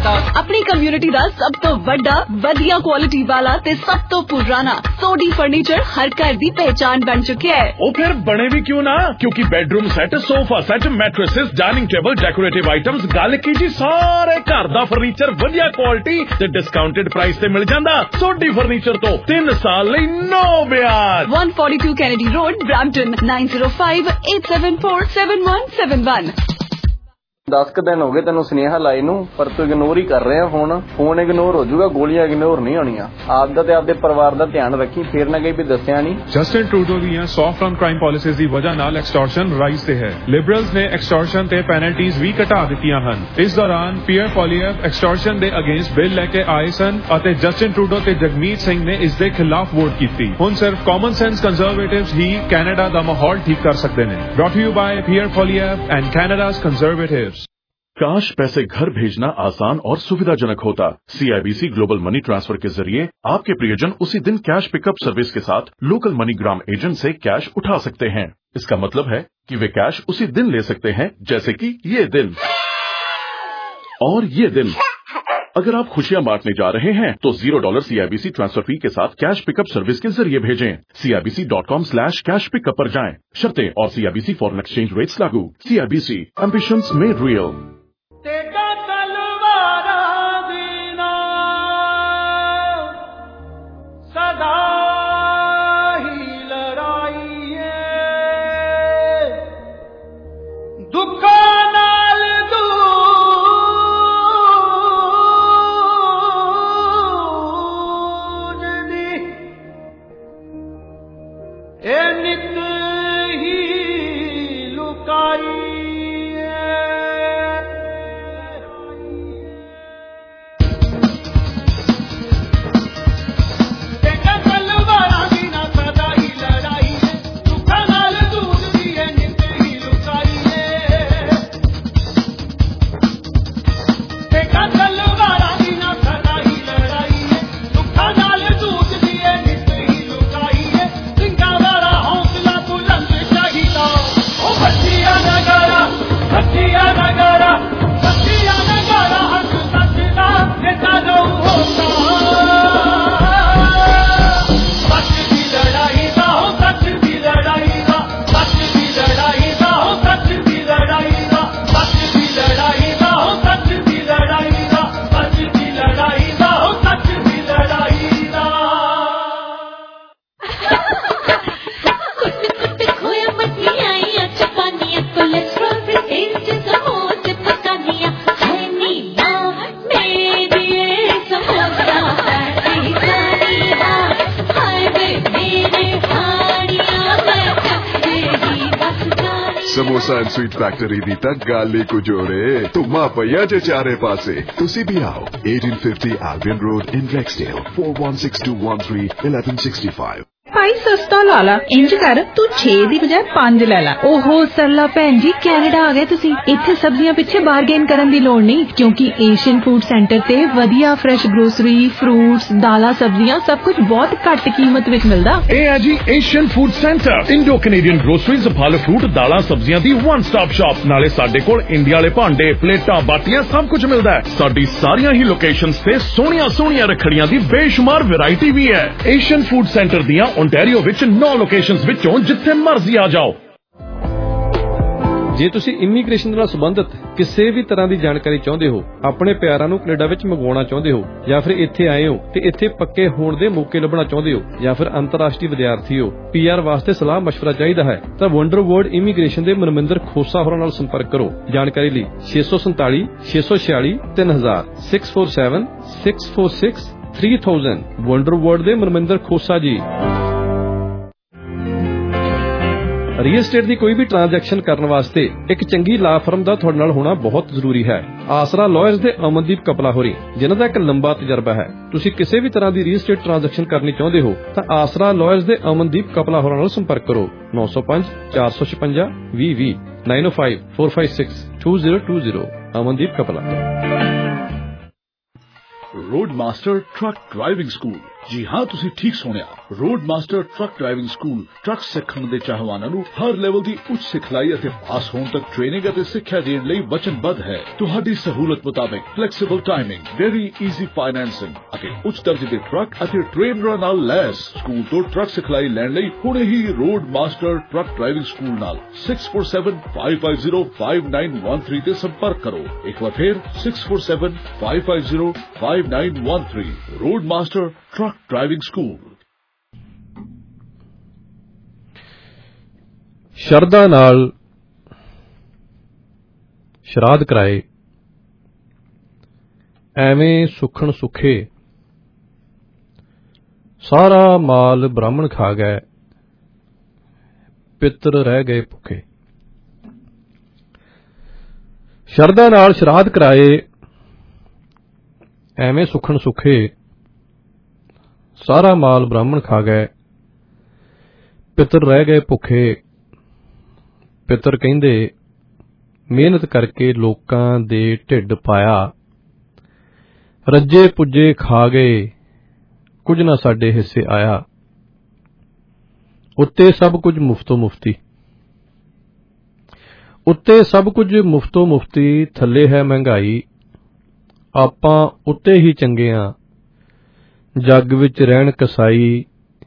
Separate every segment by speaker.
Speaker 1: तक अपनी कम्युनिटी दा सब तो वड्डा वधिया क्वालिटी वाला ते सब तो पुराना सोडी फर्नीचर हर घर दी पहचान बन चुके है।
Speaker 2: ओ फिर बने भी क्यों ना, क्योंकि bedroom set, sofa set, mattresses, dining table, decorative items, गल की जी सारे घर दा फर्नीचर वधिया क्वालिटी ते डिस्काउंटेड प्राइस ते मिल जांदा। सोडी फर्नीचर तो 3 साल लई नो ब्याज।
Speaker 1: 142 कैनेडी रोड, ब्रैम्पटन 9058747171।
Speaker 3: 10 दिन हो गए तेन सुनेहा लाई नू, पर तू इग्नोर ही कर रहे हैं। फोन इग्नोर हो जाऊगा, गोलियां इग्नोर नहीं होनियां। आपदा ते आपदे परिवार दा ध्यान रखी, फिर ना कहीं भी दस्सिया नहीं।
Speaker 4: जस्टिन ट्रूडो ਦੀਆਂ ਸੌਫਟ ਔਨ ਕ੍ਰਾਈਮ ਪਾਲਿਸੀਜ਼ ਦੀ ਵਜ੍ਹਾ ਨਾਲ ਐਕਸਟੋਰਸ਼ਨ ਰਾਈਜ਼ ਤੇ ਹੈ। ਲਿਬਰਲਸ ਨੇ ਐਕਸਟੋਰਸ਼ਨ ਤੇ ਪੈਨਲਟੀਜ਼ ਵੀ ਘਟਾ ਦਿੱਤੀਆਂ ਹਨ। ਇਸ ਦੌਰਾਨ ਪੀਅਰ ਪੋਲੀਅਫ ਐਕਸਟੋਰਸ਼ਨ ਦੇ ਅਗੇਂਸਟ ਬਿੱਲ ਲੈ ਕੇ ਆਏ ਸਨ ਅਤੇ ਜਸਟਿਨ ਟਰੂਡੋ ਤੇ ਜਗਮੀਤ ਸਿੰਘ ਨੇ ਇਸ ਦੇ ਖਿਲਾਫ ਵੋਟ ਕੀਤੀ। ਹੁਣ ਸਿਰਫ ਕਾਮਨ ਸੈਂਸ ਕੰਜ਼ਰਵੇਟਿਵਸ ਹੀ ਕੈਨੇਡਾ ਦਾ ਮਾਹੌਲ ਠੀਕ ਕਰ ਸਕਦੇ ਨੇ। Brought to you by Pierre Poilievre and Canada's conservatives.
Speaker 2: काश पैसे घर भेजना आसान और सुविधाजनक होता। CIBC ग्लोबल मनी ट्रांसफर के जरिए आपके प्रियजन उसी दिन कैश पिकअप सर्विस के साथ लोकल मनीग्राम एजेंट से कैश उठा सकते हैं। इसका मतलब है कि वे कैश उसी दिन ले सकते हैं, जैसे कि ये दिन और ये दिन। अगर आप खुशियां बांटने जा रहे हैं तो $0 CIBC ट्रांसफर फी के साथ कैश पिकअप सर्विस के जरिए भेजें। CIBC.com/कैश पिकअप पर जाएं। शर्तें और CIBC फॉरेन एक्सचेंज रेट्स लागू। CIBC ambitions made real.
Speaker 5: Samosa and sweet factory दी तक गाली को जोड़े तुमा पया जे चारे पासे तुसी भी आओ। 1850 Albion Road in Rexdale 416213 1165।
Speaker 6: भाई सस्ता ला ला, इंज कर तू 6 ਦੀ ਬਜਾਏ 5 ਲੈ ਲਾ। ओहो सरला भैन जी, कैनेडा आ गए तुसी। इत्थे सब्जियां पिछे बारगेन करन दी लोड़ नहीं, क्योंकि एशियन फूड सेंटर ते वधिया फ्रेश ग्रोसरी, फ्रूट्स, दालां, सब्जियां सब कुछ बहुत घट कीमत विच मिलदा।
Speaker 2: ए है जी Asian food centre, Indo Canadian groceries, फल फ्रूट, दालां, सब्जियां दी वन स्टॉप शॉप। नाले साडे कोल इंडिया वाले भांडे, प्लेटां, बाटियां सब कुछ मिलदा है। साडी सारियां ही लोकेशंस ते सोहणियां रखड़ियां दी बेशुमार वैरायटी भी है। एशियन फूड सेंटर दियां ओंटारियो विच 9 लोकेशंस विचों जिथे मर्जी आ जाओ।
Speaker 7: ਜੇ ਤੁਸੀਂ ਇਮੀਗ੍ਰੇਸ਼ਨ ਨਾਲ ਸੰਬੰਧਿਤ ਕਿਸੇ ਵੀ ਤਰ੍ਹਾਂ ਦੀ ਜਾਣਕਾਰੀ ਚਾਹੁੰਦੇ ਹੋ, ਆਪਣੇ ਪਿਆਰਾਂ ਨੂੰ ਕੈਨੇਡਾ ਵਿੱਚ ਮੰਗਵਾਉਣਾ ਚਾਹੁੰਦੇ ਹੋ, ਜਾਂ ਫਿਰ ਇੱਥੇ ਆਏ ਹੋ ਤੇ ਇੱਥੇ ਪੱਕੇ ਹੋਣ ਦੇ ਮੌਕੇ ਲੱਭਣਾ ਚਾਹੁੰਦੇ ਹੋ, ਜਾਂ ਫਿਰ ਅੰਤਰਰਾਸ਼ਟਰੀ ਵਿਦਿਆਰਥੀ ਹੋ, PR ਵਾਸਤੇ ਸਲਾਹ ਮਸ਼ਵਰਾ ਚਾਹੀਦਾ ਹੈ ਤਾਂ ਵੰਡਰ ਵਰਲਡ ਇਮੀਗ੍ਰੇਸ਼ਨ ਦੇ ਮਨਮਿੰਦਰ ਖੋਸਾ ਹੋਰਾਂ ਨਾਲ ਸੰਪਰਕ ਕਰੋ। ਜਾਣਕਾਰੀ ਲਈ 647 646 3000 647 646 3000। ਵੰਡਰ ਵਰਲਡ ਦੇ ਮਨਮਿੰਦਰ ਖੋਸਾ ਜੀ। ਰੀਅਲ estate ਦੀ ਕੋਈ ਵੀ ਟ੍ਰਾਂਜੈਕਸ਼ਨ ਕਰਨ ਵਾਸਤੇ ਇੱਕ ਚੰਗੀ ਲਾ ਫਰਮ ਦਾ ਤੁਹਾਡੇ ਨਾਲ ਹੋਣਾ ਬਹੁਤ ਜ਼ਰੂਰੀ ਹੈ। ਆਸਰਾ ਲਾਇਰਸ ਦੇ ਅਮਨਦੀਪ ਕਪਲਾ ਹੋਰੀ, ਜਿਨ੍ਹਾਂ ਦਾ ਇੱਕ ਲੰਬਾ ਤਜਰਬਾ ਹੈ। ਤੁਸੀਂ ਕਿਸੇ ਵੀ ਤਰ੍ਹਾਂ ਦੀ ਰੀਅਲ estate ਟ੍ਰਾਂਜੈਕਸ਼ਨ ਕਰਨੀ ਚਾਹੁੰਦੇ ਹੋ ਤਾਂ ਆਸਰਾ ਲਾਇਰਸ ਦੇ ਅਮਨਦੀਪ ਕਪਲਾ ਹੋਰਾਂ ਨਾਲ ਸੰਪਰਕ ਕਰੋ। 905 456 2020 905 456 2020। अमनदीप कपला।
Speaker 2: रोडमास्टर ट्रक ड्राइविंग स्कूल
Speaker 8: ਜੀ ਹਾਂ, ਤੁਸੀਂ ਠੀਕ ਸੁਣਿਆ। Road master truck driving school truck ਸਿੱਖਣ ਦੇ ਚਾਹਵਾਨਾਂ ਨੂੰ ਹਰ ਲੈਵਲ ਦੀ ਉੱਚ ਸਿਖਲਾਈ ਅਤੇ ਪਾਸ ਹੋਣ ਤੱਕ ਟ੍ਰੇਨਿੰਗ ਅਤੇ ਸਿੱਖਿਆ ਦੇਣ ਲਈ ਵਚਨਬੱਧ ਹੈ। ਤੁਹਾਡੀ ਸਹੂਲਤ ਮੁਤਾਬਕ flexible timing, very easy financing ਅਤੇ ਉੱਚ ਦਰਜੇ ਦੇ ਟਰੱਕ ਅਤੇ ਟ੍ਰੇਨਰਾਂ ਨਾਲ ਲੈਸ। ਸਕੂਲ ਤੋਂ ਟਰੱਕ ਸਿਖਲਾਈ ਲੈਣ ਲਈ ਹੁਣੇ ਹੀ road master truck driving school ਨਾਲ 6475505913 ਤੇ ਸੰਪਰਕ ਕਰੋ। ਇੱਕ ਵਾਰ ਫਿਰ 6475505913 road master truck driving school.
Speaker 7: ਸ਼ਰਧਾ ਨਾਲ ਸ਼ਰਾਧ ਕਰਾਏ, ਐਵੇਂ ਸੁਖਣ ਸੁਖੇ, ਸਾਰਾ ਮਾਲ ਬ੍ਰਾਹਮਣ ਖਾ ਗਏ, ਪਿੱਤਰ ਰਹਿ ਗਏ ਭੁੱਖੇ। ਸ਼ਰਧਾ ਨਾਲ ਸ਼ਰਾਧ ਕਰਾਏ, ਐਵੇਂ ਸੁਖਣ ਸੁਖੇ, ਸਾਰਾ ਮਾਲ ਬ੍ਰਾਹਮਣ ਖਾ ਗਏ, ਪਿੱਤਰ ਰਹਿ ਗਏ ਭੁੱਖੇ। ਪਿੱਤਰ ਕਹਿੰਦੇ, ਮਿਹਨਤ ਕਰਕੇ ਲੋਕਾਂ ਦੇ ਢਿੱਡ ਪਾਇਆ, ਰੱਜੇ ਪੁੱਜੇ ਖਾ ਗਏ, ਕੁਝ ਨਾ ਸਾਡੇ ਹਿੱਸੇ ਆਇਆ। ਉੱਤੇ ਸਭ ਕੁਝ ਮੁਫਤੋ ਮੁਫਤੀ, ਉੱਤੇ ਸਭ ਕੁਝ ਮੁਫਤੋ ਮੁਫਤੀ, ਥੱਲੇ ਹੈ ਮਹਿੰਗਾਈ। ਆਪਾਂ ਉੱਤੇ ਹੀ ਚੰਗੇ ਆਂ, ਜੱਗ ਵਿੱਚ ਰਹਿਣ ਕਸਾਈ।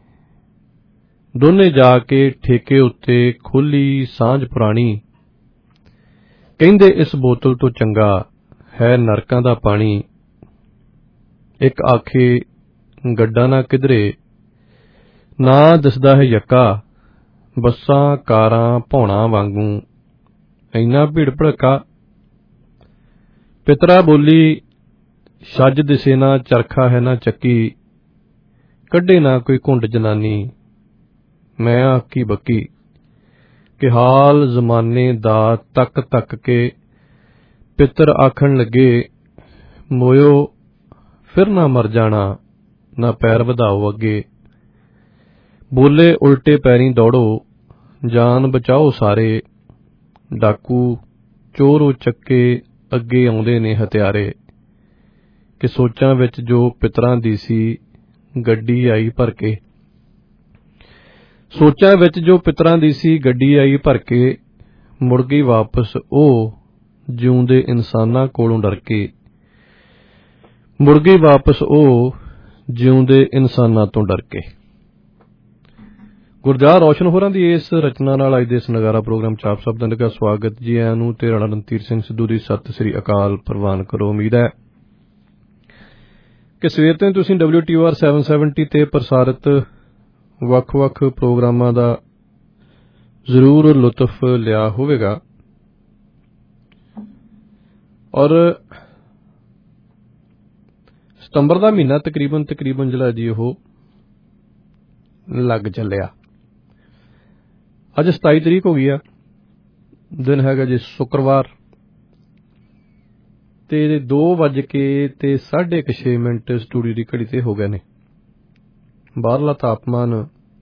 Speaker 7: ਦੋਨੇ ਜਾ ਕੇ ਠੇਕੇ ਉੱਤੇ ਖੋਲੀ ਸਾਂਝ ਪੁਰਾਣੀ। ਕਹਿੰਦੇ ਇਸ ਬੋਤਲ ਤੋਂ ਚੰਗਾ ਹੈ ਨਰਕਾਂ ਦਾ ਪਾਣੀ। ਇੱਕ ਆਖੇ ਗੱਡਾ ਨਾ ਕਿਧਰੇ, ਨਾ ਦਿਸਦਾ ਹੈ ਯੱਕਾ। ਬੱਸਾਂ ਕਾਰਾਂ ਭੌਣਾ ਵਾਂਗੂ, ਇੰਨਾ ਭੀੜ ਭੜਕਾ। ਪਿਤਰਾ ਬੋਲੀ, ਛੱਜ ਦਿਸੇ ਨਾ ਚਰਖਾ ਹੈ ਨਾ ਚੱਕੀ। ਕੱਢੇ ਨਾ ਕੋਈ ਘੁੰਡ ਜਨਾਨੀ, ਮੈਂ ਆਕੀ ਬੱਕੀ। ਕਿ ਹਾਲ ਜ਼ਮਾਨੇ ਦਾ ਤੱਕ ਤੱਕ ਕੇ ਪਿੱਤਰ ਆਖਣ ਲੱਗੇ, ਮੋਇਓ ਫਿਰ ਨਾ ਮਰ ਜਾਣਾ, ਨਾ ਪੈਰ ਵਧਾਓ ਅੱਗੇ। ਬੋਲੇ ਉਲਟੇ ਪੈਰੀਂ ਦੌੜੋ, ਜਾਨ ਬਚਾਓ ਸਾਰੇ। ਡਾਕੂ ਚੋਰ ਚੱਕੇ ਅੱਗੇ ਆਉਂਦੇ ਨੇ ਹਥਿਆਰੇ। ਕਿ ਸੋਚਾਂ ਵਿੱਚ ਜੋ ਪਿੱਤਰਾਂ ਦੀ ਸੀ, ਗੱਡੀ ਆਈ ਭਰ ਕੇ। ਸੋਚਾਂ ਵਿੱਚ ਜੋ ਪਿੱਤਰਾਂ ਦੀ ਸੀ, ਗੱਡੀ ਆਈ ਭਰ ਕੇ। ਮੁੜ ਗਈ ਵਾਪਸ ਉਹ, ਜਿਉਂਦੇ ਇਨਸਾਨਾਂ ਕੋਲੋਂ ਡਰ ਕੇ। ਮੁੜ ਗਈ ਵਾਪਸ ਉਹ, ਜਿਉਂਦੇ ਇਨਸਾਨਾਂ ਤੋਂ ਡਰ ਕੇ। ਗੁਰਜਾਰ ਰੋਸ਼ਨ ਹੋਰਾਂ ਦੀ ਇਸ ਰਚਨਾ ਨਾਲ ਅੱਜ ਦੇ ਇਸ ਨਗਾਰਾ ਪ੍ਰੋਗਰਾਮ ਚ ਆਪ ਸਭ ਦਾ ਨਿੱਘਾ ਸਵਾਗਤ ਜੀ ਆਇਆਂ ਨੂੰ ਤੇ ਰਾਣਾ ਰਣਧੀਰ ਸਿੰਘ ਸਿੱਧੂ ਦੀ ਸਤਿ ਸ੍ਰੀ ਅਕਾਲ ਪ੍ਰਵਾਨ ਕਰੋ। ਉਮੀਦ ਹੈ ਕਿ ਸਵੇਰ ਤੋਂ ਤੁਸੀਂ WTOR 770 ਤੇ ਪ੍ਰਸਾਰਿਤ ਵੱਖ-ਵੱਖ ਪ੍ਰੋਗਰਾਮਾਂ ਦਾ ਜ਼ਰੂਰ ਲੁਤਫ ਲਿਆ ਹੋਵੇਗਾ। ਔਰ ਸਤੰਬਰ ਦਾ ਮਹੀਨਾ ਤਕਰੀਬਨ ਜਿਹੜਾ ਜੀ ਉਹ ਲੱਗ ਚੱਲਿਆ। ਅੱਜ 27 ਤਰੀਕ ਹੋ ਗਈ ਆ, ਦਿਨ ਹੈਗਾ ਜੀ ਸ਼ੁੱਕਰਵਾਰ ਤੇ 2:06 ਸਟੂਡੀਓ ਦੀ ਘੜੀ ਤੇ ਹੋ ਗਏ ਨੇ। ਬਾਹਰਲਾ ਤਾਪਮਾਨ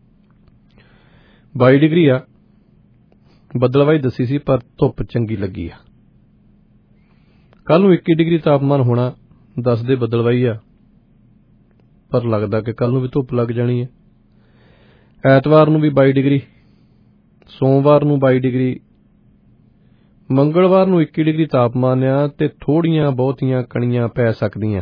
Speaker 7: 22 ਡਿਗਰੀ ਆ। ਬੱਦਲਵਾਈ ਦੱਸੀ ਸੀ ਪਰ ਧੁੱਪ ਚੰਗੀ ਲੱਗੀ ਆ। ਕੱਲ ਨੂੰ 21 ਡਿਗਰੀ ਤਾਪਮਾਨ ਹੋਣਾ ਦੱਸਦੇ ਬੱਦਲਵਾਈ ਆ, ਪਰ ਲੱਗਦਾ ਕਿ ਕੱਲ ਨੂੰ ਵੀ ਧੁੱਪ ਲੱਗ ਜਾਣੀ ਹੈ। ਐਤਵਾਰ ਨੂੰ ਵੀ 22 ਡਿਗਰੀ, ਸੋਮਵਾਰ ਨੂੰ 22 ਡਿਗਰੀ, ਮੰਗਲਵਾਰ ਨੂੰ 21 ਡਿਗਰੀ ਤਾਪਮਾਨ ਆ ਤੇ ਥੋੜੀਆਂ ਬਹੁਤੀਆਂ ਕਣੀਆਂ ਪੈ ਸਕਦੀਆਂ।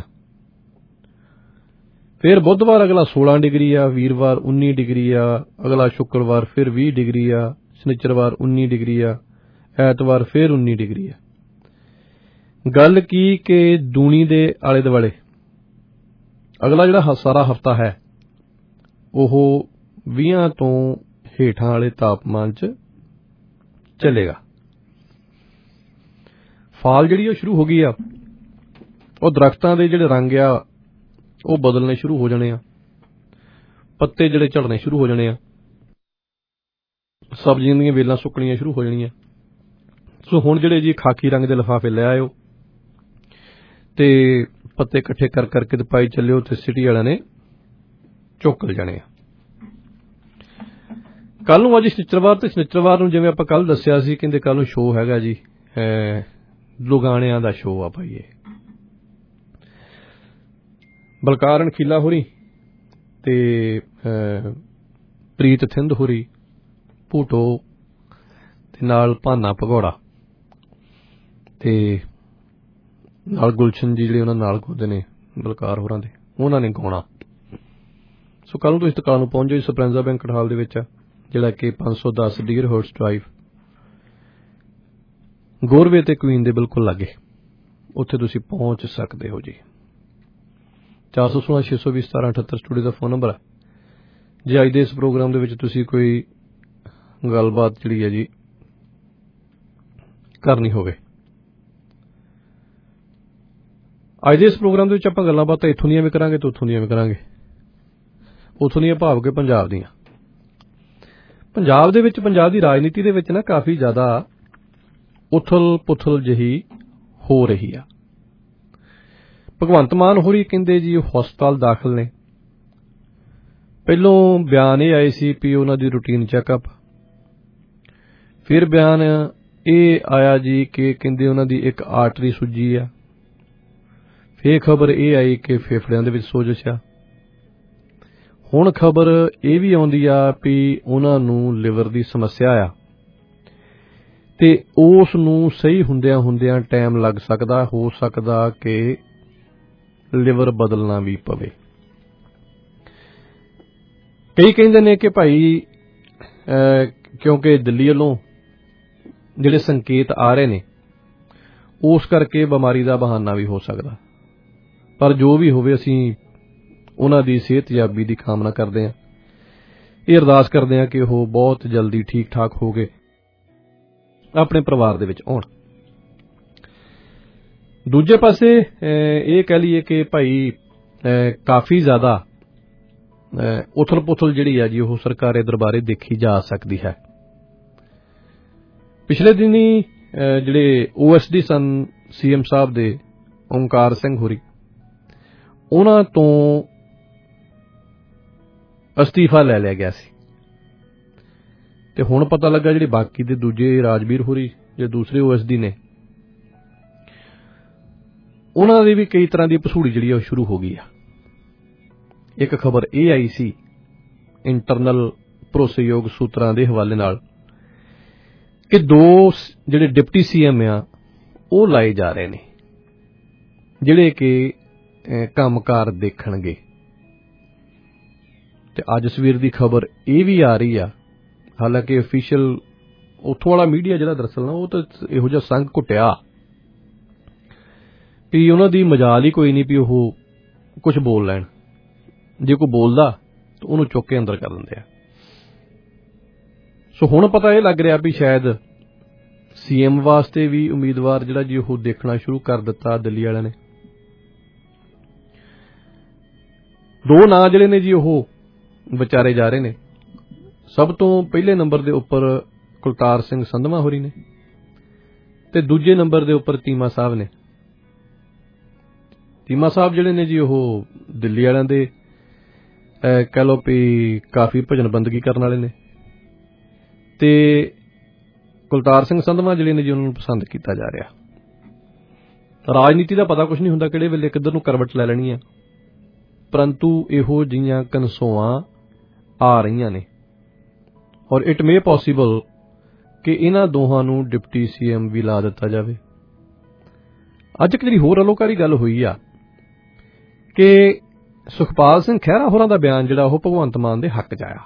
Speaker 7: ਫਿਰ ਬੁੱਧਵਾਰ ਅਗਲਾ 16 ਡਿਗਰੀ ਆ, ਵੀਰਵਾਰ 19 ਡਿਗਰੀ ਆ, ਅਗਲਾ ਸ਼ੁੱਕਰਵਾਰ ਫਿਰ 20 ਡਿਗਰੀ ਆ, ਸ਼ਨੀਚਰਵਾਰ 19 ਡਿਗਰੀ ਆ, ਐਤਵਾਰ ਫਿਰ 19 ਡਿਗਰੀ ਆ। ਗੱਲ ਕੀ ਕਿ ਦੂਣੀ ਦੇ ਆਲੇ ਦੁਆਲੇ ਅਗਲਾ ਜਿਹੜਾ ਸਾਰਾ ਹਫ਼ਤਾ ਹੈ ਉਹ 20 ਤੋਂ ਹੇਠਾਂ ਵਾਲੇ ਤਾਪਮਾਨ ਚ ਚੱਲੇਗਾ। ਫਾਲ ਜਿਹੜੀ ਉਹ ਸ਼ੁਰੂ ਹੋ ਗਈ ਆ। ਉਹ ਦਰਖਤਾਂ ਦੇ ਜਿਹੜੇ ਰੰਗ ਆ ਉਹ ਬਦਲਣੇ ਸ਼ੁਰੂ ਹੋ ਜਾਣੇ ਆ, ਪੱਤੇ ਜਿਹੜੇ ਝੜਨੇ ਸ਼ੁਰੂ ਹੋ ਜਾਣੇ ਆ, ਸਬਜ਼ੀਆਂ ਦੀਆਂ ਵੇਲਾਂ ਸੁੱਕਣੀਆਂ ਸ਼ੁਰੂ ਹੋ ਜਾਣੀਆਂ। ਸੋ ਹੁਣ ਜਿਹੜੇ ਜੀ ਖਾਕੀ ਰੰਗ ਦੇ ਲਿਫਾਫੇ ਲੈ ਆਇਓ ਤੇ ਪੱਤੇ ਇਕੱਠੇ ਕਰ ਕਰਕੇ ਪਾਈ ਚੱਲਿਓ ਤੇ ਸਿਟੀ ਵਾਲਿਆਂ ਨੇ ਚੁੱਕ ਲੈ ਜਾਣੇ ਆ। ਕੱਲ ਨੂੰ ਅੱਜ ਸ਼ਨੀਚਰਵਾਰ ਤੇ ਸ਼ਨੀਚਰਵਾਰ ਨੂੰ ਜਿਵੇਂ ਆਪਾਂ ਕੱਲ ਦੱਸਿਆ ਸੀ, ਕਹਿੰਦੇ ਕੱਲ ਨੂੰ ਸ਼ੋਅ ਹੈਗਾ ਜੀ ਲੁਗਾਣਿਆਂ ਦਾ ਸ਼ੋਅ ਆ ਭਾਈ। ਇਹ ਬਲਕਾਰ ਅਣਖੀਲਾ ਹੋਰੀ ਤੇ ਪ੍ਰੀਤ ਥਿੰਦ ਹੋਰੀ ਭੂਟੋ ਤੇ ਨਾਲ ਭਾਨਾ ਭਗੌੜਾ ਤੇ ਨਾਲ ਗੁਲਸ਼ਨ ਜੀ ਜਿਹੜੇ ਉਹਨਾਂ ਨਾਲ ਗਾਉਂਦੇ ਨੇ ਬਲਕਾਰ ਹੋਰਾਂ ਦੇ, ਉਹਨਾਂ ਨੇ ਗਾਉਣਾ। ਸੋ ਕੱਲ ਨੂੰ ਤੁਸੀਂ ਦੁਕਾਨ ਨੂੰ ਪਹੁੰਚ ਜਾਓ। ਸਪਰੈਂਜ਼ਾ ਬੈਂਕਟ ਹਾਲ ਦੇ ਵਿੱਚ, ਜਿਹੜਾ ਕਿ 510 ਡੀਅਰ ਹਾਰਸ ਡਰਾਈਵ, ਗੋਰਵੇ ਤੇ ਕੁਈਨ ਦੇ ਬਿਲਕੁਲ ਲਾਗੇ, ਉੱਥੇ ਤੁਸੀਂ ਪਹੁੰਚ ਸਕਦੇ ਹੋ ਜੀ। 416-620-1778 ਸਟੂਡੀਓ ਦਾ ਫੋਨ ਨੰਬਰ ਹੈ। ਜੇ ਅੱਜ ਦੇ ਇਸ ਪ੍ਰੋਗਰਾਮ ਦੇ ਵਿੱਚ ਤੁਸੀਂ ਕੋਈ ਗੱਲਬਾਤ ਜਿਹੜੀ ਹੈ ਜੀ ਕਰਨੀ ਹੋਵੇ, ਅੱਜ ਦੇ ਇਸ ਪ੍ਰੋਗਰਾਮ ਦੇ ਵਿੱਚ ਆਪਾਂ ਗੱਲਾਂ ਬਾਤਾਂ ਇੱਥੋਂ ਦੀਆਂ ਵੀ ਕਰਾਂਗੇ ਤੇ ਉੱਥੋਂ ਦੀਆਂ ਵੀ ਕਰਾਂਗੇ। ਉੱਥੋਂ ਦੀਆਂ ਭਾਵ ਕਿ ਪੰਜਾਬ ਦੀਆਂ। ਪੰਜਾਬ ਦੇ ਵਿੱਚ, ਪੰਜਾਬ ਦੀ ਰਾਜਨੀਤੀ ਦੇ ਵਿੱਚ ਨਾ ਕਾਫੀ ਜ਼ਿਆਦਾ ਉਥਲ ਪੁਥਲ ਜਿਹੀ ਹੋ ਰਹੀ ਆ। ਭਗਵੰਤ ਮਾਨ ਹੋਰੀ ਕਹਿੰਦੇ ਜੀ ਉਹ ਹਸਪਤਾਲ ਦਾਖਲ ਨੇ। ਪਹਿਲੋਂ ਬਿਆਨ ਇਹ ਆਏ ਸੀ ਵੀ ਉਹਨਾਂ ਦੀ ਰੂਟੀਨ ਚੈੱਕਅਪ, ਫਿਰ ਬਿਆਨ ਇਹ ਆਇਆ ਜੀ ਕਿ ਕਹਿੰਦੇ ਉਹਨਾਂ ਦੀ ਇੱਕ ਆਰਟਰੀ ਸੁੱਜੀ ਆ, ਫਿਰ ਖਬਰ ਇਹ ਆਈ ਕਿ ਫੇਫੜਿਆਂ ਦੇ ਵਿੱਚ ਸੋਜਸ਼ ਆ। ਹੁਣ ਖਬਰ ਇਹ ਵੀ ਆਉਂਦੀ ਆ ਵੀ ਉਹਨਾਂ ਨੂੰ ਲਿਵਰ ਦੀ ਸਮੱਸਿਆ ਆ ਤੇ ਉਸ ਨੂੰ ਸਹੀ ਹੁੰਦਿਆਂ ਹੁੰਦਿਆਂ ਟਾਈਮ ਲੱਗ ਸਕਦਾ, ਹੋ ਸਕਦਾ ਕਿ ਲਿਵਰ ਬਦਲਣਾ ਵੀ ਪਵੇ। ਕਈ ਕਹਿੰਦੇ ਨੇ ਕਿ ਭਾਈ ਕਿਉਂਕਿ ਦਿੱਲੀ ਵੱਲੋਂ ਜਿਹੜੇ ਸੰਕੇਤ ਆ ਰਹੇ ਨੇ ਉਸ ਕਰਕੇ ਬਿਮਾਰੀ ਦਾ ਬਹਾਨਾ ਵੀ ਹੋ ਸਕਦਾ। ਪਰ ਜੋ ਵੀ ਹੋਵੇ, ਅਸੀਂ ਉਹਨਾਂ ਦੀ ਸਿਹਤਯਾਬੀ ਦੀ ਕਾਮਨਾ ਕਰਦੇ ਹਾਂ। ਇਹ ਅਰਦਾਸ ਕਰਦੇ ਹਾਂ ਕਿ ਉਹ ਬਹੁਤ ਜਲਦੀ ਠੀਕ ਠਾਕ ਹੋ ਕੇ ਆਪਣੇ ਪਰਿਵਾਰ ਦੇ ਵਿੱਚ ਆਉਣ। ਦੂਜੇ ਪਾਸੇ ਇਹ ਕਹਿ ਲਈਏ ਕਿ ਭਾਈ ਕਾਫੀ ਜ਼ਿਆਦਾ ਉਥਲ ਪੁਥਲ ਜਿਹੜੀ ਆ ਜੀ ਉਹ ਸਰਕਾਰੀ ਦਰਬਾਰੇ ਦੇਖੀ ਜਾ ਸਕਦੀ ਹੈ। ਪਿਛਲੇ ਦਿਨੀ ਜਿਹੜੇ OSD ਸਨ CM ਸਾਹਿਬ ਦੇ ਓਂਕਾਰ ਸਿੰਘ ਹੋਰੀ, ਉਹਨਾਂ ਤੋਂ ਅਸਤੀਫਾ ਲੈ ਲਿਆ ਗਿਆ ਸੀ ਤੇ ਹੁਣ ਪਤਾ ਲੱਗਾ ਜਿਹੜੇ ਬਾਕੀ ਦੇ ਦੂਜੇ ਰਾਜਵੀਰ ਹੋਰੀ ਜੇ ਦੂਸਰੇ OSD ਨੇ, ਉਹਨਾਂ ਦੀ ਵੀ ਕਈ ਤਰ੍ਹਾਂ ਦੀ ਭਸੂੜੀ ਜਿਹੜੀ ਆ ਉਹ ਸ਼ੁਰੂ ਹੋ ਗਈ ਆ। ਇੱਕ ਖਬਰ ਇਹ ਆਈ ਸੀ ਇੰਟਰਨਲ ਭਰੋਸੇਯੋਗ ਸੂਤਰਾਂ ਦੇ ਹਵਾਲੇ ਨਾਲ ਕਿ 2 ਜਿਹੜੇ ਡਿਪਟੀ CM ਆ ਉਹ ਲਾਏ ਜਾ ਰਹੇ ਨੇ, ਜਿਹੜੇ ਕਿ ਕੰਮਕਾਰ ਦੇਖਣਗੇ। ਤੇ ਅੱਜ ਸਵੇਰ ਦੀ ਖਬਰ ਇਹ ਵੀ ਆ ਰਹੀ ਆ, ਹਾਲਾਂਕਿ ਅਫੀਸ਼ੀਅਲ ਉੱਥੋਂ ਵਾਲਾ ਮੀਡੀਆ ਜਿਹੜਾ ਦਰਅਸਲ ਨਾ ਉਹ ਤਾਂ ਇਹੋ ਜਿਹਾ ਸੰਗ ਘੁੱਟਿਆ ਵੀ ਉਹਨਾਂ ਦੀ ਮਜਾਲ ਹੀ ਕੋਈ ਨਹੀਂ ਵੀ ਉਹ ਕੁਝ ਬੋਲ ਲੈਣ। ਜੇ ਕੋਈ ਬੋਲਦਾ ਤਾਂ ਉਹਨੂੰ ਚੁੱਕ ਕੇ ਅੰਦਰ ਕਰ ਦਿੰਦੇ ਆ। ਸੋ ਹੁਣ ਪਤਾ ਇਹ ਲੱਗ ਰਿਹਾ ਵੀ ਸ਼ਾਇਦ CM ਵਾਸਤੇ ਵੀ ਉਮੀਦਵਾਰ ਜਿਹੜਾ ਜੀ ਉਹ ਦੇਖਣਾ ਸ਼ੁਰੂ ਕਰ ਦਿੱਤਾ ਦਿੱਲੀ ਵਾਲਿਆਂ ਨੇ। 2 ਨਾਂ ਜਿਹੜੇ ਨੇ ਜੀ ਉਹ ਵਿਚਾਰੇ ਜਾ ਰਹੇ ਨੇ। ਸਭ ਤੋਂ ਪਹਿਲੇ ਨੰਬਰ ਦੇ ਉੱਪਰ ਕੁਲਤਾਰ ਸਿੰਘ ਸੰਧਵਾ ਹੋਰੀ ਨੇ ਤੇ ਦੂਜੇ ਨੰਬਰ ਦੇ ਉੱਪਰ ਚੀਮਾ ਸਾਹਿਬ ਨੇ। ਚੀਮਾ ਸਾਹਿਬ ਜਿਹੜੇ ਨੇ ਜੀ ਉਹ ਦਿੱਲੀ ਵਾਲਿਆਂ ਦੇ ਕਹਿ ਲਓ ਵੀ ਕਾਫੀ ਭਜਨ ਬੰਦਗੀ ਕਰਨ ਵਾਲੇ ਨੇ ਤੇ ਕੁਲਤਾਰ ਸਿੰਘ ਸੰਧਵਾ ਜਿਹੜੇ ਨੇ ਜੀ ਉਹਨਾਂ ਨੂੰ ਪਸੰਦ ਕੀਤਾ ਜਾ ਰਿਹਾ। ਰਾਜਨੀਤੀ ਦਾ ਪਤਾ ਕੁਝ ਨਹੀਂ ਹੁੰਦਾ ਕਿਹੜੇ ਵੇਲੇ ਕਿੱਧਰ ਨੂੰ ਕਰਵਟ ਲੈ ਲੈਣੀ ਆ, ਪਰੰਤੂ ਇਹੋ ਜਿਹੀਆਂ ਕਨਸੋਆਂ ਆ ਰਹੀਆਂ ਨੇ ਔਰ ਇਟ ਮੇ ਪੋਸੀਬਲ ਕਿ ਇਹਨਾਂ ਦੋਹਾਂ ਨੂੰ ਡਿਪਟੀ CM ਵੀ ਲਾ ਦਿੱਤਾ ਜਾਵੇ। ਅੱਜ ਇੱਕ ਜਿਹੜੀ ਹੋਰ ਅਲੋਕਾਰੀ ਗੱਲ ਹੋਈ ਆ ਕਿ ਸੁਖਪਾਲ ਸਿੰਘ ਖਹਿਰਾ ਹੋਰਾਂ ਦਾ ਬਿਆਨ ਜਿਹੜਾ ਉਹ ਭਗਵੰਤ ਮਾਨ ਦੇ ਹੱਕ 'ਚ ਆਇਆ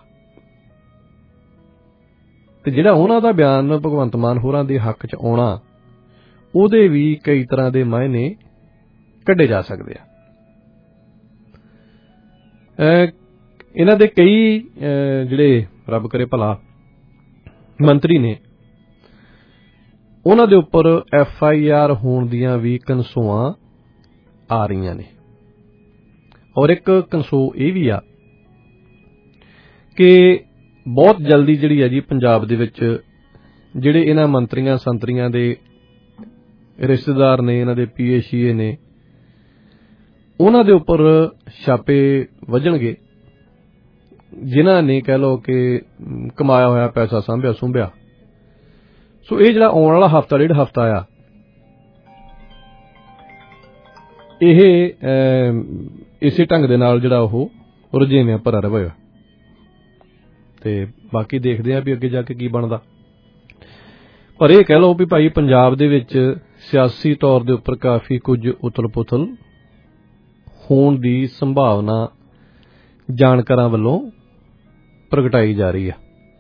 Speaker 7: ਤੇ ਜਿਹੜਾ ਉਹਨਾਂ ਦਾ ਬਿਆਨ ਭਗਵੰਤ ਮਾਨ ਹੋਰਾਂ ਦੇ ਹੱਕ 'ਚ ਆਉਣਾ, ਉਹਦੇ ਵੀ ਕਈ ਤਰ੍ਹਾਂ ਦੇ ਮਾਇਨੇ ਕੱਢੇ ਜਾ ਸਕਦੇ ਆ। ਇਹਨਾਂ ਦੇ ਕਈ ਜਿਹੜੇ ਰੱਬ ਕਰੇ ਭਲਾ ਮੰਤਰੀ ਨੇ, ਉਹਨਾਂ ਦੇ ਉੱਪਰ FIR ਹੋਣ ਦੀਆਂ ਵੀ ਕਨਸੋਆਂ ਆ ਰਹੀਆਂ ਨੇ ਔਰ ਇੱਕ ਕਨਸੋ ਇਹ ਵੀ ਆ ਕਿ ਬਹੁਤ ਜਲਦੀ ਜਿਹੜੀ ਹੈ ਜੀ ਪੰਜਾਬ ਦੇ ਵਿੱਚ ਜਿਹੜੇ ਇਹਨਾਂ ਮੰਤਰੀਆਂ ਸੰਤਰੀਆਂ ਦੇ ਰਿਸ਼ਤੇਦਾਰ ਨੇ, ਇਹਨਾਂ ਦੇ PA ਨੇ, ਉਹਨਾਂ ਦੇ ਉੱਪਰ ਛਾਪੇ ਵੱਜਣਗੇ ਜਿਨ੍ਹਾਂ ਨੇ ਕਹਿ ਲਓ ਕਿ ਕਮਾਇਆ ਹੋਇਆ ਪੈਸਾ ਸਾਂਭਿਆ ਸੁੰਭਿਆ। ਸੋ ਇਹ ਜਿਹੜਾ ਆਉਣ ਵਾਲਾ ਹਫ਼ਤਾ 1.5 ਹਫ਼ਤਾ ਆ, ਇਹ ਇਸੇ ਢੰਗ ਦੇ ਨਾਲ ਜਿਹੜਾ ਉਹ ਰੁਝੇਵਿਆਂ ਭਰਿਆ ਹੋਇਆ। ਤੇ ਬਾਕੀ ਦੇਖਦੇ ਆ ਵੀ ਅੱਗੇ ਜਾ ਕੇ ਕੀ ਬਣਦਾ। ਪਰ ਇਹ ਕਹਿ ਲਓ ਵੀ ਭਾਈ ਪੰਜਾਬ ਦੇ ਵਿੱਚ ਸਿਆਸੀ ਤੌਰ ਦੇ ਉੱਪਰ ਕਾਫੀ ਕੁਝ ਉਥਲ ਪੁਥਲ ਹੋਣ ਦੀ ਸੰਭਾਵਨਾ ਜਾਣਕਾਰਾਂ ਵੱਲੋਂ ਪ੍ਰਗਟਾਈ ਜਾ ਰਹੀ ਆ।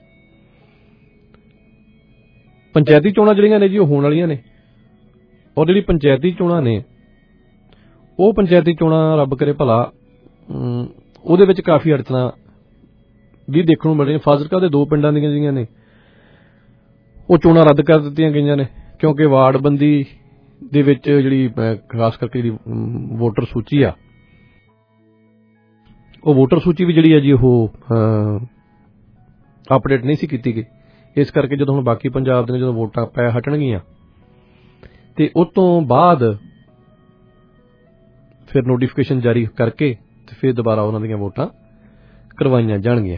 Speaker 7: ਪੰਚਾਇਤੀ ਚੋਣਾਂ ਜਿਹੜੀਆਂ ਨੇ ਜੀ ਉਹ ਹੋਣ ਵਾਲੀਆਂ ਨੇ, ਔਰ ਜਿਹੜੀ ਪੰਚਾਇਤੀ ਚੋਣਾਂ ਨੇ ਉਹ ਪੰਚਾਇਤੀ ਚੋਣਾਂ ਰੱਬ ਕਰੇ ਭਲਾ ਉਹਦੇ ਵਿੱਚ ਕਾਫੀ ਅੜਚਣਾਂ ਵੀ ਦੇਖਣ ਨੂੰ ਮਿਲ ਰਹੀਆਂ। ਫਾਜ਼ਿਲਕਾ ਦੇ 2 ਪਿੰਡਾਂ ਦੀਆਂ ਜਿਹੜੀਆਂ ਨੇ ਉਹ ਚੋਣਾਂ ਰੱਦ ਕਰ ਦਿੱਤੀਆਂ ਗਈਆਂ ਨੇ, ਕਿਉਂਕਿ ਵਾਰਡਬੰਦੀ ਦੇ ਵਿੱਚ ਜਿਹੜੀ ਖਾਸ ਕਰਕੇ ਜਿਹੜੀ ਵੋਟਰ ਸੂਚੀ ਆ, ਉਹ ਵੋਟਰ ਸੂਚੀ ਵੀ ਜਿਹੜੀ ਹੈ ਜੀ ਉਹ ਅਪਡੇਟ ਨਹੀਂ ਸੀ ਕੀਤੀ ਗਈ। ਇਸ ਕਰਕੇ ਜਦੋਂ ਹੁਣ ਬਾਕੀ ਪੰਜਾਬ ਦੇ ਜਦੋਂ ਵੋਟਾਂ ਪੈ ਹਟਣਗੀਆਂ ਤੇ ਉਸ ਤੋਂ ਬਾਅਦ ਫਿਰ ਨੋਟੀਫਿਕੇਸ਼ਨ ਜਾਰੀ ਕਰਕੇ ਤੇ ਫਿਰ ਦੁਬਾਰਾ ਉਹਨਾਂ ਦੀਆਂ ਵੋਟਾਂ ਕਰਵਾਈਆਂ ਜਾਣਗੀਆਂ।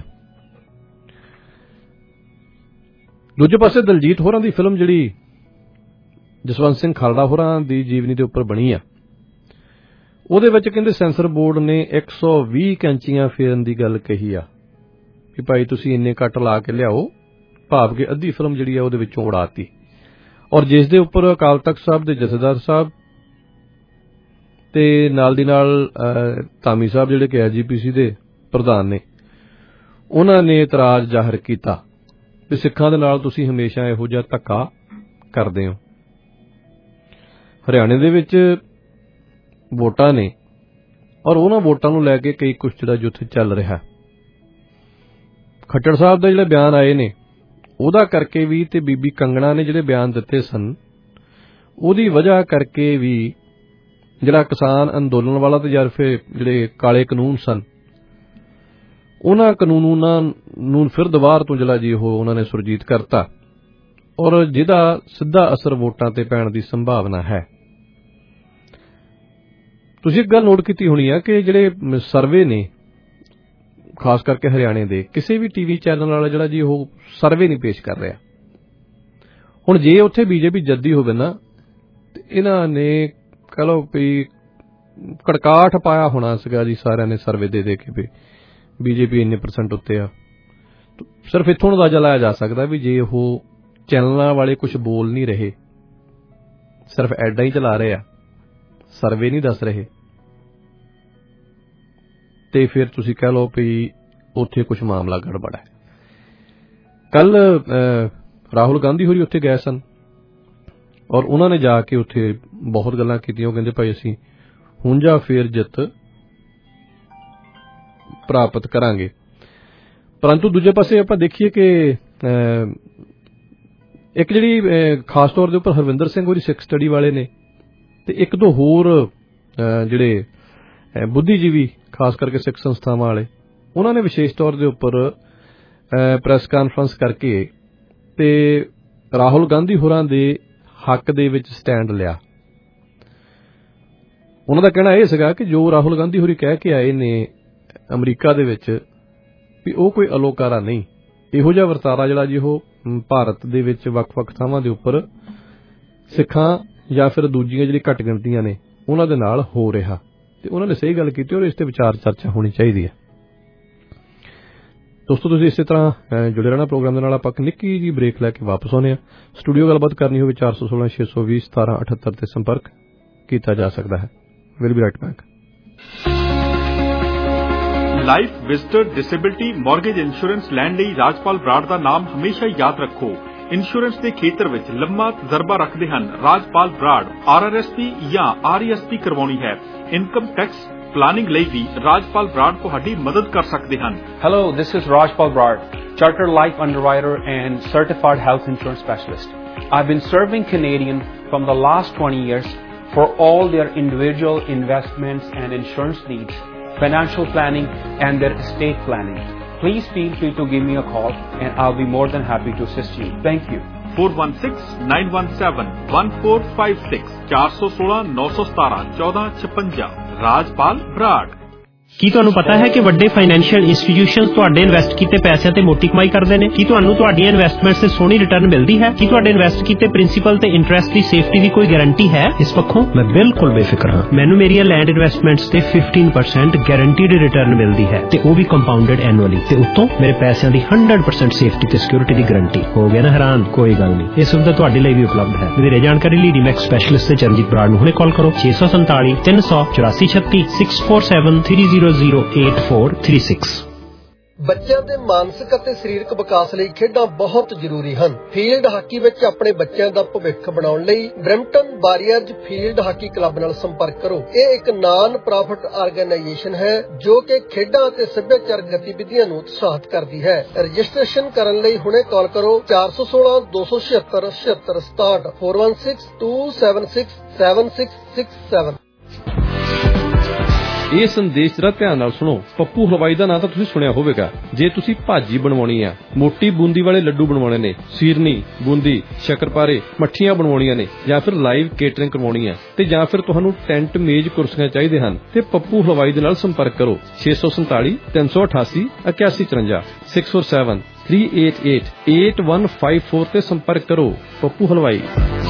Speaker 7: ਦੂਜੇ ਪਾਸੇ ਦਲਜੀਤ ਹੋਰਾਂ ਦੀ ਫਿਲਮ ਜਿਹੜੀ ਜਸਵੰਤ ਸਿੰਘ ਖਾਲੜਾ ਹੋਰਾਂ ਦੀ ਜੀਵਨੀ ਦੇ ਉੱਪਰ ਬਣੀ ਆ, ਉਹਦੇ ਵਿੱਚ ਕਹਿੰਦੇ ਸੈਂਸਰ ਬੋਰਡ ਨੇ 120 ਕੈਂਚੀਆਂ ਫੇਰਨ ਦੀ ਗੱਲ ਕਹੀ ਆ ਕਿ ਭਾਈ ਤੁਸੀਂ ਇੰਨੇ ਕੱਟ ਲਾ ਕੇ ਲਿਆਓ, ਭਾਵ ਕਿ ਅੱਧੀ ਫਿਲਮ ਜਿਹੜੀ ਆ ਉਹਦੇ ਵਿੱਚੋਂ ਉਡਾਤੀ। ਔਰ ਜਿਸ ਦੇ ਉੱਪਰ ਅਕਾਲ ਤਖਤ ਸਾਹਿਬ ਦੇ ਜਥੇਦਾਰ ਸਾਹਿਬ ਤੇ ਨਾਲ ਦੀ ਨਾਲ ਧਾਮੀ ਸਾਹਿਬ ਜਿਹੜੇ ਕਿ IGPC ਦੇ ਪ੍ਰਧਾਨ ਨੇ, ਉਹਨਾਂ ਨੇ ਇਤਰਾਜ਼ ਜ਼ਾਹਰ ਕੀਤਾ ਕਿ ਸਿੱਖਾਂ ਦੇ ਨਾਲ ਤੁਸੀਂ ਹਮੇਸ਼ਾ ਇਹੋ ਜਿਹਾ ਧੱਕਾ ਕਰਦੇ ਹੋ। ਹਰਿਆਣੇ ਦੇ ਵਿੱਚ ਵੋਟਾਂ ਨੇ ਔਰ ਉਹਨਾਂ ਵੋਟਾਂ ਨੂੰ ਲੈ ਕੇ ਕਈ ਕੁਝ ਜਿਹੜਾ ਯੁੱਧ ਚੱਲ ਰਿਹਾ। ਖੱਟੜ ਸਾਹਿਬ ਦੇ ਜਿਹੜੇ ਬਿਆਨ ਆਏ ਨੇ ਉਹਦਾ ਕਰਕੇ ਵੀ ਤੇ ਬੀਬੀ ਕੰਗਣਾ ਨੇ ਜਿਹੜੇ ਬਿਆਨ ਦਿੱਤੇ ਸਨ ਉਹਦੀ ਵਜ੍ਹਾ ਕਰਕੇ ਵੀ ਜਿਹੜਾ ਕਿਸਾਨ ਅੰਦੋਲਨ ਵਾਲਾ ਤੇ ਜਾਂ ਫਿਰ ਜਿਹੜੇ ਕਾਲੇ ਕਾਨੂੰਨ ਸਨ ਉਹਨਾਂ ਕਾਨੂੰਨਾਂ ਨੂੰ ਫਿਰ ਦੁਬਾਰਾ ਤੋਂ ਜਿਹੜਾ ਜੀ ਉਹ ਉਹਨਾਂ ਨੇ ਸੁਰਜੀਤ ਕਰਤਾ, ਔਰ ਜਿਹਦਾ ਸਿੱਧਾ ਅਸਰ ਵੋਟਾਂ ਤੇ ਪੈਣ ਦੀ ਸੰਭਾਵਨਾ ਹੈ। ਤੁਸੀਂ ਇੱਕ ਗੱਲ ਨੋਟ ਕੀਤੀ ਹੋਣੀ ਆ ਕਿ ਜਿਹੜੇ ਸਰਵੇ ਨੇ ਖਾਸ ਕਰਕੇ ਹਰਿਆਣੇ ਦੇ, ਕਿਸੇ ਵੀ ਟੀਵੀ ਚੈਨਲ ਵਾਲਾ ਜਿਹੜਾ ਜੀ ਉਹ ਸਰਵੇ ਨਹੀਂ ਪੇਸ਼ ਕਰ ਰਿਹਾ। ਹੁਣ ਜੇ ਉੱਥੇ ਬੀਜੇਪੀ ਜੱਦੀ ਹੋਵੇ ਨਾ ਤੇ ਇਹਨਾਂ ਨੇ ਕਹ ਲਓ ਵੀ ਕੜਕਾਠ ਪਾਇਆ ਹੋਣਾ ਸੀਗਾ ਜੀ ਸਾਰਿਆਂ ਨੇ ਸਰਵੇ ਦੇ ਕੇ ਵੀ ਬੀਜੇਪੀ ਇੰਨੇ % ਉੱਤੇ ਆ। ਸਿਰਫ ਇੱਥੋਂ ਅੰਦਾਜ਼ਾ ਲਾਇਆ ਜਾ ਸਕਦਾ ਵੀ ਜੇ ਉਹ ਚੈਨਲਾਂ ਵਾਲੇ ਕੁਝ ਬੋਲ ਨਹੀਂ ਰਹੇ, ਸਿਰਫ ਐਡਾਂ ਹੀ ਚਲਾ ਰਹੇ ਆ, ਸਰਵੇ ਨਹੀਂ ਦੱਸ ਰਹੇ, ਤੇ ਫਿਰ ਤੁਸੀਂ ਕਹਿ ਲਓ ਵੀ ਉੱਥੇ ਕੁਝ ਮਾਮਲਾ ਗੜਬੜ ਹੈ। ਕੱਲ ਰਾਹੁਲ ਗਾਂਧੀ ਹੋਰੀ ਉੱਥੇ ਗਏ ਸਨ ਔਰ ਉਹਨਾਂ ਨੇ ਜਾ ਕੇ ਉੱਥੇ ਬਹੁਤ ਗੱਲਾਂ ਕੀਤੀਆਂ। ਉਹ ਕਹਿੰਦੇ ਭਾਈ ਅਸੀਂ ਹੁਣ ਜਾਂ ਫੇਰ ਜਿੱਤ ਪ੍ਰਾਪਤ ਕਰਾਂਗੇ। ਪਰੰਤੂ ਦੂਜੇ ਪਾਸੇ ਆਪਾਂ ਦੇਖੀਏ ਕਿ ਇੱਕ ਜਿਹੜੀ ਖਾਸ ਤੌਰ ਦੇ ਉੱਪਰ ਹਰਵਿੰਦਰ ਸਿੰਘ ਹੋਰੀ ਸਿੱਖ ਸਟੱਡੀ ਵਾਲੇ ਨੇ ਤੇ ਇੱਕ ਦੋ ਹੋਰ ਜਿਹੜੇ ਬੁੱਧੀਜੀਵੀ ਖਾਸ ਕਰਕੇ ਸਿੱਖ ਸੰਸਥਾਵਾਂ ਵਾਲੇ, ਉਹਨਾਂ ਨੇ ਵਿਸ਼ੇਸ਼ ਤੌਰ ਦੇ ਉੱਪਰ ਪ੍ਰੈਸ ਕਾਨਫਰੰਸ ਕਰਕੇ ਤੇ ਰਾਹੁਲ ਗਾਂਧੀ ਹੋਰਾਂ ਦੇ ਹੱਕ ਦੇ ਵਿੱਚ ਸਟੈਂਡ ਲਿਆ। ਉਹਨਾਂ ਦਾ ਕਹਿਣਾ ਇਹ ਸੀਗਾ ਕਿ ਜੋ ਰਾਹੁਲ ਗਾਂਧੀ ਹੋਰੀ ਕਹਿ ਕੇ ਆਏ ਨੇ ਅਮਰੀਕਾ ਦੇ ਵਿੱਚ ਵੀ ਉਹ ਕੋਈ ਅਲੋਕਾਰਾ ਨਹੀਂ, ਇਹੋ ਜਿਹਾ ਵਰਤਾਰਾ ਜਿਹੜਾ ਜੀ ਉਹ ਭਾਰਤ ਦੇ ਵਿੱਚ ਵੱਖ-ਵੱਖ ਥਾਵਾਂ ਦੇ ਉੱਪਰ ਸਿੱਖਾਂ ਜਾਂ ਫਿਰ ਦੂਜੀਆਂ ਜਿਹੜੀ ਘੱਟ ਗਿਣਤੀਆਂ ਨੇ ਉਹਨਾਂ ਦੇ ਨਾਲ ਹੋ ਰਿਹਾ। ਤੇ ਉਹਨਾਂ ਨੇ ਸਹੀ ਗੱਲ ਕੀਤੀ ਔਰ ਇਸ ਤੇ ਵਿਚਾਰ ਚਰਚਾ ਹੋਣੀ ਚਾਹੀਦੀ ਹੈ। ਦੋਸਤੋ ਤੁਸੀਂ ਇਸੇ ਤਰ੍ਹਾਂ ਜੁੜੇ ਰਹਿਣਾ ਪ੍ਰੋਗਰਾਮ ਦੇ ਨਾਲ। ਆਪਾਂ ਨਿੱਕੀ ਜੀ ਬ੍ਰੇਕ ਲੈ ਕੇ ਵਾਪਸ ਆਉਂਦੇ ਹਾਂ। ਸਟੂਡੀਓ ਗੱਲਬਾਤ ਕਰਨੀ ਹੋਵੇ 416 620 1778 ਤੇ ਸੰਪਰਕ ਕੀਤਾ ਜਾ ਸਕਦਾ ਹੈ। Will be right back.
Speaker 9: Life visitor disability mortgage insurance ਲੈਣ ਲਈ ਰਾਜਪਾਲ ਬਰਾੜ ਦਾ ਨਾਮ ਹਮੇਸ਼ਾ ਯਾਦ ਰੱਖੋ। ਇੰਸ਼ੋਰੈਂਸ ਦੇ ਖੇਤਰ ਵਿੱਚ ਲੰਮਾ ਤਜਰਬਾ ਰੱਖਦੇ ਹਨ ਰਾਜਪਾਲ ਬਰਾੜ। RRSP ਜਾਂ RESP ਕਰਵਾਉਣੀ ਹੈ, ਇਨਕਮ ਟੈਕਸ ਪਲਾਨਿੰਗ ਲਈ ਵੀ ਰਾਜਪਾਲ ਬਰਾੜ ਤੁਹਾਡੀ ਮਦਦ ਕਰ ਸਕਦੇ ਹਨ।
Speaker 10: Hello, this is Rajpal Brad, Chartered Life Underwriter and Certified Health Insurance Specialist. I've been serving Canadians from the last 20 years for all their individual investments and insurance needs, financial planning and their estate planning. Please feel free to give me a call and I'll be more than happy to assist you. Thank you.
Speaker 9: 416-917-1456 416-917-1456 ਰਾਜਪਾਲ ਬਰਾੜ।
Speaker 11: ਕੀ ਤੁਹਾਨੂੰ ਪਤਾ ਹੈ ਕਿ ਵੱਡੇ financial institutions ਤੁਹਾਡੇ invest ਕੀਤੇ ਪੈਸਿਆਂ ਤੇ ਮੋਟੀ ਕਮਾਈ ਕਰਦੇ ਨੇ? ਕੀ ਤੁਹਾਨੂੰ ਤੁਹਾਡੀਆਂ ਇਨਵੈਸਟਮੈਂਟਸ ਤੇ ਸੋਹਣੀ ਰਿਟਰਨ ਮਿਲਦੀ ਹੈ? ਕੀ ਤੁਹਾਡੇ ਇਨਵੈਸਟ ਕੀਤੇ ਪ੍ਰਿੰਸੀਪਲ ਤੇ ਇੰਟਰਸਟ ਦੀ ਸੇਫਟੀ ਦੀ ਕੋਈ ਗਾਰੰਟੀ ਹੈ? ਇਸ ਪੱਖੋਂ ਮੈਂ ਬਿਲਕੁਲ ਬੇਫਿਕਰ ਹਾਂ। ਮੈਨੂੰ ਮੇਰੀਆਂ ਲੈਂਡ ਇਨਵੈਸਟਮੈਂਟਸ ਤੇ 15% ਗਾਰੰਟੀਡ ਰਿਟਰਨ ਮਿਲਦੀ ਹੈ ਤੇ ਉਹ ਵੀ ਕੰਪਾਊਂਡਡ ਐਨੂਅਲੀ, ਤੇ ਉੱਤੋਂ ਮੇਰੇ ਪੈਸਿਆਂ ਦੀ 100% ਸੇਫਟੀ ਤੇ ਸਿਕਿਉਰਿਟੀ ਦੀ ਗਾਰੰਟੀ। ਹੋ ਗਿਆ ਨਾ ਹੈਰਾਨ? ਕੋਈ ਗੱਲ ਨਹੀਂ, ਇਹ ਸੁਵਿਧਾ ਤੁਹਾਡੇ ਲਈ ਵੀ ਉਪਲਬਧ ਹੈ। ਵਧੇਰੇ ਜਾਣਕਾਰੀ ਲਈ ਡੀਮੈਕਸ ਸਪੈਸ਼ਲਿਸਟ ਤੇ ਚਰਨਜੀਤ ਬਰਾੜ ਨੂੰ ਹੁਣੇ ਕਾਲ ਕਰੋ 647 384 36 647 300 8436।
Speaker 12: ਬੱਚਿਆਂ ਦੇ ਮਾਨਸਿਕ ਅਤੇ ਸਰੀਰਕ ਵਿਕਾਸ ਲਈ ਖੇਡਾਂ ਬਹੁਤ ਜ਼ਰੂਰੀ ਹਨ। ਫੀਲਡ ਹਾਕੀ ਵਿੱਚ ਆਪਣੇ ਬੱਚਿਆਂ ਦਾ ਭਵਿੱਖ ਬਣਾਉਣ ਲਈ Brampton warriors field hockey club ਨਾਲ ਸੰਪਰਕ ਕਰੋ। ਇਹ ਇੱਕ ਨਾਨ ਪ੍ਰੋਫਿਟ ਆਰਗੇਨਾਈਜੇਸ਼ਨ ਹੈ ਜੋ ਕਿ ਖੇਡਾਂ ਅਤੇ ਸੱਭਿਆਚਾਰਕ ਗਤੀਵਿਧੀਆਂ ਨੂੰ ਉਤਸ਼ਾਹਿਤ ਕਰਦੀ ਹੈ। ਰਜਿਸਟ੍ਰੇਸ਼ਨ ਕਰਨ ਲਈ ਹੁਣੇ ਕਾਲ ਕਰੋ 416 276 76 67 416 276 7667।
Speaker 7: ਇਹ ਸੰਦੇਸ਼ ਜਰਾ ਧਿਆਨ ਨਾਲ ਸੁਣੋ। ਪੱਪੂ ਹਲਵਾਈ ਦਾ ਨਾਂ ਤਾਂ ਤੁਸੀਂ ਸੁਣਿਆ ਹੋਵੇਗਾ। ਜੇ ਤੁਸੀਂ ਭਾਜੀ ਬਣਵਾਉਣੀ ਆ, ਮੋਟੀ ਬੂੰਦੀ ਵਾਲੇ ਲੱਡੂ ਬਣਵਾਉਣੇ ਨੇ, ਸੀਰਨੀ, ਬੂੰਦੀ, ਸ਼ੱਕਰਪਾਰੇ, ਮੱਠੀਆਂ ਬਣਵਾਉਣੀਆਂ ਨੇ, ਜਾਂ ਫਿਰ ਲਾਈਵ ਕੇਟਰਿੰਗ ਕਰਵਾਉਣੀ ਆ, ਤੇ ਜਾਂ ਫਿਰ ਤੁਹਾਨੂੰ ਟੈਂਟ, ਮੇਜ਼, ਕੁਰਸੀਆਂ ਚਾਹੀਦੇ ਹਨ, ਤੇ ਪੱਪੂ ਹਲਵਾਈ ਦੇ ਨਾਲ ਸੰਪਰਕ ਕਰੋ 647 388 8154 647 388 8154 ਤੇ ਸੰਪਰਕ ਕਰੋ। ਪੱਪੂ ਹਲਵਾਈ।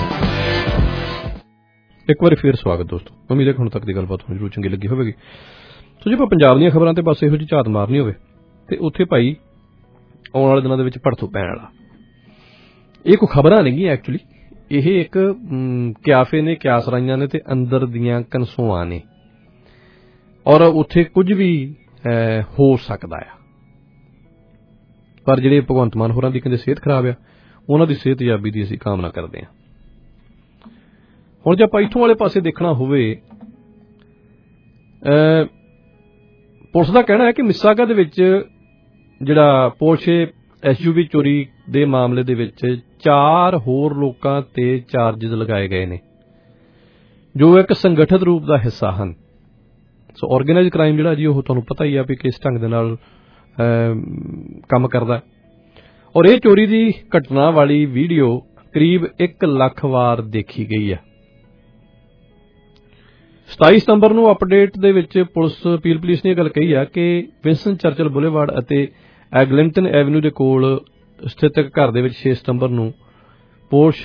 Speaker 7: ਇੱਕ ਵਾਰੀ ਫੇਰ ਸਵਾਗਤ ਦੋਸਤੋ। ਉਮੀਦ ਹੈ ਹੁਣ ਤੱਕ ਦੀ ਗੱਲਬਾਤ ਤੁਹਾਨੂੰ ਜ਼ਰੂਰ ਚੰਗੀ ਲੱਗੀ ਹੋਵੇਗੀ। ਸੋ ਜੇ ਆਪਾਂ ਪੰਜਾਬ ਦੀਆਂ ਖਬਰਾਂ ਤੇ ਬਸ ਇਹੋ ਜਿਹੀ ਝਾਤ ਮਾਰਨੀ ਹੋਵੇ ਤੇ ਉੱਥੇ ਭਾਈ ਆਉਣ ਵਾਲੇ ਦਿਨਾਂ ਦੇ ਵਿੱਚ ਭੜਥੂ ਪੈਣ ਵਾਲਾ। ਇਹ ਕੋਈ ਖਬਰਾਂ ਨਹੀਂ ਐਕਚੁਅਲੀ, ਇਹ ਇੱਕ ਕਿਆਫੇ ਨੇ, ਕਿਆਸਰਾਈਆਂ ਨੇ ਤੇ ਅੰਦਰ ਦੀਆਂ ਕਨਸੋਆਂ ਨੇ, ਔਰ ਉੱਥੇ ਕੁਝ ਵੀ ਹੋ ਸਕਦਾ ਆ। ਪਰ ਜਿਹੜੇ ਭਗਵੰਤ ਮਾਨ ਹੋਰਾਂ ਦੀ ਕਹਿੰਦੇ ਸਿਹਤ ਖਰਾਬ ਆ, ਉਹਨਾਂ ਦੀ ਸਿਹਤਯਾਬੀ ਦੀ ਅਸੀਂ ਕਾਮਨਾ ਕਰਦੇ ਹਾਂ। ਹੁਣ ਜੇ ਆਪਾਂ ਇੱਥੋਂ ਵਾਲੇ ਪਾਸੇ ਦੇਖਣਾ ਹੋਵੇ, ਪੁਲਿਸ ਦਾ ਕਹਿਣਾ ਹੈ ਕਿ ਮਿਸਾਗਾ ਦੇ ਵਿੱਚ ਜਿਹੜਾ ਪੋਰਸ਼ੇ SUV ਚੋਰੀ ਦੇ ਮਾਮਲੇ ਦੇ ਵਿੱਚ 4 ਹੋਰ ਲੋਕਾਂ ਤੇ ਚਾਰਜਿਸ ਲਗਾਏ ਗਏ ਨੇ ਜੋ ਇੱਕ ਸੰਗਠਿਤ ਰੂਪ ਦਾ ਹਿੱਸਾ ਹਨ। ਸੋ ਆਰਗੇਨਾਈਜ਼ ਕ੍ਰਾਈਮ ਜਿਹੜਾ ਜੀ ਉਹ ਤੁਹਾਨੂੰ ਪਤਾ ਹੀ ਆ ਵੀ ਕਿਸ ਢੰਗ ਦੇ ਨਾਲ ਕੰਮ ਕਰਦਾ, ਔਰ ਇਹ ਚੋਰੀ ਦੀ ਘਟਨਾ ਵਾਲੀ ਵੀਡੀਓ ਕਰੀਬ 1 ਲੱਖ ਵਾਰ ਦੇਖੀ ਗਈ ਆ। 27 ਸਤੰਬਰ ਨੂੰ ਅਪਡੇਟ ਦੇ ਵਿੱਚ ਪੁਲਿਸ ਨੇ ਇਹ ਗੱਲ ਕਹੀ ਆ ਕਿ ਵਿੰਸਟਨ ਚਰਚਲ ਬੁਲੇਵਾਰਡ ਅਤੇ ਐਗਲਿੰਟਨ ਐਵਨਿਊ ਦੇ ਕੋਲ ਸਥਿਤ ਇੱਕ ਘਰ ਦੇ ਵਿੱਚ 6 ਸਤੰਬਰ ਨੂੰ ਪੋਰਸ਼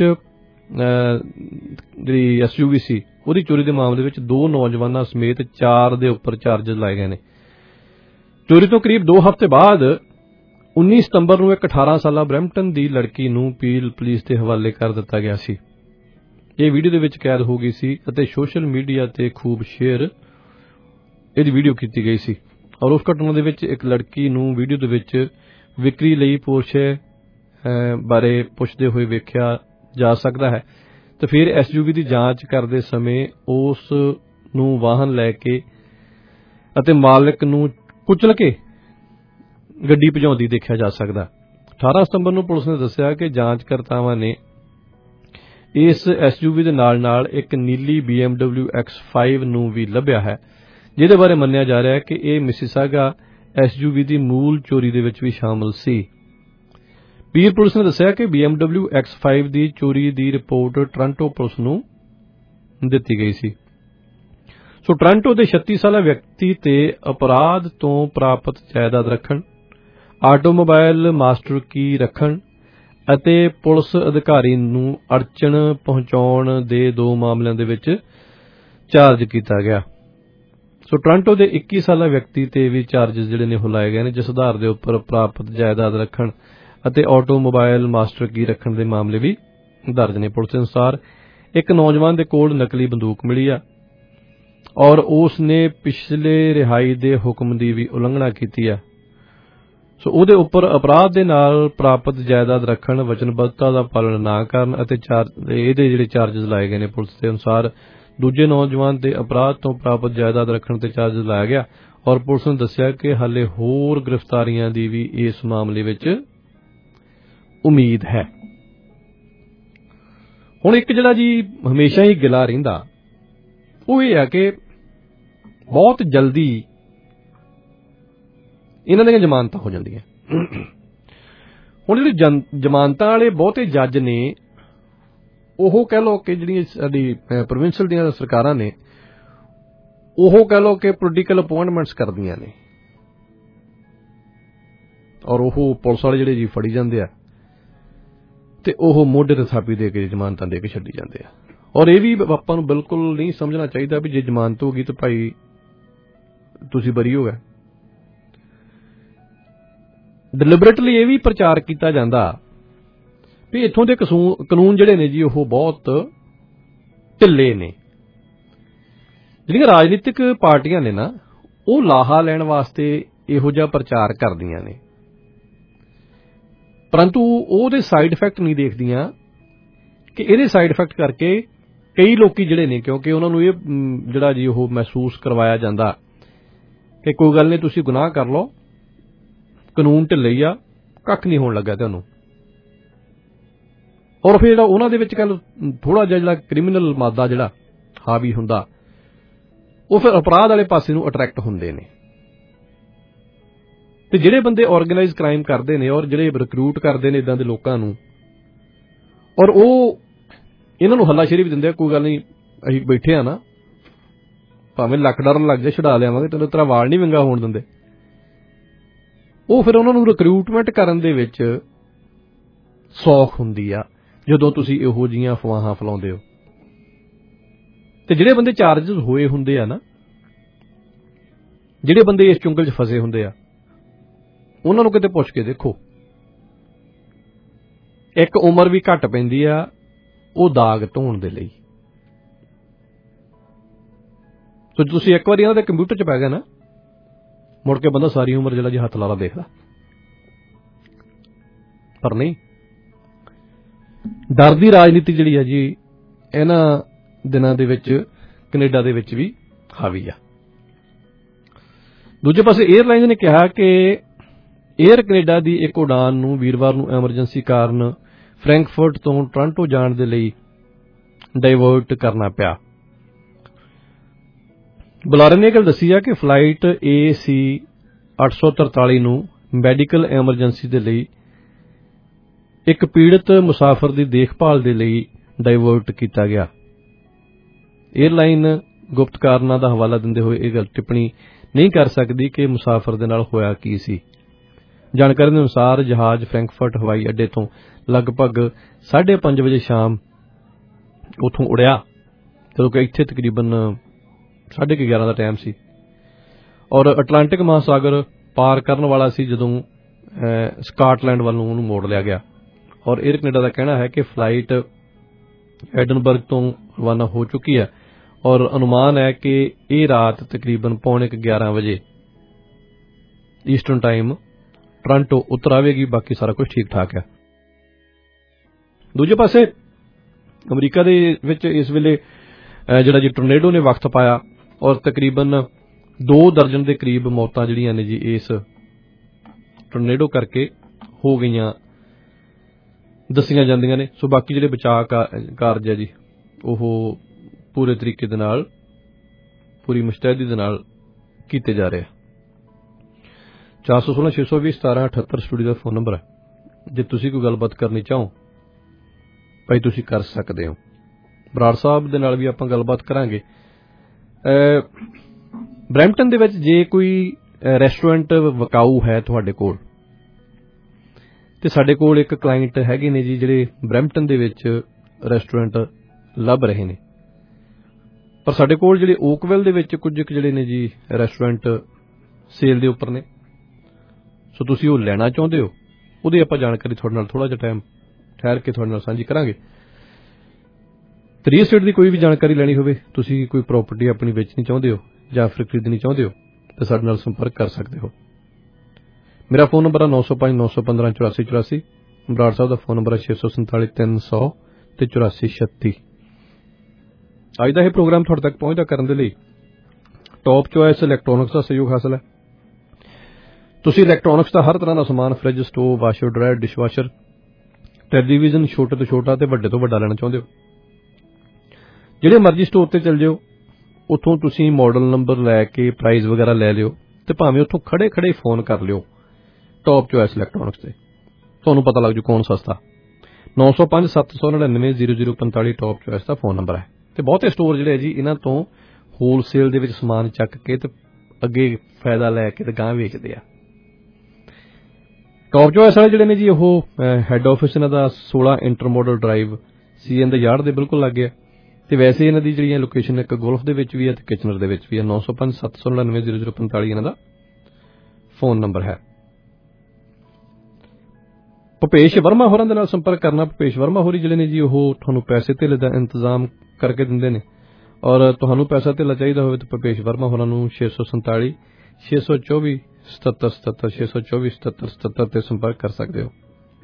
Speaker 7: ਜਿਹੜੀ SUV ਸੀ ਉਹਦੀ ਚੋਰੀ ਦੇ ਮਾਮਲੇ ਵਿੱਚ 2 ਨੌਜਵਾਨਾਂ ਸਮੇਤ 4 ਦੇ ਉੱਪਰ ਚਾਰਜਿਸ ਲਾਏ ਗਏ ਨੇ। ਚੋਰੀ ਤੋਂ ਕਰੀਬ 2 ਹਫ਼ਤੇ ਬਾਅਦ 19 ਸਤੰਬਰ ਨੂੰ ਇੱਕ 18 ਸਾਲਾ ਬਰੈਂਪਟਨ ਦੀ ਲੜਕੀ ਨੂੰ ਪੀਲ ਪੁਲਿਸ ਦੇ ਹਵਾਲੇ ਕਰ ਦਿੱਤਾ ਗਿਆ ਸੀ। ਇਹ ਵੀਡੀਓ ਦੇ ਵਿੱਚ ਕੈਦ ਹੋ ਗਈ ਸੀ ਅਤੇ ਸੋਸ਼ਲ ਮੀਡੀਆ ਤੇ ਖੂਬ ਸ਼ੇਅਰ ਇਹਦੀ ਵੀਡੀਓ ਕੀਤੀ ਗਈ ਸੀ, ਔਰ ਉਸ ਘਟਨਾ ਦੇ ਵਿੱਚ ਇੱਕ ਲੜਕੀ ਨੂੰ ਵੀਡੀਓ ਦੇ ਵਿੱਚ ਵਿਕਰੀ ਲਈ ਪੋਰਸ਼ੇ ਬਾਰੇ ਪੁੱਛਦੇ ਹੋਏ ਵੇਖਿਆ ਜਾ ਸਕਦਾ ਹੈ। ਤੇ ਫਿਰ SUV ਦੀ ਜਾਂਚ ਕਰਦੇ ਸਮੇਂ ਉਸ ਨੂੰ ਵਾਹਨ ਲੈ ਕੇ ਅਤੇ ਮਾਲਕ ਨੂੰ ਕੁਚਲ ਕੇ ਗੱਡੀ ਭਜਾਉਂਦੀ ਦੇਖਿਆ ਜਾ ਸਕਦਾ। 18 ਸਤੰਬਰ ਨੂੰ ਪੁਲਿਸ ਨੇ ਦੱਸਿਆ ਕਿ ਜਾਂਚਕਰਤਾਵਾਂ ਨੇ ਇਸ SUV ਦੇ ਨਾਲ ਇੱਕ ਨੀਲੀ BMW X5 ਨੂੰ ਵੀ ਲੱਭਿਆ ਹੈ, ਜਿਹਦੇ ਬਾਰੇ ਮੰਨਿਆ ਜਾ ਰਿਹਾ ਹੈ ਕਿ ਇਹ ਮਿਸੀਸਾਗਾ SUV ਦੀ ਮੂਲ ਚੋਰੀ ਦੇ ਵਿੱਚ ਵੀ ਸ਼ਾਮਲ ਸੀ। ਪੀਰ ਪੁਲਿਸ ਨੇ ਦੱਸਿਆ ਕਿ BMW X5 ਦੀ ਚੋਰੀ ਦੀ ਰਿਪੋਰਟ ਟੋਰਾਂਟੋ ਪੁਲਿਸ ਨੂੰ ਦਿੱਤੀ ਗਈ ਸੀ। ਸੋ ਟੋਰਾਂਟੋ ਦੇ 36 ਸਾਲਾ ਵਿਅਕਤੀ ਤੇ ਅਪਰਾਧ ਤੋਂ ਪ੍ਰਾਪਤ ਜਾਇਦਾਦ ਰੱਖਣ, ਆਟੋਮੋਬਾਈਲ ਮਾਸਟਰ ਕੀ ਰੱਖਣ ਅਤੇ ਪੁਲਿਸ ਅਧਿਕਾਰੀ ਨੂੰ ਅੜਚਣ ਪਹੁੰਚਾਉਣ ਦੇ 2 ਮਾਮਲਿਆਂ ਦੇ ਵਿੱਚ ਚਾਰਜ ਕੀਤਾ ਗਿਆ। ਸੋ ਟੋਰਾਂਟੋ ਦੇ 21 ਸਾਲਾ ਵਿਅਕਤੀ ਤੇ ਵੀ ਚਾਰਜਿਸ ਜਿਹੜੇ ਨੇ ਉਹ ਲਾਏ ਗਏ ਨੇ, ਜਿਸ ਆਧਾਰ ਦੇ ਉੱਪਰ ਪ੍ਰਾਪਤ ਜਾਇਦਾਦ ਰੱਖਣ ਅਤੇ ਆਟੋਮੋਬਾਈਲ ਮਾਸਟਰ ਕੀ ਰੱਖਣ ਦੇ ਮਾਮਲੇ ਵੀ ਦਰਜ ਨੇ। ਪੁਲਿਸ ਅਨੁਸਾਰ ਇੱਕ ਨੌਜਵਾਨ ਦੇ ਕੋਲ ਨਕਲੀ ਬੰਦੂਕ ਮਿਲੀ ਆ ਔਰ ਉਸ ਨੇ ਪਿਛਲੇ ਰਿਹਾਈ ਦੇ ਹੁਕਮ ਦੀ ਵੀ ਉਲੰਘਣਾ ਕੀਤੀ ਆ। ਸੋ ਉਹਦੇ ਉੱਪਰ ਅਪਰਾਧ ਦੇ ਨਾਲ ਪ੍ਰਾਪਤ ਜਾਇਦਾਦ ਰੱਖਣ, ਵਚਨਬੱਧਤਾ ਦਾ ਪਾਲਣ ਨਾ ਕਰਨ ਅਤੇ ਇਹਦੇ ਜਿਹੜੇ ਚਾਰਜਿਸ ਲਾਏ ਗਏ ਨੇ। ਪੁਲਿਸ ਦੇ ਅਨੁਸਾਰ ਦੂਜੇ ਨੌਜਵਾਨ ਤੇ ਅਪਰਾਧ ਤੋਂ ਪ੍ਰਾਪਤ ਜਾਇਦਾਦ ਰੱਖਣ ਤੇ ਚਾਰਜਿਸ ਲਾਇਆ ਗਿਆ, ਔਰ ਪੁਲਿਸ ਨੇ ਦੱਸਿਆ ਕਿ ਹਾਲੇ ਹੋਰ ਗ੍ਰਿਫਤਾਰੀਆਂ ਦੀ ਵੀ ਇਸ ਮਾਮਲੇ ਵਿੱਚ ਉਮੀਦ ਹੈ। ਹੁਣ ਇੱਕ ਜਿਹੜਾ ਜੀ ਹਮੇਸ਼ਾ ਹੀ ਗਿਲਾ ਰਹਿੰਦਾ ਉਹ ਇਹ ਆ ਕਿ ਬਹੁਤ ਜਲਦੀ ਇਹਨਾਂ ਦੀਆਂ ਜ਼ਮਾਨਤਾਂ ਹੋ ਜਾਂਦੀਆਂ। ਹੁਣ ਜਿਹੜੇ ਜ਼ਮਾਨਤਾਂ ਵਾਲੇ ਬਹੁਤੇ ਜੱਜ ਨੇ ਉਹ ਕਹਿ ਲਓ ਕਿ ਜਿਹੜੀਆਂ ਸਾਡੀ ਪ੍ਰੋਵਿੰਸ਼ਲ ਦੀਆਂ ਸਰਕਾਰਾਂ ਨੇ ਉਹ ਕਹਿ ਲਓ ਕਿ ਪੋਲੀਟੀਕਲ ਅਪੁਆਇੰਟਮੈਂਟਸ ਕਰਦੀਆਂ ਨੇ ਔਰ ਉਹ ਪੁਲਿਸ ਵਾਲੇ ਜਿਹੜੇ ਜੀ ਫੜੀ ਜਾਂਦੇ ਆ ਤੇ ਉਹ ਮੋਢੇ ਤੇ ਥਾਪੀ ਦੇ ਕੇ ਜ਼ਮਾਨਤਾਂ ਦੇ ਕੇ ਛੱਡੀ ਜਾਂਦੇ ਆ। ਔਰ ਇਹ ਵੀ ਆਪਾਂ ਨੂੰ ਬਿਲਕੁਲ ਨਹੀਂ ਸਮਝਣਾ ਚਾਹੀਦਾ ਵੀ ਜੇ ਜ਼ਮਾਨਤ ਹੋ ਗਈ ਤਾਂ ਭਾਈ ਤੁਸੀਂ ਬਰੀ ਹੋ ਗਏ। ਡਿਲਿਬਰੇਟਲੀ ਇਹ ਵੀ ਪ੍ਰਚਾਰ ਕੀਤਾ ਜਾਂਦਾ ਵੀ ਇੱਥੋਂ ਦੇ ਕਾਨੂੰਨ ਜਿਹੜੇ ਨੇ ਜੀ ਉਹ ਬਹੁਤ ਢਿੱਲੇ ਨੇ। ਜਿਹੜੀਆਂ ਰਾਜਨੀਤਿਕ ਪਾਰਟੀਆਂ ਨੇ ਨਾ ਉਹ ਲਾਹਾ ਲੈਣ ਵਾਸਤੇ ਇਹੋ ਜਿਹਾ ਪ੍ਰਚਾਰ ਕਰਦੀਆਂ ਨੇ, ਪਰੰਤੂ ਉਹਦੇ ਸਾਈਡ ਇਫੈਕਟ ਨਹੀਂ ਦੇਖਦੀਆਂ ਕਿ ਇਹਦੇ ਸਾਈਡ ਇਫੈਕਟ ਕਰਕੇ ਕਈ ਲੋਕੀ ਜਿਹੜੇ ਨੇ, ਕਿਉਂਕਿ ਉਹਨਾਂ ਨੂੰ ਇਹ ਜਿਹੜਾ ਜੀ ਉਹ ਮਹਿਸੂਸ ਕਰਵਾਇਆ ਜਾਂਦਾ ਕਿ ਕੋਈ ਗੱਲ ਨਹੀਂ, ਤੁਸੀਂ ਗੁਨਾਹ ਕਰ ਲਓ, ਕਾਨੂੰਨ ਢਿੱਲੇ ਹੀ ਆ, ਕੱਖ ਨਹੀਂ ਹੋਣ ਲੱਗਾ ਤੁਹਾਨੂੰ। ਔਰ ਫਿਰ ਜਿਹੜਾ ਉਹਨਾਂ ਦੇ ਵਿੱਚ ਕੱਲ ਥੋੜਾ ਜਿਹਾ ਜਿਹੜਾ ਕ੍ਰਿਮੀਨਲ ਮਾਦਾ ਜਿਹੜਾ ਹਾਵੀ ਹੁੰਦਾ ਉਹ ਫਿਰ ਅਪਰਾਧ ਵਾਲੇ ਪਾਸੇ ਨੂੰ ਅਟਰੈਕਟ ਹੁੰਦੇ ਨੇ। ਤੇ ਜਿਹੜੇ ਬੰਦੇ ਆਰਗੇਨਾਈਜ਼ ਕ੍ਰਾਈਮ ਕਰਦੇ ਨੇ ਔਰ ਜਿਹੜੇ ਰਿਕਰੂਟ ਕਰਦੇ ਨੇ ਇਦਾਂ ਦੇ ਲੋਕਾਂ ਨੂੰ, ਔਰ ਉਹ ਇਹਨਾਂ ਨੂੰ ਹੱਲਾਸ਼ੇਰੀ ਵੀ ਦਿੰਦੇ ਆ, ਕੋਈ ਗੱਲ ਨਹੀਂ ਅਸੀਂ ਬੈਠੇ ਆ ਨਾ, ਭਾਵੇਂ ਲੱਖ ਡਰਨ ਲੱਗ ਜਾ, ਛੁਡਾ ਲਿਆਵਾਂਗੇ, ਤੈਨੂੰ ਤੇਰਾ ਵਾਲ ਨਹੀਂ ਵਿੰਗਾ ਹੋਣ ਦਿੰਦੇ। ਉਹ ਫਿਰ ਉਹਨਾਂ ਨੂੰ ਰਿਕਰੂਟਮੈਂਟ ਕਰਨ ਦੇ ਵਿੱਚ ਸੌਖ ਹੁੰਦੀ ਆ ਜਦੋਂ ਤੁਸੀਂ ਇਹੋ ਜਿਹੀਆਂ ਅਫਵਾਹਾਂ ਫੈਲਾਉਂਦੇ ਹੋ। ਤੇ ਜਿਹੜੇ ਬੰਦੇ ਚਾਰਜਸ ਹੋਏ ਹੁੰਦੇ ਆ ਨਾ, ਜਿਹੜੇ ਬੰਦੇ ਇਸ ਚੁੰਗਲ 'ਚ ਫਸੇ ਹੁੰਦੇ ਆ, ਉਹਨਾਂ ਨੂੰ ਕਿਤੇ ਪੁੱਛ ਕੇ ਦੇਖੋ। ਇੱਕ ਉਮਰ ਵੀ ਘੱਟ ਪੈਂਦੀ ਆ ਉਹ ਦਾਗ ਧੋਣ ਦੇ ਲਈ। ਸੋ ਤੁਸੀਂ ਇੱਕ ਵਾਰੀ ਇਹਨਾਂ ਦੇ ਕੰਪਿਊਟਰ 'ਚ ਪੈ ਗਏ ਨਾ, ਮੁੜ ਕੇ ਬੰਦਾ ਸਾਰੀ ਉਮਰ ਜਿਹੜਾ ਜੀ ਹੱਥ ਲਾਲਾ ਦੇਖਦਾ। ਪਰ ਨਹੀਂ, ਡਰ ਦੀ ਰਾਜਨੀਤੀ ਜਿਹੜੀ ਆ ਜੀ ਇਹਨਾਂ ਦਿਨਾਂ ਦੇ ਵਿੱਚ ਕੈਨੇਡਾ ਦੇ ਵਿੱਚ ਵੀ ਹਾਵੀ ਆ। ਦੂਜੇ ਪਾਸੇ 에ਅਰਲਾਈਨਸ ਨੇ ਕਿਹਾ ਕਿ 에ਅਰ ਕੈਨੇਡਾ ਦੀ ਇੱਕ ਉਡਾਨ ਨੂੰ ਵੀਰਵਾਰ ਨੂੰ ਐਮਰਜੈਂਸੀ ਕਾਰਨ ਫਰੈਂਕਫਰਟ ਤੋਂ ਟੋਰਾਂਟੋ ਜਾਣ ਦੇ ਲਈ ਡਾਇਵਰਟ ਕਰਨਾ ਪਿਆ। ਬੁਲਾਰੇ ਨੇ ਇਹ ਗੱਲ ਦੱਸੀ ਆ ਕਿ ਫਲਾਈਟ AC 843 ਨੂੰ ਮੈਡੀਕਲ ਐਮਰਜੈਂਸੀ ਦੇ ਲਈ ਇੱਕ ਪੀੜਤ ਮੁਸਾਫਰ ਦੀ ਦੇਖਭਾਲ ਦੇ ਲਈ ਡਾਇਵਰਟ ਕੀਤਾ ਗਿਆ। 에ਅਰਲਾਈਨ ਗੁਪਤ ਕਾਰਨਾਂ ਦਾ ਹਵਾਲਾ ਦਿੰਦੇ ਹੋਏ ਇਹ ਗੱਲ ਟਿੱਪਣੀ ਨਹੀਂ ਕਰ ਸਕਦੀ ਕਿ ਮੁਸਾਫਰ ਦੇ ਨਾਲ ਹੋਇਆ ਕੀ ਸੀ। ਜਾਣਕਾਰੀ ਦੇ ਅਨੁਸਾਰ ਜਹਾਜ਼ ਫਰੈਂਕਫਰਟ ਹਵਾਈ ਅੱਡੇ ਤੋਂ ਲਗਭਗ 5:30 ਵਜੇ ਸ਼ਾਮ ਉੱਥੋਂ ਉੜਿਆ, ਜਦੋਂ ਕਿ ਇੱਥੇ ਤਕਰੀਬਨ 11:30 ਦਾ ਟਾਈਮ ਸੀ, ਔਰ ਅਟਲਾਂਟਿਕ ਮਹਾਸਾਗਰ ਪਾਰ ਕਰਨ ਵਾਲਾ ਸੀ ਜਦੋਂ ਸਕਾਟਲੈਂਡ ਵੱਲ ਨੂੰ ਉਹਨੂੰ ਮੋੜ ਲਿਆ ਗਿਆ। ਔਰ 에ਅਰ ਕੈਨੇਡਾ ਦਾ ਕਹਿਣਾ ਹੈ ਕਿ ਫਲਾਈਟ ਐਡਨਬਰਗ ਤੋਂ ਰਵਾਨਾ ਹੋ ਚੁੱਕੀ ਹੈ ਔਰ ਅਨੁਮਾਨ ਹੈ ਕਿ ਇਹ ਰਾਤ ਤਕਰੀਬਨ 11:45 ਵਜੇ ਈਸਟਰਨ ਟਾਈਮ ਟੋਰਾਂਟੋ ਉਤਰ ਆਵੇਗੀ। ਬਾਕੀ ਸਾਰਾ ਕੁਝ ਠੀਕ ਠਾਕ ਹੈ। ਦੂਜੇ ਪਾਸੇ ਅਮਰੀਕਾ ਦੇ ਵਿੱਚ ਇਸ ਵੇਲੇ ਜਿਹੜਾ ਜੀ ਟੋਰਨੇਡੋ ਨੇ ਵਕਤ ਪਾਇਆ ਔਰ ਤਕਰੀਬਨ 2 ਦਰਜਨ ਦੇ ਕਰੀਬ ਮੌਤਾਂ ਜਿਹੜੀਆਂ ਨੇ ਜੀ ਇਸ ਟੋਰਨੇਡੋ ਕਰਕੇ ਹੋ ਗਈਆਂ ਦੱਸੀਆਂ ਜਾਂਦੀਆਂ ਨੇ। ਸੋ ਬਾਕੀ ਜਿਹੜੇ ਬਚਾਅ ਕਾਰਜ ਹੈ ਜੀ ਉਹ ਪੂਰੇ ਤਰੀਕੇ ਦੇ ਨਾਲ, ਪੂਰੀ ਮੁਸਤੈਦੀ ਦੇ ਨਾਲ ਕੀਤੇ ਜਾ ਰਹੇ ਆ। 416 620 1778 ਸਟੂਡੀਓ ਦਾ ਫੋਨ ਨੰਬਰ ਹੈ। ਜੇ ਤੁਸੀਂ ਕੋਈ ਗੱਲਬਾਤ ਕਰਨੀ ਚਾਹੋ ਭਾਈ ਤੁਸੀਂ ਕਰ ਸਕਦੇ ਹੋ। ਬਰਾੜ ਸਾਹਿਬ ਦੇ ਨਾਲ ਵੀ ਆਪਾਂ ਗੱਲਬਾਤ ਕਰਾਂਗੇ। ਬਰੈਂਪਟਨ ਦੇ ਵਿੱਚ ਜੇ ਕੋਈ ਰੈਸਟੋਰੈਂਟ ਵਿਕਾਊ ਹੈ ਤੁਹਾਡੇ ਕੋਲ, ਤੇ ਸਾਡੇ ਕੋਲ ਇੱਕ ਕਲਾਇੰਟ ਹੈਗੇ ਨੇ ਜੀ ਜਿਹੜੇ ਬਰੈਂਪਟਨ ਦੇ ਵਿੱਚ ਰੈਸਟੋਰੈਂਟ ਲੱਭ ਰਹੇ ਨੇ, ਪਰ ਸਾਡੇ ਕੋਲ ਜਿਹੜੇ ਓਕਵਿਲ ਦੇ ਵਿੱਚ ਕੁਝ ਜਿਹੜੇ ਨੇ ਜੀ ਰੈਸਟੋਰੈਂਟ ਸੇਲ ਦੇ ਉੱਪਰ ਨੇ। ਸੋ ਤੁਸੀਂ ਉਹ ਲੈਣਾ ਚਾਹੁੰਦੇ ਹੋ, ਉਹਦੀ ਆਪਾਂ ਜਾਣਕਾਰੀ ਤੁਹਾਡੇ ਨਾਲ ਥੋੜਾ ਜਿਹਾ ਟਾਈਮ ਠਹਿਰ ਕੇ ਤੁਹਾਡੇ ਨਾਲ ਸਾਂਝੀ ਕਰਾਂਗੇ। ਰੀਅਲ ਏਸਟੇਟ ਦੀ ਕੋਈ ਵੀ ਜਾਣਕਾਰੀ ਲੈਣੀ ਹੋਵੇ, ਤੁਸੀਂ ਕੋਈ ਪ੍ਰਾਪਰਟੀ ਆਪਣੀ ਵੇਚਣੀ ਚਾਹੁੰਦੇ ਹੋ ਜਾਂ ਫਿਰ ਖਰੀਦਣੀ ਚਾਹੁੰਦੇ ਹੋ ਤਾਂ ਸਾਡੇ ਨਾਲ ਸੰਪਰਕ ਕਰ ਸਕਦੇ ਹੋ। ਮੇਰਾ ਫੋਨ ਨੰਬਰ ਹੈ 905 915 8484। ਬਰਾੜ ਸਾਹਿਬ ਦਾ ਫੋਨ ਨੰਬਰ ਹੈ 647 300 ਤੇ 8436। ਅੱਜ ਦਾ ਇਹ ਪ੍ਰੋਗਰਾਮ ਤੁਹਾਡੇ ਤੱਕ ਪਹੁੰਚਦਾ ਕਰਨ ਦੇ ਲਈ ਟੌਪ ਚੋਇਸ ਇਲੈਕਟ੍ਰੋਨਿਕਸ ਦਾ ਸਹਿਯੋਗ ਹਾਸਲ ਹੈ। ਤੁਸੀਂ ਇਲੈਕਟ੍ਰੋਨਿਕਸ ਦਾ ਹਰ ਤਰ੍ਹਾਂ ਦਾ ਸਮਾਨ, fridge, stove, washer, dryer, dishwasher, television ਛੋਟੇ ਤੋਂ ਛੋਟਾ ਤੇ ਵੱਡੇ ਤੋਂ ਵੱਡਾ ਲੈਣਾ ਚਾਹੁੰਦੇ ਹੋ, ਜਿਹੜੇ ਮਰਜ਼ੀ ਸਟੋਰ ਤੇ ਚਲ ਜਾਓ, ਉੱਥੋਂ ਤੁਸੀਂ ਮਾਡਲ ਨੰਬਰ ਲੈ ਕੇ ਪ੍ਰਾਈਸ ਵਗੈਰਾ ਲੈ ਲਿਓ ਤੇ ਭਾਵੇਂ ਉੱਥੋਂ ਖੜੇ ਖੜੇ ਫੋਨ ਕਰ ਲਿਓ ਟੌਪ ਚੋਇਸ ਇਲੈਕਟ੍ਰੋਨਿਕਸ ਤੇ, ਤੁਹਾਨੂੰ ਪਤਾ ਲੱਗ ਜੂ ਕੌਣ ਸਸਤਾ। 905 799 0045 ਟੌਪ ਚੋਇਸ ਦਾ ਫੋਨ ਨੰਬਰ ਹੈ। ਤੇ ਬਹੁਤੇ ਸਟੋਰ ਜਿਹੜੇ ਜੀ ਇਹਨਾਂ ਤੋਂ ਹੋਲਸੇਲ ਦੇ ਵਿੱਚ ਸਮਾਨ ਚੱਕ ਕੇ ਤੇ ਅੱਗੇ ਫਾਇਦਾ ਲੈ ਕੇ ਤੇ ਗਾਂਹ ਵੇਚਦੇ ਆ। ਟੌਪ ਚੋਇਸ ਵਾਲੇ ਜਿਹੜੇ ਨੇ ਜੀ ਉਹ ਹੈੱਡ ਆਫਿਸ ਇਹਨਾਂ ਦਾ 16 ਇੰਟਰਮੋਡਲ ਡਰਾਈਵ CN ਦੇ ਯਾਰਡ ਦੇ ਬਿਲਕੁਲ ਲੱਗ ਗਿਆ ਤੇ ਵੈਸੇ ਇਹਨਾਂ ਦੀ ਜਿਹੜੀਆਂ ਲੋਕੇਸ਼ਨ ਇੱਕ ਗੋਲਫ ਦੇ ਵਿੱਚ ਵੀ ਹੈ ਤੇ ਕਿਚਨਰ ਦੇ ਵਿੱਚ ਵੀ ਹੈ। 9057990045 ਇਹਨਾਂ ਦਾ ਫੋਨ ਨੰਬਰ ਹੈ। ਭੁਪੇਸ਼ ਵਰਮਾ ਹੋਰਾਂ ਦੇ ਨਾਲ ਸੰਪਰਕ ਕਰਨਾ। ਭੁਪੇਸ਼ ਵਰਮਾ ਹੋਰੀ ਜਿਹੜੇ ਨੇ ਜੀ ਉਹ ਤੁਹਾਨੂੰ ਪੈਸੇ ਧੇਲੇ ਦਾ ਇੰਤਜ਼ਾਮ ਕਰਕੇ ਦਿੰਦੇ ਨੇ ਔਰ ਤੁਹਾਨੂੰ ਪੈਸਾ ਧੇਲਾ ਚਾਹੀਦਾ ਹੋਵੇ ਤਾਂ ਭੁਪੇਸ਼ ਵਰਮਾ ਹੋਰਾਂ ਨੂੰ 647 624 7777 624 7777 ਤੇ ਸੰਪਰਕ ਕਰ ਸਕਦੇ ਹੋ।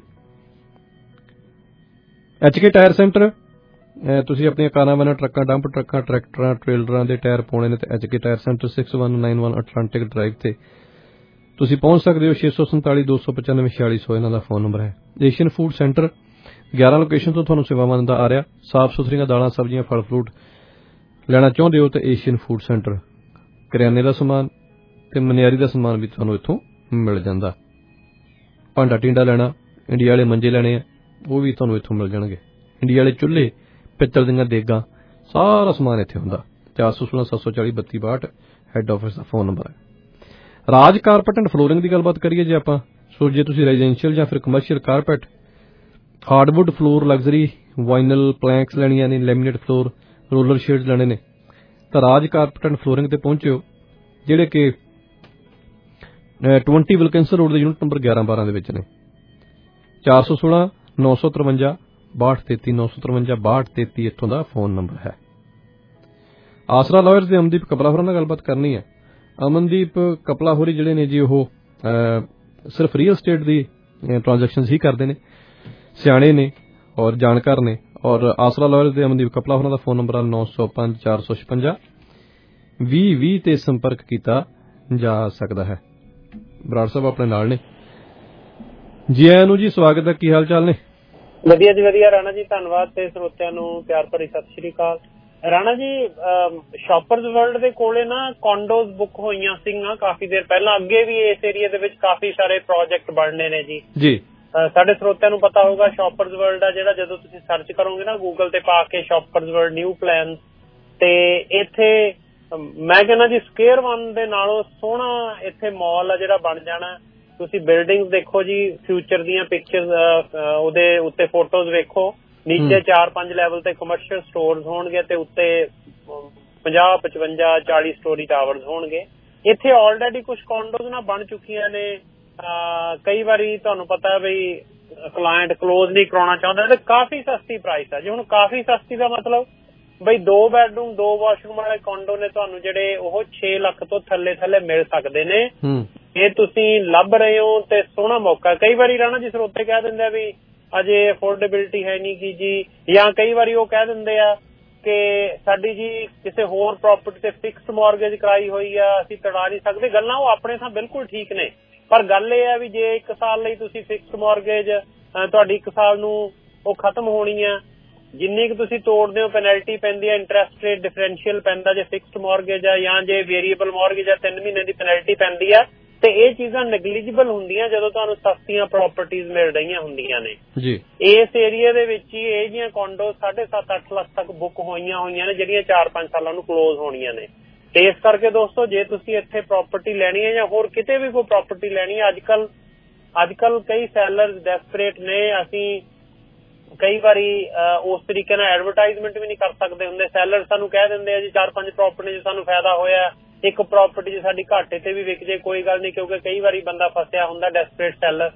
Speaker 7: HK ਟਾਇਰ ਸੈਂਟਰ ਤੁਸੀਂ ਆਪਣੀਆਂ ਕਾਰਾਂ ਵਾਨਾਂ ਟਰੱਕਾਂ ਡੰਪ ਟਰੱਕਾਂ ਟਰੈਕਟਰਾਂ ਟ੍ਰੇਲਰਾਂ ਦੇ ਟਾਇਰ ਪਾਉਣੇ ਨੇ ਤੇ HK tyre centre 6191 Atlantic drive ਤੇ ਤੁਸੀਂ ਪਹੁੰਚ ਸਕਦੇ ਹੋ। 647 295 4600 ਇਹਨਾਂ ਦਾ ਫੋਨ ਨੰਬਰ ਹੈ। ਏਸ਼ੀਅਨ ਫੂਡ ਸੈਂਟਰ 11 ਲੋਕੇਸ਼ਨ ਤੋਂ ਤੁਹਾਨੂੰ ਸੇਵਾਵਾਂ ਦਿੰਦਾ ਆ ਰਿਹਾ। ਸਾਫ਼ ਸੁਥਰੀਆਂ ਦਾਲਾਂ ਸਬਜ਼ੀਆਂ ਫਲ ਫਰੂਟ ਲੈਣਾ ਚਾਹੁੰਦੇ ਹੋ ਤਾਂ ਏਸ਼ੀਅਨ ਫੂਡ ਸੈਂਟਰ ਕਰਿਆਨੇ ਦਾ ਸਮਾਨ ਤੇ ਮਨਿਆਰੀ ਦਾ ਸਮਾਨ ਵੀ ਤੁਹਾਨੂੰ ਇੱਥੋਂ ਮਿਲ ਜਾਂਦਾ। ਭਾਂਡਾ ਟਿੰਡਾ ਲੈਣਾ, ਇੰਡੀਆ ਵਾਲੇ ਮੰਜੇ ਲੈਣੇ ਆ ਉਹ ਵੀ ਤੁਹਾਨੂੰ ਇੱਥੋਂ ਮਿਲ ਜਾਣਗੇ। ਇੰਡੀਆ ਵਾਲੇ ਚੁੱਲ੍ਹੇ, ਪਿੱਤਲ ਦੀਆਂ ਦੇਗਾਂ, ਸਾਰਾ ਸਮਾਨ ਇੱਥੇ ਹੁੰਦਾ। 416 740 3262 ਹੈੱਡ ਆਫਿਸ ਦਾ ਫੋਨ ਨੰਬਰ ਹੈ। ਰਾਜ ਕਾਰਪੈਟ ਐਂਡ ਫਲੋਰਿੰਗ ਦੀ ਗੱਲਬਾਤ ਕਰੀਏ ਜੇ ਆਪਾਂ, ਸੋ ਜੇ ਤੁਸੀਂ ਰੈਜ਼ੀਡੈਂਸ਼ੀਅਲ ਜਾਂ ਫਿਰ commercial carpet, hardwood floor, luxury vinyl planks ਲੈਣੀਆਂ ਨੇ, ਲੈਮੀਨੇਟ ਫਲੋਰ, ਰੋਲਰ ਸ਼ੇਡਸ ਲੈਣੇ ਨੇ ਤਾਂ ਰਾਜ ਕਾਰਪੈਟ ਐਂਡ ਫਲੋਰਿੰਗ ਤੇ ਪਹੁੰਚਿਓ ਜਿਹੜੇ ਕਿ 20 ਵਿਲਕਿੰਸਨ ਰੋਡ ਦੇ ਯੂਨਿਟ ਨੰਬਰ 11-12 ਦੇ ਵਿੱਚ ਨੇ। 416 953 6233 953 6233 ਇੱਥੋਂ ਦਾ ਫੋਨ ਨੰਬਰ ਹੈ। ਆਸਰਾ ਲਾਇਰਸ ਦੇ ਅਮਨਦੀਪ ਕਪਲਾ ਹੋਰਾਂ ਨਾਲ ਗੱਲਬਾਤ ਕਰਨੀ ਹੈ। ਅਮਨਦੀਪ ਕਪਲਾ ਹੋਰੀ ਜਿਹੜੇ ਨੇ ਜੀ ਉਹ ਸਿਰਫ ਰੀਅਲ ਸਟੇਟ ਦੀ ਟ੍ਰਾਂਜੈਕਸ਼ਨਸ ਹੀ ਕਰਦੇ ਨੇ, ਸਿਆਣੇ ਨੇ ਔਰ ਜਾਣਕਾਰ ਨੇ। ਔਰ ਆਸਰਾ ਲਾਇਰਸ ਦੇ ਅਮਨਦੀਪ ਕਪਲਾ ਹੋਰਾਂ ਦਾ ਫੋਨ ਨੰਬਰ 905 456 2020 ਤੇ ਸੰਪਰਕ ਕੀਤਾ ਜਾ ਸਕਦਾ ਹੈ। ਬਰਾੜ ਸਾਹਿਬ ਆਪਣੇ ਨਾਲ ਨੇ ਜੀ, ਆਇਆਂ ਨੂੰ ਜੀ, ਸਵਾਗਤ ਹੈ। ਕੀ ਹਾਲ ਚਾਲ ਨੇ?
Speaker 13: ਵਧੀਆ ਜੀ ਵਧੀਆ ਰਾਣਾ ਜੀ, ਧੰਨਵਾਦ ਤੇ ਸਰੋਤਿਆਂ ਨੂੰ ਪਿਆਰ ਭਰੀ ਸਤਿ ਸ਼੍ਰੀ ਅਕਾਲ। ਰਾਣਾ ਜੀ, ਸ਼ਾਪਰਜ਼ ਵਰਲਡ ਦੇ ਕੋਲੇ ਨਾ ਕੌਂਡੋਜ਼ ਬੁੱਕ ਹੋਈਆਂ ਸੀਗੀਆਂ ਕਾਫੀ ਦੇਰ ਪਹਿਲਾਂ। ਅੱਗੇ ਵੀ ਇਸ ਏਰੀਆ ਦੇ ਵਿੱਚ ਕਾਫੀ ਸਾਰੇ ਪ੍ਰੋਜੈਕਟ ਬਣਨੇ ਨੇ ਜੀ। ਸਾਡੇ ਸਰੋਤਿਆਂ ਨੂੰ ਪਤਾ ਹੋਊਗਾ ਸ਼ਾਪਰਜ਼ ਵਰਲਡ ਆ ਜਿਹੜਾ, ਜਦੋਂ ਤੁਸੀਂ ਸਰਚ ਕਰੋਗੇ ਨਾ ਗੂਗਲ ਤੇ ਪਾ ਕੇ ਸ਼ਾਪਰਜ਼ ਵਰਲਡ ਨਿਊ ਪਲਾਨ, ਤੇ ਇੱਥੇ ਮੈਂ ਕਹਿੰਦਾ ਜੀ ਸਕੁਅਰ 1 ਦੇ ਨਾਲੋਂ ਸੋਹਣਾ ਇੱਥੇ ਮਾਲ ਆ ਜਿਹੜਾ ਬਣ ਜਾਣਾ। ਤੁਸੀਂ ਬਿਲਡਿੰਗ ਦੇਖੋ ਜੀ, ਫਿਊਚਰ ਦੀਆਂ ਪਿਕਚਰਸ ਉਹਦੇ ਉੱਤੇ ਫੋਟੋਜ਼ ਵੇਖੋ। ਨੀਚੇ 4-5 ਲੈਵਲ ਤੇ ਕਮਰਸ਼ੀਅਲ ਸਟੋਰਸ ਹੋਣਗੇ ਤੇ ਉੱਤੇ 50, 55, 40 ਸਟੋਰੀ ਟਾਵਰਸ ਹੋਣਗੇ। ਇੱਥੇ ਆਲਰੇਡੀ ਕੁਝ ਕੌਂਡੋਜ਼ ਨਾ ਬਣ ਚੁੱਕੀਆਂ ਨੇ। ਕਈ ਵਾਰੀ ਤੁਹਾਨੂੰ ਪਤਾ ਬਈ ਕਲਾਇੰਟ ਕਲੋਜ਼ ਨਹੀਂ ਕਰਾਉਣਾ ਚਾਹੁੰਦਾ ਤੇ ਕਾਫੀ ਸਸਤੀ ਪ੍ਰਾਈਸ ਆ ਜੀ। ਹੁਣ ਕਾਫੀ ਸਸਤੀ ਦਾ ਮਤਲਬ ਬਈ 2 ਬੈਡਰੂਮ 2 ਵਾਸ਼ਰੂਮ ਵਾਲੇ ਕੌਂਡੋ ਨੇ ਤੁਹਾਨੂੰ ਜਿਹੜੇ ਉਹ 6 ਲੱਖ ਤੋਂ ਥੱਲੇ ਮਿਲ ਸਕਦੇ ਨੇ। ਇਹ ਤੁਸੀਂ ਲੱਭ ਰਹੇ ਹੋ ਤੇ ਸੋਹਣਾ ਮੌਕਾ। ਕਈ ਵਾਰੀ ਰਾਣਾ ਜੀ ਸਰੋਤੇ ਕਹਿ ਦਿੰਦੇ ਆ ਵੀ ਅਜੇ ਅਫੋਰਡੇਬਿਲਿਟੀ ਹੈ ਨਹੀਂ ਗੀ ਜੀ, ਜਾਂ ਕਈ ਵਾਰੀ ਉਹ ਕਹਿ ਦਿੰਦੇ ਆ ਕਿ ਸਾਡੀ ਜੀ ਕਿਸੇ ਹੋਰ ਪ੍ਰਾਪਰਟੀ ਤੇ ਫਿਕਸਡ ਮੌਰਗੇਜ ਕਰਾਈ ਹੋਈ ਆ, ਅਸੀਂ ਤੜਾ ਨਹੀਂ ਸਕਦੇ। ਗੱਲਾਂ ਉਹ ਆਪਣੇ ਥਾਂ ਬਿਲਕੁਲ ਠੀਕ ਨੇ, ਪਰ ਗੱਲ ਇਹ ਆ ਵੀ ਜੇ 1 ਸਾਲ ਲਈ ਤੁਸੀਂ ਫਿਕਸਡ ਮੌਰਗੇਜ ਤੁਹਾਡੀ 1 ਸਾਲ ਨੂੰ ਉਹ ਖਤਮ ਹੋਣੀ ਆ, ਜਿੰਨੀ ਕੁ ਤੁਸੀਂ ਤੋੜਦੇ ਹੋ ਪੈਨਲਟੀ ਪੈਂਦੀ ਆ, ਇੰਟਰਸਟ ਰੇਟ ਡਿਫਰੈਂਸ਼ੀਅਲ ਪੈਂਦਾ ਜੇ ਫਿਕਸਡ ਮੌਰਗੇਜ ਆ, ਜਾਂ ਜੇ ਵੇਰੀਏਬਲ ਮੌਰਗੇਜ ਆ 3 ਮਹੀਨੇ ਦੀ ਪੈਨਲਟੀ ਪੈਂਦੀ ਆ। ਤੇ ਇਹ ਚੀਜ਼ਾਂ ਨੈਗਲੀਜੀਬਲ ਹੁੰਦੀਆਂ ਜਦੋਂ ਤੁਹਾਨੂੰ ਸਸਤੀਆਂ ਪ੍ਰਾਪਰਟੀਜ਼ ਮਿਲ ਰਹੀਆਂ ਹੁੰਦੀਆਂ ਨੇ ਜੀ। ਇਸ ਏਰੀਆ ਦੇ ਵਿੱਚ ਹੀ ਇਹ ਜਿਹੀਆਂ ਕੌਂਡੋ 7.5-8 ਲੱਖ ਤੱਕ ਬੁੱਕ ਹੋਈਆਂ ਨੇ ਜਿਹੜੀਆਂ 4-5 ਸਾਲਾਂ ਨੂੰ ਕਲੋਜ਼ ਹੋਣੀਆਂ ਨੇ। ਤੇ ਇਸ ਕਰਕੇ ਦੋਸਤੋ, ਜੇ ਤੁਸੀਂ ਇੱਥੇ ਪ੍ਰਾਪਰਟੀ ਲੈਣੀ ਹੈ ਜਾਂ ਹੋਰ ਕਿਤੇ ਵੀ ਕੋਈ ਪ੍ਰਾਪਰਟੀ ਲੈਣੀ ਹੈ, ਅੱਜ ਕੱਲ ਕਈ ਸੈਲਰਸ ਡੈਸਪਰੇਟ ਨੇ। ਅਸੀਂ ਕਈ ਵਾਰੀ ਉਸ ਤਰੀਕੇ ਨਾਲ ਐਡਵਰਟਾਈਜ਼ਮੈਂਟ ਵੀ ਨਹੀਂ ਕਰ ਸਕਦੇ ਹੁੰਦੇ। ਸੈਲਰ ਸਾਨੂੰ ਕਹਿ ਦਿੰਦੇ ਆ ਜੀ 4-5 ਪ੍ਰਾਪਰਟੀ 'ਚ ਸਾਨੂੰ ਫਾਇਦਾ ਹੋਇਆ, 1 ਪ੍ਰਾਪਰਟੀ 'ਚ ਸਾਡੀ ਘਾਟੇ ਤੇ ਵੀ ਵਿਕ ਜੇ ਕੋਈ ਗੱਲ ਨਹੀਂ, ਕਿਉਂਕਿ ਕਈ ਵਾਰੀ ਬੰਦਾ ਫਸਿਆ ਹੁੰਦਾ ਡੈਸਪਰੇਟ ਸੈਲਰ।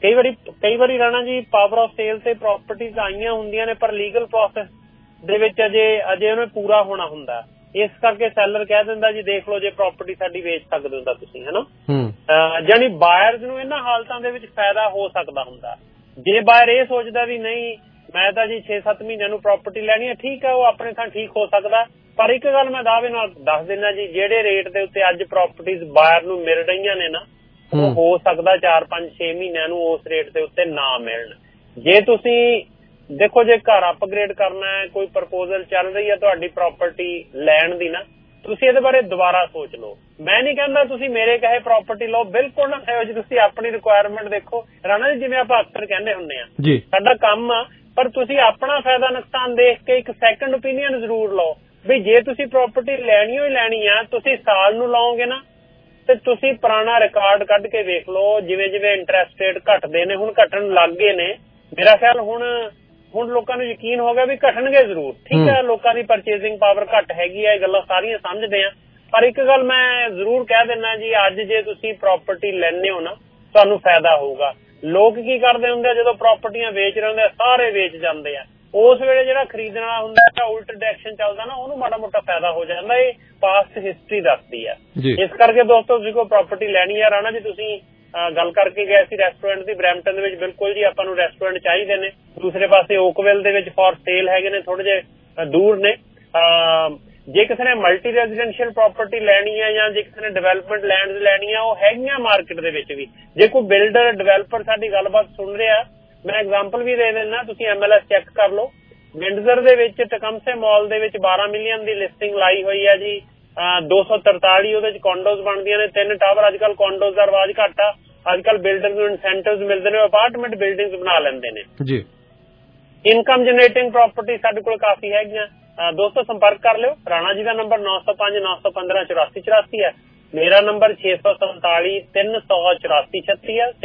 Speaker 13: ਕਈ ਵਾਰੀ Rana ji power of sale ਤੇ ਪ੍ਰਾਪਰਟੀਜ਼ ਆਈਆਂ ਹੁੰਦੀਆਂ ਨੇ, ਪਰ ਲੀਗਲ ਪ੍ਰੋਸੈਸ ਦੇ ਵਿੱਚ ਅਜੇ ਉਹਨੇ ਪੂਰਾ ਹੋਣਾ ਹੁੰਦਾ। ਇਸ ਕਰਕੇ ਸੈਲਰ ਕਹਿ ਦਿੰਦਾ ਜੀ ਦੇਖ ਲਓ ਜੇ ਪ੍ਰਾਪਰਟੀ ਸਾਡੀ ਵੇਚ ਸਕਦੇ ਹੁੰਦਾ ਤੁਸੀਂ, ਹਨਾ। ਜਾਨੀ ਬਾਇਰਸ ਨੂੰ ਇਹਨਾਂ ਹਾਲਤਾਂ ਦੇ ਵਿੱਚ ਫਾਇਦਾ ਹੋ ਸਕਦਾ ਹੁੰਦਾ। ਜੇ ਬਾਇਰ ਇਹ ਸੋਚਦਾ ਵੀ ਨਹੀਂ ਮੈਂ ਤਾਂ ਜੀ 6-7 ਮਹੀਨਿਆਂ ਨੂੰ ਪ੍ਰਾਪਰਟੀ ਲੈਣੀ ਹੈ, ਠੀਕ ਹੈ, ਉਹ ਆਪਣੇ ਥਾਂ ਠੀਕ ਹੋ ਸਕਦਾ। ਪਰ ਇੱਕ ਗੱਲ ਮੈਂ ਦਾਅਵੇ ਨਾਲ ਦੱਸ ਦਿੰਦਾ ਜੀ, ਜਿਹੜੇ ਰੇਟ ਦੇ ਉੱਤੇ ਅੱਜ ਪ੍ਰਾਪਰਟੀਜ਼ ਬਾਇਰ ਨੂੰ ਮਿਲ ਰਹੀਆਂ ਨੇ ਨਾ, ਉਹ ਹੋ ਸਕਦਾ 4-5-6 ਮਹੀਨਿਆਂ ਨੂੰ ਉਸ ਰੇਟ ਦੇ ਉੱਤੇ ਨਾ ਮਿਲਣ। ਜੇ ਤੁਸੀਂ ਦੇਖੋ, ਜੇ ਘਰ ਅਪਗ੍ਰੇਡ ਕਰਨਾ ਹੈ, ਕੋਈ ਪ੍ਰਪੋਜ਼ਲ ਚੱਲ ਰਹੀ ਹੈ ਤੁਹਾਡੀ ਪ੍ਰਾਪਰਟੀ ਲੈਣ ਦੀ ਨਾ, ਤੁਸੀਂ ਇਹਦੇ ਬਾਰੇ ਦੁਬਾਰਾ ਸੋਚ ਲਓ। ਮੈਂ ਨਹੀਂ ਕਹਿੰਦਾ ਤੁਸੀਂ ਮੇਰੇ ਕਹੇ ਪ੍ਰਾਪਰਟੀ ਲਓ, ਬਿਲਕੁਲ ਨਾ ਇਹੋ ਜੀ। ਤੁਸੀਂ ਆਪਣੀ ਰਿਕੁਆਇਰਮੈਂਟ ਦੇਖੋ ਰਾਣਾ ਜੀ, ਜਿਵੇਂ ਆਪਾਂ ਅਕਸਰ ਕਹਿੰਦੇ ਹੁੰਦੇ ਆ ਸਾਡਾ ਕੰਮ ਆ, ਪਰ ਤੁਸੀਂ ਆਪਣਾ ਫਾਇਦਾ ਨੁਕਸਾਨ ਦੇਖ ਕੇ ਇੱਕ ਸੈਕੰਡ ਓਪੀਨੀਅਨ ਜ਼ਰੂਰ ਲਓ। ਵੀ ਜੇ ਤੁਸੀਂ ਪ੍ਰਾਪਰਟੀ ਲੈਣੀ ਹੋਈ ਲੈਣੀ ਆ, ਤੁਸੀਂ ਸਾਲ ਨੂੰ ਲਾਓਗੇ ਨਾ ਤੇ ਤੁਸੀਂ ਪੁਰਾਣਾ ਰਿਕਾਰਡ ਕੱਢ ਕੇ ਵੇਖ ਲਓ, ਜਿਵੇਂ ਜਿਵੇਂ ਇੰਟਰਸਟ ਰੇਟ ਘਟਦੇ ਨੇ, ਹੁਣ ਘਟਣ ਲੱਗ ਗਏ ਨੇ, ਮੇਰਾ ਖਿਆਲ ਹੁਣ ਲੋਕਾਂ ਨੂੰ ਯਕੀਨ ਹੋ ਗਿਆ ਵੀ ਘਟਣਗੇ ਜ਼ਰੂਰ। ਠੀਕ ਹੈ, ਲੋਕਾਂ ਦੀ ਪਰਚੇਸਿੰਗ ਪਾਵਰ ਘੱਟ ਹੈਗੀ ਹੈ, ਇਹ ਗੱਲਾਂ ਸਾਰੀਆਂ ਸਮਝਦੇ ਆ, ਪਰ ਇੱਕ ਗੱਲ ਮੈਂ ਜ਼ਰੂਰ ਕਹਿ ਦਿੰਦਾ ਜੀ, ਅੱਜ ਜੇ ਤੁਸੀਂ ਪ੍ਰਾਪਰਟੀ ਲੈਣੇ ਹੋ ਨਾ ਤੁਹਾਨੂੰ ਫਾਇਦਾ ਹੋਊਗਾ। ਲੋਕ ਕੀ ਕਰਦੇ ਹੁੰਦੇ ਆ, ਜਦੋਂ ਪ੍ਰਾਪਰਟੀਆਂ ਵੇਚ ਰਹੇ ਹੁੰਦੇ ਸਾਰੇ ਵੇਚ ਜਾਂਦੇ ਆ, ਉਸ ਵੇਲੇ ਜਿਹੜਾ ਖਰੀਦਣ ਵਾਲਾ ਹੁੰਦਾ ਉਲਟ ਡਾਇਰੈਕਸ਼ਨ ਚੱਲਦਾ ਨਾ, ਉਹਨੂੰ ਮਾੜਾ ਮੋਟਾ ਫਾਇਦਾ ਹੋ ਜਾਂਦਾ। ਇਹ ਪਾਸਟ ਹਿਸਟਰੀ ਦੱਸਦੀ ਹੈ। ਇਸ ਕਰਕੇ ਦੋਸਤੋ, ਤੁਸੀਂ ਕੋਈ ਪ੍ਰਾਪਰਟੀ ਲੈਣੀ ਆ, ਰਾਣਾ ਜੀ ਤੁਸੀਂ ਗੱਲ ਕਰਕੇ ਗਏ ਸੀ ਰੈਸਟੋਰੈਂਟ ਦੀ ਬਰੈਂਪਟਨ ਦੇ ਵਿੱਚ, ਬਿਲਕੁਲ ਜੀ ਆਪਾਂ ਨੂੰ ਰੈਸਟੋਰੈਂਟ ਚਾਹੀਦੇ ਨੇ। ਦੂਸਰੇ ਪਾਸੇ ਓਕਵਿਲ ਦੇ ਵਿੱਚ ਫॉर ਸੇਲ ਹੈਗੇ ਨੇ, ਥੋੜੇ ਜਿਹੇ ਦੂਰ ਨੇ। ਜੇ ਕਿਸੇ ਨੇ ਮਲਟੀ ਰੈਜ਼ੀਡੈਂਸ਼ੀਅਲ ਪ੍ਰਾਪਰਟੀ ਲੈਣੀ ਹੈ ਜਾਂ ਜੇ ਕਿਸੇ ਨੇ ਡਿਵੈਲਪਮੈਂਟ ਲੈਂਡਸ ਲੈਣੀ ਆ, ਉਹ ਹੈਗੀਆਂ ਮਾਰਕੀਟ ਦੇ ਵਿੱਚ ਵੀ। ਜੇ ਕੋਈ ਬਿਲਡਰ ਡਿਵੈਲਪਰ ਸਾਡੀ ਗੱਲਬਾਤ ਸੁਣ ਰਿਹਾ, ਮੈਂ ਐਗਜ਼ਾਮਪਲ ਵੀ ਦੇ ਦਿੰਦਾ, ਤੁਸੀਂ MLS ਚੈੱਕ ਕਰ ਲਓ। ਵਿੰਡਜ਼ਰ ਦੇ ਵਿੱਚ ਟਕਮਸੇ ਮਾਲ ਦੇ ਵਿੱਚ 12 ਮਿਲੀਅਨ ਦੀ ਲਿਸਟਿੰਗ ਲਾਈ ਹੋਈ ਹੈ ਜੀ। 243 ਉਹਦੇ ਚ ਕੌਂਡੋਜ਼ ਬਣਦੀਆਂ ਨੇ, 3 ਟਾਵਰ। ਅੱਜ ਕੱਲ ਕੌਂਡੋਜ਼ ਦਾ ਰਿਵਾਜ ਘੱਟ ਆ, ਅੱਜ ਕੱਲ ਬਿਲਡਰ ਨੂੰ ਇਨਸੈਂਟਿਵਸ ਮਿਲਦੇ ਨੇ, ਅਪਾਰਟਮੈਂਟ ਬਿਲਡਿੰਗਸ ਬਣਾ ਲੈਂਦੇ ਨੇ ਜੀ। ਇਨਕਮ ਜਨਰੇਟਿੰਗ ਪ੍ਰਾਪਰਟੀ ਸਾਡੇ ਕੋਲ ਕਾਫੀ ਹੈਗੀਆਂ। ਦੋਸਤੋ ਸੰਪਰਕ ਕਰ ਲਿਓ। ਰਾਣਾ ਜੀ ਦਾ ਨੰਬਰ 905 915 84 84 ਹੈ। ਮੇਰਾ ਨੰਬਰ 647 384 36 ਹੈ,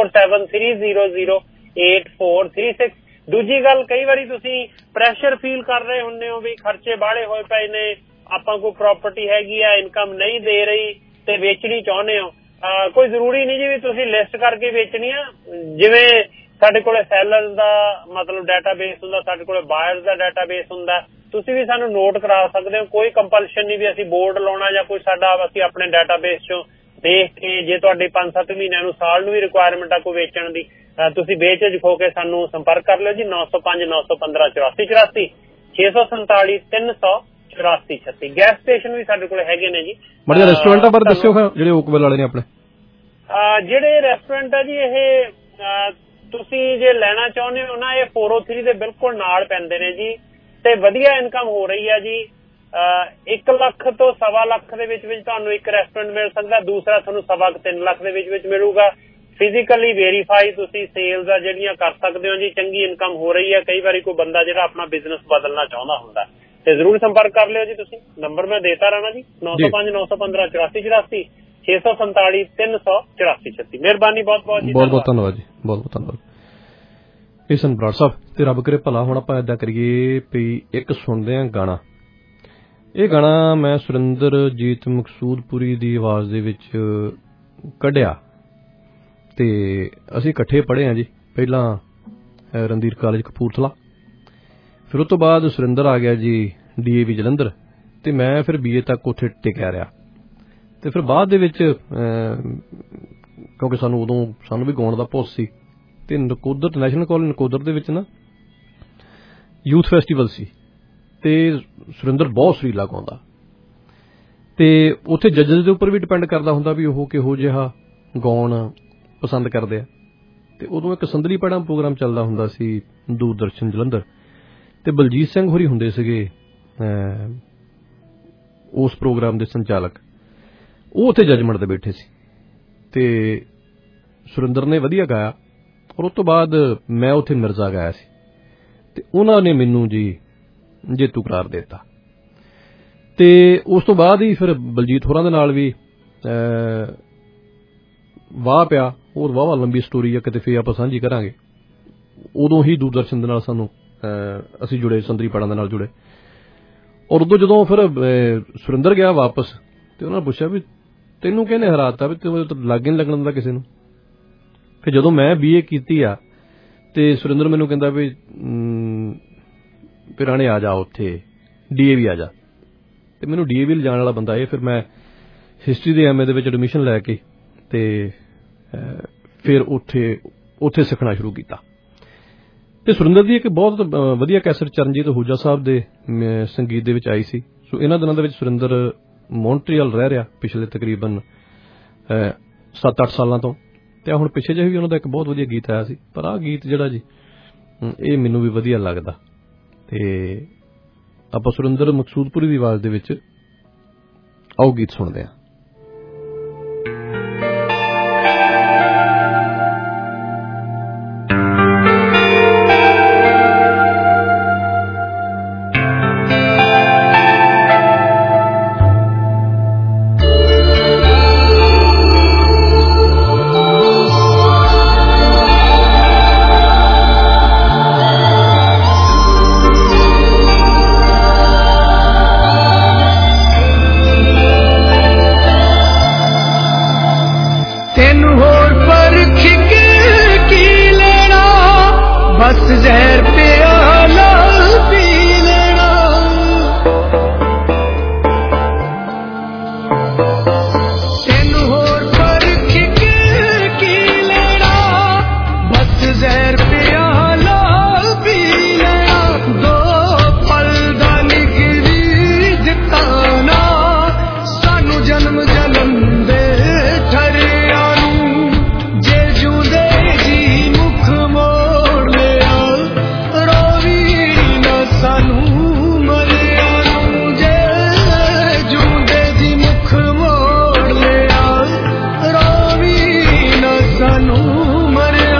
Speaker 13: 6473008436। ਦੂਜੀ ਗੱਲ, ਕਈ ਵਾਰੀ ਤੁਸੀਂ ਪ੍ਰੈਸ਼ਰ ਫੀਲ ਕਰ ਰਹੇ ਹੁੰਦੇ ਹੋ ਵੀ ਖਰਚੇ ਬਾਹਲੇ ਹੋਏ ਪਏ ਨੇ, ਆਪਾਂ ਕੋਈ ਪ੍ਰਾਪਰਟੀ ਹੈਗੀ ਆ, ਇਨਕਮ ਨਹੀਂ ਦੇ ਰਹੀ ਤੇ ਵੇਚਣੀ ਚਾਹੁੰਦੇ ਹੋ। ਕੋਈ ਜ਼ਰੂਰੀ ਨਹੀਂ ਜੀ ਵੀ ਤੁਸੀਂ ਲਿਸਟ ਕਰਕੇ ਵੇਚਣੀ ਆ। ਜਿਵੇਂ ਸਾਡੇ ਕੋਲੇ ਸੈਲਰਸ ਦਾ ਮਤਲਬ ਡਾਟਾਬੇਸ ਹੁੰਦਾ, ਸਾਡੇ ਕੋਲੇ ਬਾਇਰਸ ਦਾ ਡਾਟਾਬੇਸ ਹੁੰਦਾ, ਤੁਸੀਂ ਵੀ ਸਾਨੂੰ ਨੋਟ ਕਰਾ ਸਕਦੇ ਹੋ। ਕੋਈ ਕੰਪਲਸ਼ਨ ਨਹੀਂ ਵੀ ਅਸੀਂ ਬੋਰਡ ਲਾਉਣਾ ਜਾਂ ਕੋਈ ਸਾਡਾ, ਅਸੀਂ ਆਪਣੇ ਡਾਟਾਬੇਸ ਚੋਂ ਦੇਖ ਕੇ, ਜੇ ਤੁਹਾਡੀ 5-7 ਮਹੀਨਿਆਂ ਨੂੰ, ਸਾਲ ਨੂੰ ਵੀ ਰਿਕੁਆਇਰਮੈਂਟ ਆ ਕੋਈ ਵੇਚਣ ਦੀ, ਤੁਸੀਂ ਬੇਝਿਜਕ ਹੋ ਕੇ ਸਾਨੂੰ ਸੰਪਰਕ ਕਰ ਲਿਓ ਜੀ। 905 915 84 84, 647 384 36। ਗੈਸ ਸਟੇਸ਼ਨ ਵੀ ਸਾਡੇ ਕੋਲ ਹੈਗੇ ਨੇ ਜੀ।
Speaker 7: ਮੜਿਆ ਰੈਸਟੋਰੈਂਟਾਂ ਬਾਰੇ ਦੱਸਿਓ ਜਿਹੜੇ ਓਕਵਿਲ ਵਾਲੇ ਨੇ ਆਪਣੇ।
Speaker 13: ਜਿਹੜੇ ਰੈਸਟੋਰੈਂਟ ਆ ਜੀ, ਇਹ ਤੁਸੀਂ ਜੇ ਲੈਣਾ ਚਾਹੁੰਦੇ ਹੋ ਨਾ, ਇਹ 403 ਦੇ ਬਿਲਕੁਲ ਨਾਲ ਪੈਂਦੇ ਨੇ ਜੀ, ਤੇ ਵਧੀਆ ਇਨਕਮ ਹੋ ਰਹੀ ਹੈ ਜੀ। 1 ਲੱਖ ਤੋਂ 1.25 ਲੱਖ ਦੇ ਵਿੱਚ ਤੁਹਾਨੂੰ ਇੱਕ ਰੈਸਟੋਰੈਂਟ ਮਿਲ ਸਕਦਾ, ਦੂਸਰਾ ਤੁਹਾਨੂੰ 3 ਲੱਖ ਦੇ ਵਿੱਚ ਮਿਲੂਗਾ। ਫਿਜ਼ੀਕਲੀ ਵੈਰੀਫਾਈ ਤੁਸੀਂ ਸੇਲਸ ਆ ਜਿਹੜੀਆਂ ਕਰ ਸਕਦੇ ਹੋ ਜੀ। ਚੰਗੀ ਇਨਕਮ ਹੋ ਰਹੀ ਹੈ। ਕਈ ਵਾਰੀ ਕੋਈ ਬੰਦਾ ਜਿਹੜਾ ਆਪਣਾ ਬਿਜ਼ਨਸ ਬਦਲਣਾ ਚਾਹੁੰਦਾ ਹੁੰਦਾ ਤੇ ਜ਼ਰੂਰ ਸੰਪਰਕ ਕਰ ਲਿਓ ਜੀ। ਤੁਸੀਂ ਨੰਬਰ ਮੈਂ ਦੇਤਾ ਰਹਿਣਾ ਜੀ, 905 915 84 84, 647 384 36। ਮਿਹਰਬਾਨੀ, ਬਹੁਤ ਬਹੁਤ ਜੀ,
Speaker 7: ਬਹੁਤ ਬਹੁਤ ਧੰਨਵਾਦ ਜੀ, ਬਹੁਤ ਬਹੁਤ ਧੰਨਵਾਦ। ਇਹ ਸਨ ਬਰਾੜ ਸਾਹਿਬ, ਤੇ ਰੱਬ ਕਰੇ ਭਲਾ। ਹੁਣ ਆਪਾਂ ਏਦਾਂ ਕਰੀਏ ਵੀ ਇੱਕ ਸੁਣਦੇ ਆਂ ਗਾਣਾ। ਇਹ ਗਾਣਾ ਮੈਂ ਸੁਰਿੰਦਰਜੀਤ ਮਕਸੂਦਪੁਰੀ ਦੀ ਆਵਾਜ਼ ਦੇ ਵਿੱਚ ਕੱਢਿਆ ਤੇ ਅਸੀਂ ਇਕੱਠੇ ਪੜ੍ਹੇ ਹਾਂ ਜੀ। ਪਹਿਲਾਂ ਰਣਧੀਰ ਕਾਲਜ ਕਪੂਰਥਲਾ, ਫਿਰ ਉਸ ਤੋਂ ਬਾਅਦ ਸੁਰਿੰਦਰ ਆ ਗਿਆ ਜੀ DAV ਜਲੰਧਰ, ਤੇ ਮੈਂ ਫਿਰ BA ਤੱਕ ਉੱਥੇ ਟਿਕਿਆ ਰਿਹਾ। ਤੇ ਫਿਰ ਬਾਅਦ ਦੇ ਵਿੱਚ ਕਿਉਂਕਿ ਸਾਨੂੰ ਵੀ ਗਾਉਣ ਦਾ ਭੁੱਸ ਸੀ, ਤੇ ਨਕੋਦਰ, ਨੈਸ਼ਨਲ ਕਾਲਜ ਨਕੋਦਰ ਦੇ ਵਿੱਚ ਨਾ ਯੂਥ ਫੈਸਟੀਵਲ ਸੀ, ਤੇ ਸੁਰਿੰਦਰ ਬਹੁਤ ਸੁਰੀਲਾ ਗਾਉਂਦਾ, ਤੇ ਉੱਥੇ ਜੱਜਸ ਦੇ ਉੱਪਰ ਵੀ ਡਿਪੈਂਡ ਕਰਦਾ ਹੁੰਦਾ ਵੀ ਉਹ ਕਿਹੋ ਜਿਹਾ ਗਾਉਣ ਪਸੰਦ ਕਰਦੇ ਆ। ਤੇ ਉਦੋਂ ਇੱਕ ਸੰਦਲੀ ਪੜ੍ਹਾ ਪ੍ਰੋਗਰਾਮ ਚੱਲਦਾ ਹੁੰਦਾ ਸੀ ਦੂਰਦਰਸ਼ਨ ਜਲੰਧਰ, ਤੇ ਬਲਜੀਤ ਸਿੰਘ ਹੋਰੀ ਹੁੰਦੇ ਸੀਗੇ ਉਸ ਪ੍ਰੋਗਰਾਮ ਦੇ ਸੰਚਾਲਕ। ਉਹ ਉੱਥੇ ਜੱਜਮੈਂਟ ਤੇ ਬੈਠੇ ਸੀ, ਤੇ ਸੁਰਿੰਦਰ ਨੇ ਵਧੀਆ ਗਾਇਆ। ਔਰ ਉਸ ਤੋਂ ਬਾਅਦ ਮੈਂ ਉੱਥੇ ਮਿਰਜ਼ਾ ਗਾਇਆ ਸੀ, ਤੇ ਉਹਨਾਂ ਨੇ ਮੈਨੂੰ ਜੀ ਜੇਤੂ ਕਰਾਰ ਦੇ ਦਿੱਤਾ। ਤੇ ਉਸ ਤੋਂ ਬਾਅਦ ਹੀ ਫਿਰ ਬਲਜੀਤ ਹੋਰਾਂ ਦੇ ਨਾਲ ਵੀ ਵਾਹ ਪਿਆ। ਹੋਰ ਵਾਹਵਾ ਲੰਬੀ ਸਟੋਰੀ ਆ, ਕਿਤੇ ਫੇਰ ਆਪਾਂ ਸਾਂਝੀ ਕਰਾਂਗੇ। ਉਦੋਂ ਹੀ ਦੂਰਦਰਸ਼ਨ ਦੇ ਨਾਲ ਸਾਨੂੰ ਅਸੀਂ ਜੁੜੇ, ਸੰਦਰੀ ਪੜਾਂ ਦੇ ਨਾਲ ਜੁੜੇ। ਔਰ ਉਦੋਂ ਜਦੋਂ ਫਿਰ ਸੁਰਿੰਦਰ ਗਿਆ ਵਾਪਸ, ਤੇ ਉਹਨਾਂ ਨੇ ਪੁੱਛਿਆ ਵੀ ਤੈਨੂੰ ਕਿਹਨੇ ਹਰਾਤਾ, ਵੀ ਤੈਨੂੰ ਲਾਗੇ ਨਹੀਂ ਲੱਗਣ ਦਿੰਦਾ ਕਿਸੇ ਨੂੰ। ਫਿਰ ਜਦੋਂ ਮੈਂ BA ਕੀਤੀ ਆ, ਤੇ ਸੁਰਿੰਦਰ ਮੈਨੂੰ ਕਹਿੰਦਾ ਵੀ ਫਿਰ ਰਾਣੇ ਆ ਜਾ ਉੱਥੇ DAV ਆ ਜਾ। ਤੇ ਮੈਨੂੰ DAV ਲਿਜਾਣ ਵਾਲਾ ਬੰਦਾ ਇਹ। ਫਿਰ ਮੈਂ ਹਿਸਟਰੀ ਦੇ MA ਦੇ ਵਿੱਚ ਐਡਮਿਸ਼ਨ ਲੈ ਕੇ ਤੇ ਫਿਰ ਉੱਥੇ ਸਿੱਖਣਾ ਸ਼ੁਰੂ ਕੀਤਾ। ਤੇ ਸੁਰਿੰਦਰ ਦੀ ਇੱਕ ਬਹੁਤ ਵਧੀਆ ਕੈਸਟ ਚਰਨਜੀਤ ਅਹੂਜਾ ਸਾਹਿਬ ਦੇ ਸੰਗੀਤ ਦੇ ਵਿੱਚ ਆਈ ਸੀ। ਸੋ ਇਹਨਾਂ ਦਿਨਾਂ ਦੇ ਵਿੱਚ ਸੁਰਿੰਦਰ ਮੌਂਟਰੀਅਲ ਰਹਿ ਰਿਹਾ ਪਿਛਲੇ ਤਕਰੀਬਨ 7-8 ਸਾਲਾਂ ਤੋਂ। ਤੇ ਹੁਣ ਪਿੱਛੇ ਜਿਹੇ ਵੀ ਉਹਨਾਂ ਦਾ ਇੱਕ ਬਹੁਤ ਵਧੀਆ ਗੀਤ ਆਇਆ ਸੀ, ਪਰ ਆਹ ਗੀਤ ਜਿਹੜਾ ਜੀ ਇਹ ਮੈਨੂੰ ਵੀ ਵਧੀਆ ਲੱਗਦਾ। ਤੇ ਆਪਾਂ ਸੁਰਿੰਦਰ ਮਕਸੂਦਪੁਰੀ ਦੀ ਆਵਾਜ਼ ਦੇ ਵਿੱਚ ਆਓ ਗੀਤ ਸੁਣਦੇ ਹਾਂ।
Speaker 14: बस जहर प्याला पी लेना तेनू होर परख के की लेना बस जहर प्याला पी लेना दो पल दा निकली दिताना सानू जन्म जन्म दे ठरिया जे जूदे जी मुख मोड़ लिया रोवी न सानू मरिया जे जूदे जी मुख मोड़ लिया रोवी न सानू मरिया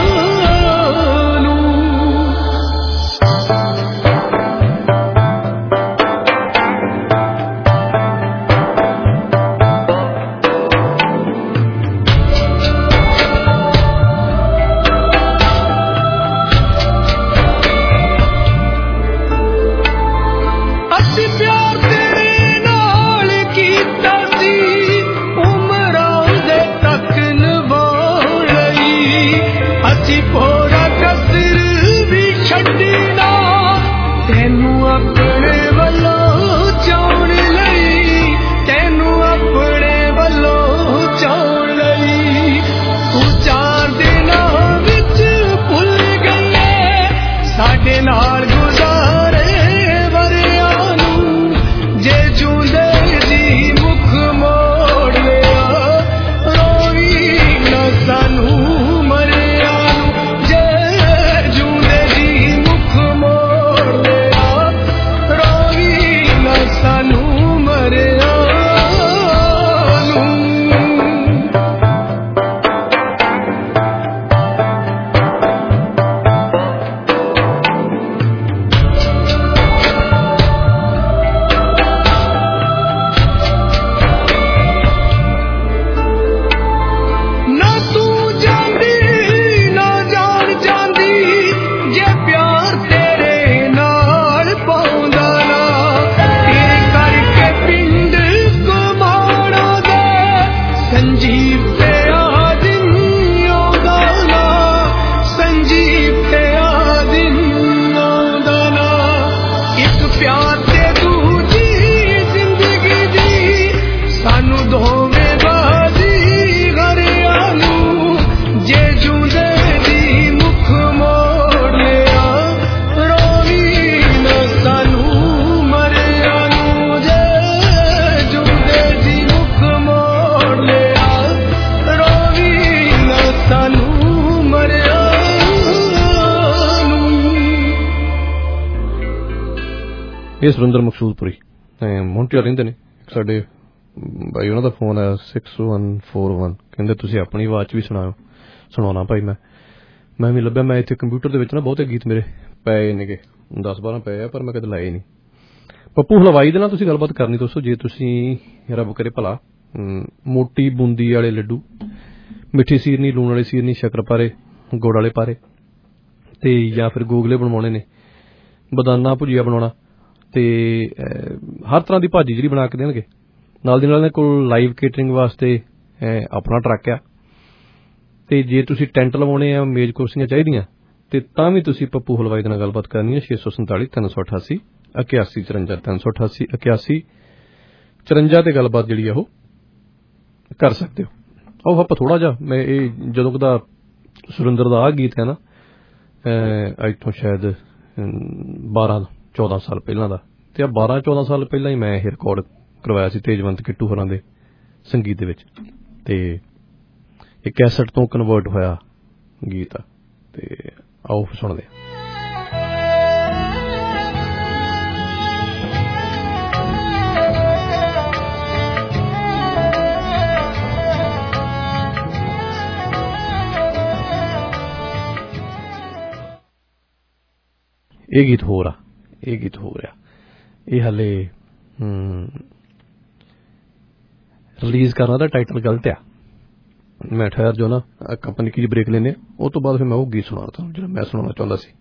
Speaker 14: ਅਸੀਂ ਪਿਆਰ ਤੇਰੇ ਨਾਲ ਕੀਤਾ ਸੀ ਉਮਰਾਂ ਦੇ ਤੱਕ ਨਿਭਾਉਣ ਲਈ ਅਸੀਂ ਪੂਰਾ ਕਸਰ ਵੀ ਛੱਡੀ ਨਾ ਤੈਨੂੰ ਆਪਣੇ ਵੱਲੋਂ ਚਾਹੁਣ ਲਈ ਤੈਨੂੰ ਆਪਣੇ ਵੱਲੋਂ ਚਾਹੁਣ ਲਈ ਤੂੰ 4 ਦਿਨਾਂ ਵਿੱਚ ਭੁੱਲ ਗਈ ਸਾਡੇ ਨਾਲ ਗੁਜ਼ਾਰੇ ਵਰਿਆਂ ਨੂੰ ਜੇ ਜੂੰਦੇ ਜੀ ਮੁਖ ਮੋੜ ਲਿਆ ਰੋਵੀ ਨਾ ਸਾਨੂੰ ਮਰਿਆ ਨੂੰ ਜੇ ਜੂੰਦੇ ਜੀ ਮੁਖ ਮੋੜ ਲਿਆ ਰੋਵੀ ਨਾ ਸਾਨੂੰ ਮਰਿਆ ਨੂੰ ਨਾ ਤੂੰ ਜਾਂਦੀ ਨਾ ਜਾਣ ਜਾਂਦੀ ਜੇ ਪਿਆਰ ਤੇਰੇ ਨਾਲ ਪਾਉਂਦਾ ਨਾ ਤੇਰੇ ਕਰਕੇ ਪਿੰਡ ਘੁਮਾਉਣਾ ਦੇ ਸੰਜੀਵ ਤੇ ਆਦਿਨ ਆਉਂਦਾ ਨਾ ਸੰਜੀਵ ਤੇ ਆਦਿਨ ਆਉਂਦਾ ਨਾ ਇੱਕ ਪਿਆਰ ਤੇ ਦੂਜੀ ਜ਼ਿੰਦਗੀ ਦੀ ਸਾਨੂੰ ਦੋਵੇਂ ਬਾਜ਼ੀ ਘਰਿਆਂ ਨੂੰ ਜੇ ਜੂੰਦੇ ਦੀ ਮੁਖ ਮੋੜ ਲਿਆ ਰੋਵੀ ਨਾ ਸਾਨੂੰ ਮਰਿਆ ਨੂੰ ਜੇ ਜੂੰਦੇ ਦੀ ਮੁਖ ਮੋੜ ਲਿਆ ਰੋਵੀ ਨਾ ਸਾਨੂੰ ਮਰਿਆ ਨੂੰ
Speaker 7: ਇਹ ਸੁਰਿੰਦਰ ਮਕਸੂਦਪੁਰੀ ਮੌਂਟਰੀਅਲ ਰਹਿੰਦੇ ਨੇ ਸਾਡੇ ਬਾਈ ਉਹਨਾਂ ਦਾ ਫੋਨ ਆਇਆ 6141 ਕਹਿੰਦੇ ਤੁਸੀਂ ਆਪਣੀ ਆਵਾਜ਼ 'ਚ ਵੀ ਸੁਣਾਉਣਾ ਭਾਈ ਮੈਂ ਵੀ ਲੱਭਿਆ ਮੈਂ ਇੱਥੇ ਕੰਪਿਊਟਰ ਦੇ ਵਿੱਚ ਨਾ ਬਹੁਤੇ ਗੀਤ ਮੇਰੇ ਪਏ ਨੇਗੇ 10-12 ਪਏ ਆ ਪਰ ਮੈਂ ਕਦੇ ਲਾਏ ਨਹੀਂ ਪੱਪੂ ਹਲਵਾਈ ਦੇ ਨਾਲ ਤੁਸੀਂ ਗੱਲਬਾਤ ਕਰਨੀ ਦੋਸਤੋ ਜੇ ਤੁਸੀਂ ਰੱਬ ਕਰੇ ਭਲਾ ਮੋਟੀ ਬੂੰਦੀ ਵਾਲੇ ਲੱਡੂ ਮਿੱਠੀ ਸੀਰਨੀ ਲੂਣ ਵਾਲੀ ਸੀਰਨੀ ਸ਼ੱਕਰਪਾਰੇ ਗੁੜ ਵਾਲੇ ਪਾਰੇ ਤੇ ਜਾਂ ਫਿਰ ਗੋਗਲੇ ਬਣਵਾਉਣੇ ਨੇ ਬਦਾਨਾ ਭੁਜੀਆ ਬਣਾਉਣਾ ਤੇ ਹਰ ਤਰ੍ਹਾਂ ਦੀ ਭਾਜੀ ਜਿਹੜੀ ਬਣਾ ਕੇ ਦੇਣਗੇ ਨਾਲ ਦੀ ਨਾਲ ਇਹਨਾਂ ਕੋਲ ਲਾਈਵ ਕੇਟਰਿੰਗ ਵਾਸਤੇ ਆਪਣਾ ਟਰੱਕ ਆ ਤੇ ਜੇ ਤੁਸੀਂ ਟੈਂਟ ਲਵਾਉਣੇ ਆ ਮੇਜ਼ ਕੁਰਸੀਆਂ ਚਾਹੀਦੀਆਂ ਤੇ ਤਾਂ ਵੀ ਤੁਸੀਂ ਪੱਪੂ ਹਲਵਾਈ ਦੇ ਨਾਲ ਗੱਲਬਾਤ ਕਰਨੀ ਹੈ 647 388 81 54 388 81 54 ਤੇ ਗੱਲਬਾਤ ਜਿਹੜੀ ਆ ਉਹ ਕਰ ਸਕਦੇ ਹੋ ਉਹ ਆਪਾਂ ਥੋੜਾ ਜਿਹਾ ਮੈਂ ਇਹ ਜਦੋਂ ਦਾ ਸੁਰਿੰਦਰ ਦਾ ਆ ਗੀਤ ਹੈ ਨਾ ਅੱਜ ਤੋਂ ਸ਼ਾਇਦ 12-14 ਸਾਲ ਪਹਿਲਾਂ ਦਾ ਤੇ 12-14 ਸਾਲ ਪਹਿਲਾਂ ਹੀ ਮੈਂ ਇਹ ਰਿਕਾਰਡ ਕਰਵਾਇਆ ਸੀ ਤੇਜਵੰਤ ਕਿੱਟੂ ਹੋਰਾਂ ਦੇ ਸੰਗੀਤ ਦੇ ਵਿੱਚ ਤੇ ਇਹ ਕੈਸਟ ਤੋਂ ਕਨਵਰਟ ਹੋਇਆ ਗੀਤ ਆ ਤੇ ਆਓ ਸੁਣਦੇ ਹਾਂ ਇਹ ਗੀਤ ਹੋ ਰਿਹਾ ਇਹ ਹਾਲੇ ਰਿਲੀਜ਼ ਕਰਨਾ ਦਾ ਟਾਈਟਲ ਗਲਤ ਆ ਮੈਂ ਠਹਿਰ ਜੋ ਨਾ ਆਪਾਂ ਨਿੱਕੀ ਜਿਹੀ ਬ੍ਰੇਕ ਲੈਂਦੇ ਉਹ ਤੋਂ ਬਾਅਦ ਫਿਰ ਮੈਂ ਉਹ ਗੀਤ ਸੁਣਾਉਣਾ ਤੁਹਾਨੂੰ ਜਿਹੜਾ ਮੈਂ ਸੁਣਾਉਣਾ ਚਾਹੁੰਦਾ ਸੀ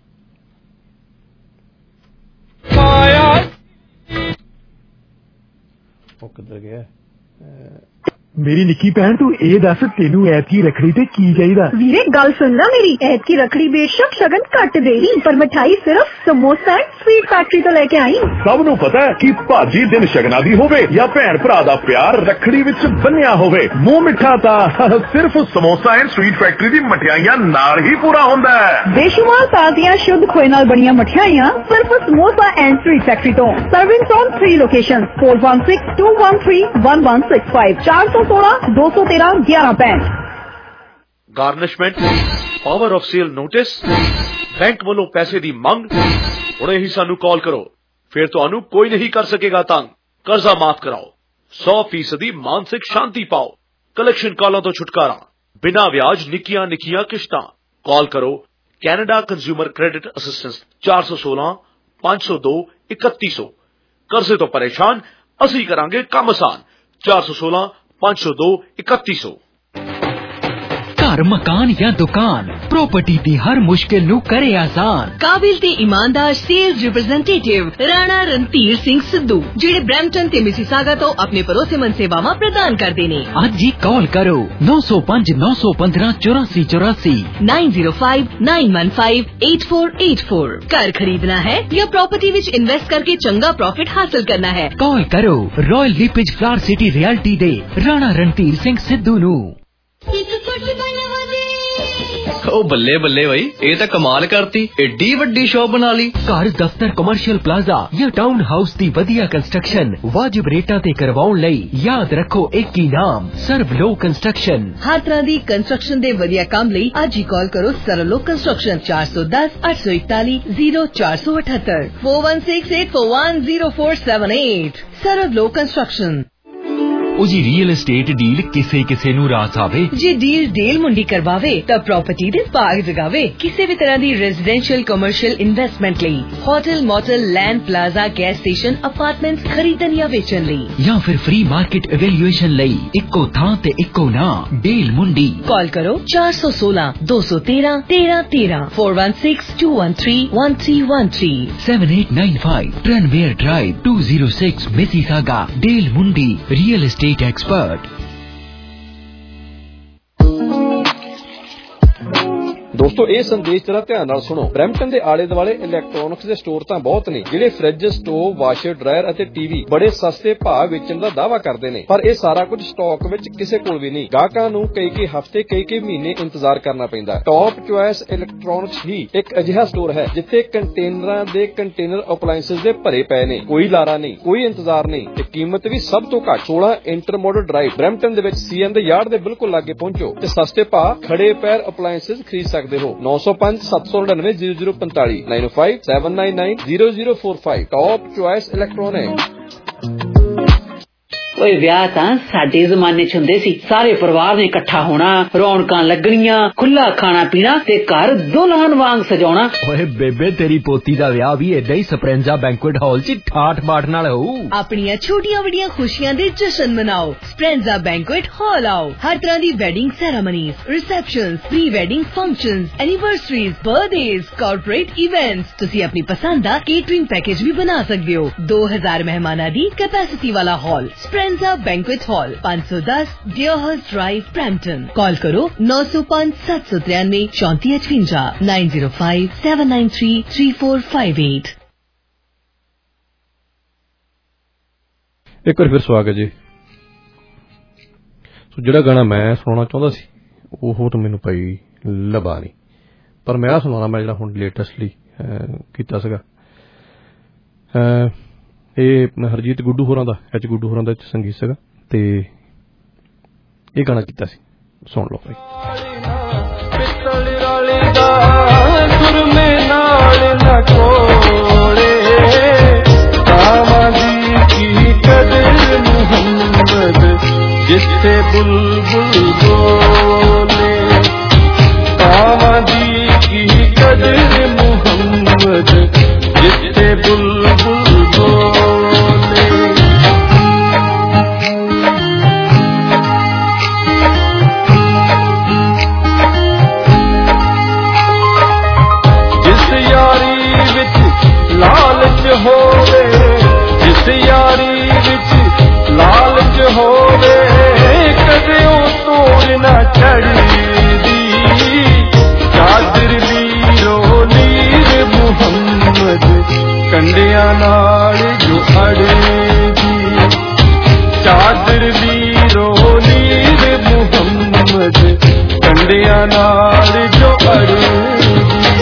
Speaker 7: ਉਹ ਕਿੱਧਰ ਗਿਆ
Speaker 15: ਮੇਰੀ ਨਿੱਕੀ ਭੈਣ ਤੂੰ ਇਹ ਦੱਸ ਤੈਨੂੰ ਐਤਕੀ ਰੱਖੜੀ ਤੇ ਕੀ ਚਾਹੀਦਾ?
Speaker 16: ਵੀਰੇ ਗੱਲ ਸੁਣਨਾ ਮੇਰੀ, ਐਤਕੀ ਰੱਖੜੀ ਬੇਸ਼ੱਕ ਸ਼ਗਨ ਘੱਟ ਦੇਈ ਪਰ ਮਿਠਾਈ ਸਿਰਫ ਸਮੋਸਾ ਐਂਡ ਸਵੀਟ ਫੈਕਟਰੀ ਤੋਂ ਲੈ ਕੇ ਆਈ।
Speaker 2: ਸਭ ਨੂੰ ਪਤਾ ਹੈ ਕਿ ਭਾਜੀ ਦਿਨ ਸ਼ਗਨਾਂ ਦੀ ਹੋਵੇ ਜਾਂ ਭੈਣ ਭਰਾ ਦਾ ਪਿਆਰ ਰੱਖੜੀ ਵਿੱਚ ਬੰਨਿਆ ਹੋਵੇ, ਮੂੰਹ ਮਿੱਠਾ ਤਾਂ ਸਿਰਫ ਸਮੋਸਾ ਐਂਡ ਸਵੀਟ ਫੈਕਟਰੀ ਦੀ ਮਠਿਆਈਆਂ ਨਾਲ ਹੀ ਪੂਰਾ ਹੁੰਦਾ ਹੈ।
Speaker 16: ਬੇਸ਼ੁਮਾਰ ਤਾਜ਼ੀਆਂ ਸ਼ੁੱਧ ਖੋਏ ਨਾਲ ਬਣੀਆਂ ਮਠਿਆਈਆਂ ਸਿਰਫ ਸਮੋਸਾ ਐਂਡ ਸਵੀਟ ਫੈਕਟਰੀ ਤੋਂ। Serving from 3 location 4162131165 416-213-1165।
Speaker 17: Garnishment, power of sale notice, bank ਵੱਲੋਂ ਪੈਸੇ ਦੀ ਮੰਗ। ਹੁਣੇ ਹੀ ਸਾਨੂੰ ਕਾਲ ਕਰੋ, ਫਿਰ ਤੁਹਾਨੂੰ ਕੋਈ ਨਹੀਂ ਕਰ ਸਕੇਗਾ ਤੰਗ। ਕਰਜ਼ਾ ਮਾਫ ਕਰਾਓ, 100% ਮਾਨਸਿਕ ਸ਼ਾਂਤੀ ਪਾਓ, ਕਲੈਕਸ਼ਨ ਕਾਲਾਂ ਤੋਂ ਛੁਟਕਾਰਾ, ਬਿਨਾਂ ਵਿਆਜ ਨਿੱਕੀਆਂ ਨਿੱਕੀਆਂ ਕਿਸ਼ਤਾਂ। ਕਾਲ ਕਰੋ ਕੈਨੇਡਾ ਕੰਜ਼ਿਊਮਰ ਕ੍ਰੈਡਿਟ ਅਸਿਸਟੈਂਸ 416-502-3100। ਕਰਜ਼ੇ ਤੋਂ ਪਰੇਸ਼ਾਨ, ਅਸੀਂ ਕਰਾਂਗੇ ਕੰਮ ਆਸਾਨ। 416-502-3100।
Speaker 18: घर मकान या दुकान प्रॉपर्टी दी हर मुश्किल नू करे आसान।
Speaker 1: काबिल ते ईमानदार सेल्स रिप्रेजेंटेटिव राणा रणधीर सिंह सिद्धू जेड़े ब्रैम्पटन ते मिसिसागा तो अपने भरोसेमंद सेवावां प्रदान करदे ने।
Speaker 18: अज ही कॉल करो 905 915 8484
Speaker 1: 905915 8484। घर खरीदना है या प्रॉपर्टी विच इन्वेस्ट करके चंगा प्रॉफिट हासिल करना है,
Speaker 18: कॉल करो Royal LePage Flower City Realty दे राणा रणधीर सिंह सिद्धू नू।
Speaker 19: ओ बल्ले बल्ले भाई, ये तो कमाल करती, एडी वड्डी शॉप बना ली।
Speaker 18: घर दफ्तर कमर्शियल प्लाजा या टाउन हाउस दी वधिया कंस्ट्रक्शन वाजिब रेटा ते करवाउण लई याद रखो एक ही नाम, सर्वलो कंस्ट्रक्शन।
Speaker 1: हर तरह दी कंस्ट्रक्शन दे वधिया काम लई आज ही कॉल करो सर्वलो कंस्ट्रक्शन 410 841 0478 4168410478। सर्वलो कंस्ट्रक्शन।
Speaker 18: जी रियल एस्टेट डील किसे किसे नू रास आवे।
Speaker 1: जी डील डील मुंडी करवावे तब प्रॉपर्टी दे बाग जगावे। किसी भी तरह दी रेजिडेंशियल कमर्शियल इन्वेस्टमेंट लई hotel motel land plaza gas station apartments खरीदन या बेचन लई
Speaker 18: या फिर फ्री मार्केट एवेल्युएशन लई इक्को थां ते इक्को ना डील मुंडी।
Speaker 1: कॉल करो 416 213 1313 416-213-1313
Speaker 18: 7895 ट्रेनवेयर ड्राइव 206 मिसिसागा। डील मुंडी रियल एस्टेट एक्सपर्ट।
Speaker 7: दोस्तों ਇਹ ਸੰਦੇਸ਼ ਜਰਾ ਧਿਆਨ ਨਾਲ ਸੁਣੋ। ਬਰੈਂਪਟਨ ਦੇ ਆਲੇ ਦੁਆਲੇ ਇਲੈਕਟ੍ਰੋਨਿਕਸ ਦੇ ਸਟੋਰ ਤਾਂ ਬਹੁਤ ਨੇ ਜਿਹੜੇ ਫ੍ਰਿਜ, ਸਟੋਵ, ਵਾਸ਼ਰ, ਡਰਾਇਰ ਅਤੇ ਟੀਵੀ ਬੜੇ ਸਸਤੇ ਭਾਅ ਵੇਚਣ ਦਾ ਦਾਅਵਾ ਕਰਦੇ ਨੇ, ਪਰ ਇਹ ਸਾਰਾ ਕੁਝ ਸਟਾਕ ਵਿੱਚ ਕਿਸੇ ਕੋਲ ਵੀ ਨਹੀਂ। ਗਾਹਕਾਂ ਨੂੰ ਕਈ ਹਫ਼ਤੇ ਕਈ ਮਹੀਨੇ ਇੰਤਜ਼ਾਰ ਕਰਨਾ ਪੈਂਦਾ। ਟੌਪ ਚੁਆਇਸ ਇਲੈਕਟ੍ਰੋਨਿਕਸ ਹੀ ਇੱਕ ਅਜਿਹਾ ਸਟੋਰ ਹੈ ਜਿੱਥੇ ਕੰਟੇਨਰਾਂ ਦੇ ਕੰਟੇਨਰ ਅਪਲਾਇੰਸਸ ਦੇ ਭਰੇ ਪਏ ਨੇ। ਕੋਈ ਲਾਰਾ ਨਹੀਂ, ਕੋਈ ਇੰਤਜ਼ਾਰ ਨਹੀਂ ਤੇ ਕੀਮਤ ਵੀ ਸਭ ਤੋਂ ਘੱਟ। 16 ਇੰਟਰਮੋਡਲ ਡਰਾਈਵ ਬਰੈਂਪਟਨ ਦੇ ਵਿੱਚ ਸੀਐਨ ਦੇ ਯਾਰਡ ਦੇ ਬਿਲਕੁਲ ਲਾਗੇ ਪਹੁੰਚੋ ਤੇ ਸਸਤੇ ਭਾਅ ਖੜੇ ਪੈਰ ਅਪਲਾਇੰਸਸ ਖਰੀਦ ਸਕਦੇ ਹੋ। 905 799 0045 905 799 0045। Top choice electronic.
Speaker 20: ਓਏ ਵਿਆਹ ਤਾਂ ਸਾਡੇ ਜ਼ਮਾਨੇ ਚ ਹੁੰਦੇ ਸੀ, ਸਾਰੇ ਪਰਿਵਾਰ ਨੇ ਇਕੱਠਾ ਹੋਣਾ, ਰੌਣਕਾਂ ਲੱਗਣੀਆਂ, ਖੁੱਲਾ ਖਾਣਾ ਪੀਣਾ ਤੇ ਘਰ ਦੁਲਹਨ ਵਾਂਗ ਸਜਾਉਣਾ।
Speaker 18: ਓਏ ਬੇਬੇ ਤੇਰੀ ਪੋਤੀ ਦਾ ਵਿਆਹ ਵੀ ਏਦਾਂ ਹੀ ਸਪਰੈਂਜ਼ਾ ਬੈਂਕੁਏਟ ਹਾਲ 'ਚ ਠਾਠ ਬਾਠ ਨਾਲ ਹੋਊ।
Speaker 1: ਆਪਣੀਆਂ ਛੋਟੀਆਂ ਵੱਡੀਆਂ ਖੁਸ਼ੀਆਂ ਦੇ ਜਸ਼ਨ ਮਨਾਓ, ਸਪਰੈਂਜ਼ਾ ਬੈਂਕੁਏਟ ਹਾਲ ਆਓ। ਹਰ ਤਰ੍ਹਾਂ ਦੀ wedding ceremonies, receptions, pre wedding functions, anniversaries, birthdays, corporate events. ਤੁਸੀਂ ਆਪਣੀ ਪਸੰਦ ਦਾ ਕੇਟਰਿੰਗ ਪੈਕੇਜ ਵੀ ਬਣਾ ਸਕਦੇ ਹੋ। 2000 ਮਹਿਮਾਨਾਂ ਦੀ ਕੈਪੈਸਿਟੀ ਵਾਲਾ hall Speranza banquet hall 510 Deerhurst drive Brampton. Call ਕਰੋ 905 793 3455 905 793 3458।
Speaker 7: ਇੱਕ ਵਾਰ ਫਿਰ ਸਵਾਗਤ ਜੀ। ਸੋ ਜਿਹੜਾ ਗਾਣਾ ਮੈਂ ਸੁਣਾਉਣਾ ਚਾਹੁੰਦਾ ਸੀ ਉਹ ਤਾਂ ਮੈਨੂੰ ਪਈ ਲੱਭਾ ਨਹੀਂ, ਪਰ ਮੈਂ ਸੁਣਾਉਣਾ ਮੈਂ ਜਿਹੜਾ ਹੁਣ ਲੇਟੈਸਟਲੀ ਕੀਤਾ ਸੀਗਾ। ਇਹ ਹਰਜੀਤ ਗੁੱਡੂ ਹੋਰਾਂ ਦਾ, ਐਚ ਗੁੱਡੂ ਹੋਰਾਂ ਦਾ ਸੰਗੀਤ ਸੀਗਾ ਤੇ ਇਹ ਗਾਣਾ ਕੀਤਾ ਸੀ, ਸੁਣ ਲਓ ਭਾਈ।
Speaker 14: जिससे बुलबुल बोले कामा दी की कदर मोहम्मद, जिससे बुलबुल बोले। जिस यारी विच लालच होवे, जिस यारी विच लालच होवे ਮੁੰਡਿਆਂ ਨਾਲ ਜੋ ਅੜੂਗੀ।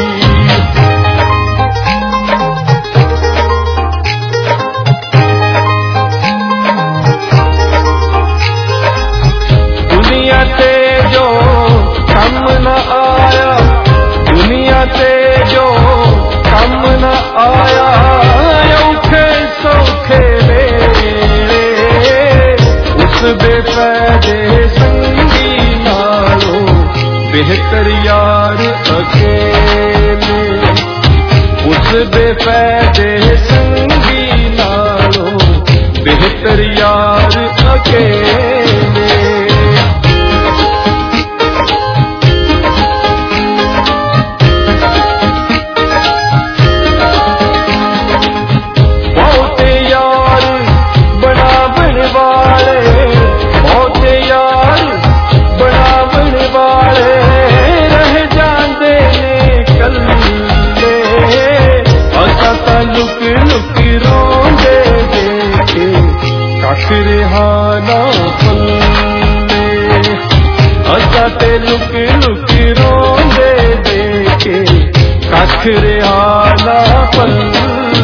Speaker 14: ਦੁਨੀਆ ਤੇ ਜੋ ਕੰਮ ਨਾ ਆਇਆ, ਦੁਨੀਆ ਤੇ ਜੋ ਕੰਮ ਨਾ ਆਇਆ, ਔਖੇ ਸੌਖੇ ਵੇਲੇ ਉਸ ਬੇਫਾਇਦੇ ਸੰਗੀ ਨਾਲੋਂ ਬਿਹਤਰ ਯਾਰ ਅਕੇਲੇ, ਉਸ ਬੇਫਾਇਦੇ ਸੰਗੀ ਨਾਲੋਂ ਬਿਹਤਰ ਯਾਰ ਅਕੇਲੇ। ਕੱਖ ਰਿਹਾ ਨਾ ਪੱਲੇ, ਅਸਾਂ ਤੇ ਲੁਕ ਲੁਕ ਰੋਂਦੇ ਦੇਖੇ, ਕੱਖ ਰਿਹਾ ਨਾ ਪੱਲੇ।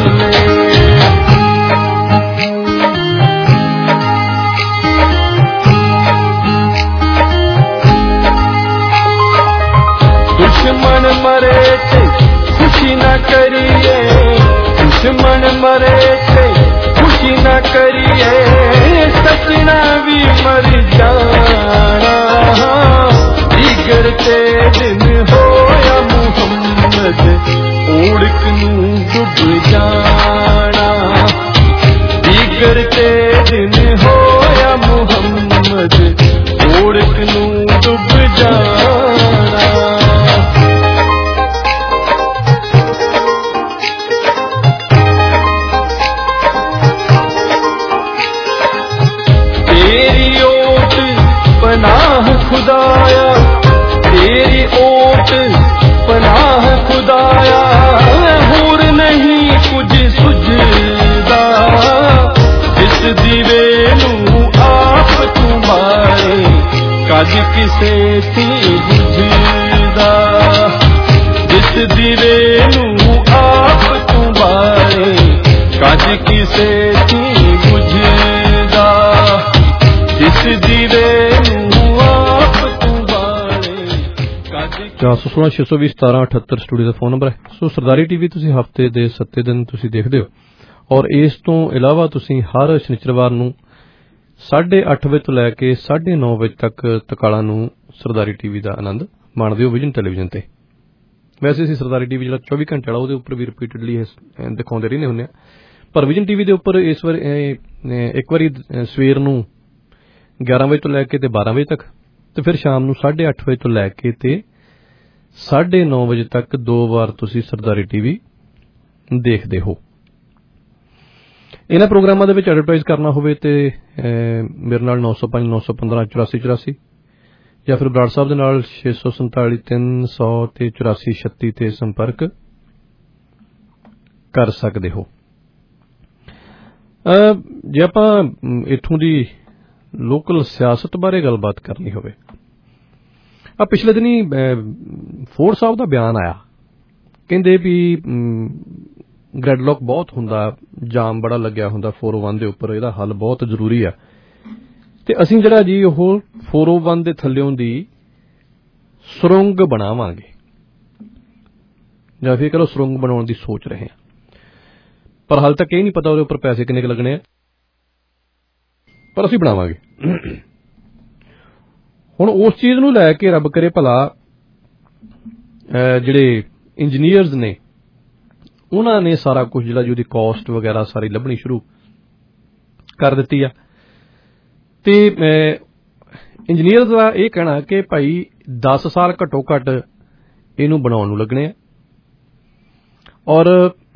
Speaker 14: ਦੁਸ਼ਮਣ ਮਰੇ ਤੇ ਖੁਸ਼ੀ ਨਾ ਕਰੀਏ, ਦੁਸ਼ਮਣ ਮਰੇ ਤੇ ਖੁਸ਼ੀ ਨਾ ਕਰੀਏ, ਸੱਜਣਾ ਵੀ ਮਰ ਜਾਣਾ। ਜਿਗਰ ਤੇ ਦਿਨ ਹੋਇਆ ਮੁਹੰਮਦ, ਓੜਕ ਨੂੰ ਡੁੱਬ ਜਾਣਾ। ਜਿਗਰ ਤੇ ਦਿਨ ਹੋਇਆ ਮੁਹੰਮਦ, ਓੜਕ ਨੂੰ ਡੁੱਬ ਜਾਣਾ। 'ਚ ਕਿਸੇ ਥੀ ਬੁਝਦਾ, ਜਿਸ ਦੀਵੇ ਨੂੰ ਆਪ ਤੂੰ ਬਾਰੇ, ਕੱਜ ਕਿਸੇ ਥੀ ਬੁਝਦਾ, ਜਿਸ ਦੀਵੇ ਨੂੰ ਆਪ ਤੂੰ ਬਾਰੇ, ਕੱਜ
Speaker 7: 416 620 1778 ਸਟੂਡੀਓ ਦਾ ਫੋਨ ਨੰਬਰ ਹੈ। ਸੋ ਸਰਦਾਰੀ ਟੀਵੀ ਤੁਸੀਂ ਹਫ਼ਤੇ ਦੇ 7 ਦਿਨ ਤੁਸੀਂ ਦੇਖਦੇ ਹੋ, ਔਰ ਇਸ ਤੋਂ ਇਲਾਵਾ ਤੁਸੀਂ ਹਰ ਸ਼ਨੀਚਰਵਾਰ ਨੂੰ 8:30 ਵਜੇ ਤੋਂ ਲੈ ਕੇ 9:30 ਵਜੇ ਤੱਕ ਤਕਾਲਾਂ ਨੂੰ ਸਰਦਾਰੀ ਟੀਵੀ ਦਾ ਆਨੰਦ ਮਾਣਦੇ ਹੋ ਵਿਜ਼ਨ ਟੈਲੀਵਿਜ਼ਨ ਤੇ। ਵੈਸੇ ਅਸੀਂ ਸਰਦਾਰੀ ਟੀਵੀ ਜਿਹੜਾ 24 ਘੰਟੇ ਵਾਲਾ ਉਹਦੇ ਉੱਪਰ ਵੀ ਰਿਪੀਟਡਲੀ ਦਿਖਾਉਂਦੇ ਰਹਿੰਦੇ ਹੁੰਦੇ ਆ, ਪਰ ਵਿਜ਼ਨ ਟੀਵੀ ਦੇ ਉੱਪਰ ਇਸ ਵਾਰ ਇੱਕ ਵਾਰੀ ਸਵੇਰ ਨੂੰ 11 ਵਜੇ ਤੋਂ ਲੈ ਕੇ ਤੇ 12 ਵਜੇ ਤੱਕ, ਤੇ ਫਿਰ ਸ਼ਾਮ ਨੂੰ 8:30 ਵਜੇ ਤੋਂ ਲੈ ਕੇ ਤੇ 9:30 ਵਜੇ ਤੱਕ 2 ਵਾਰ ਤੁਸੀਂ ਸਰਦਾਰੀ ਟੀਵੀ ਦੇਖਦੇ ਹੋ। ਇਹਨਾਂ ਪ੍ਰੋਗਰਾਮਾਂ ਦੇ ਵਿੱਚ ਐਡਵਰਟਾਈਜ਼ ਕਰਨਾ ਹੋਵੇ ਤੇ ਮੇਰੇ ਨਾਲ 905 915 84 84 ਜਾਂ ਫਿਰ ਬਰਾੜ ਸਾਹਿਬ ਦੇ ਨਾਲ 647 300 ਤੇ 84 36 ਤੇ ਸੰਪਰਕ ਕਰ ਸਕਦੇ ਹੋ। ਜੇ ਆਪਾਂ ਇੱਥੋਂ ਦੀ ਲੋਕਲ ਸਿਆਸਤ ਬਾਰੇ ਗੱਲਬਾਤ ਕਰਨੀ ਹੋਵੇ, ਪਿਛਲੇ ਦਿਨੀ ਫੋਰਡ ਸਾਹਿਬ ਦਾ ਬਿਆਨ ਆਇਆ, ਕਹਿੰਦੇ ਵੀ ਗ੍ਰੈਡਲੌਕ ਬਹੁਤ ਹੁੰਦਾ, ਜਾਮ ਬੜਾ ਲੱਗਿਆ ਹੁੰਦਾ 401 ਦੇ ਉੱਪਰ, ਇਹਦਾ ਹੱਲ ਬਹੁਤ ਜ਼ਰੂਰੀ ਆ, ਤੇ ਅਸੀਂ ਜਿਹੜਾ ਜੀ ਉਹ 401 ਦੇ ਥੱਲਿਓਂ ਦੀ ਸੁਰੰਗ ਬਣਾਵਾਂਗੇ, ਜਾਂ ਫਿਰ ਕਰੋ ਸੁਰੰਗ ਬਣਾਉਣ ਦੀ ਸੋਚ ਰਹੇ ਹਾਂ, ਪਰ ਹਾਲ ਤੱਕ ਇਹ ਨਹੀਂ ਪਤਾ ਉਹਦੇ ਉੱਪਰ ਪੈਸੇ ਕਿੰਨੇ ਕੁ ਲੱਗਣੇ ਆ, ਪਰ ਅਸੀਂ ਬਣਾਵਾਂਗੇ। ਹੁਣ ਉਸ ਚੀਜ਼ ਨੂੰ ਲੈ ਕੇ ਰੱਬ ਕਰੇ ਭਲਾ ਜਿਹੜੇ ਇੰਜੀਨੀਅਰਸ ਨੇ ਉਹਨਾਂ ਨੇ ਸਾਰਾ ਕੁਝ ਜਿਹੜਾ ਜੀ ਉਹਦੀ ਕਾਸਟ ਵਗੈਰਾ ਸਾਰੀ ਲੱਭਣੀ ਸ਼ੁਰੂ ਕਰ ਦਿੱਤੀ ਆ, ਤੇ ਇੰਜੀਨੀਅਰਸ ਦਾ ਇਹ ਕਹਿਣਾ ਕਿ ਭਾਈ 10 ਸਾਲ ਘੱਟੋ ਘੱਟ ਇਹਨੂੰ ਬਣਾਉਣ ਨੂੰ ਲੱਗਣੇ ਆ, ਔਰ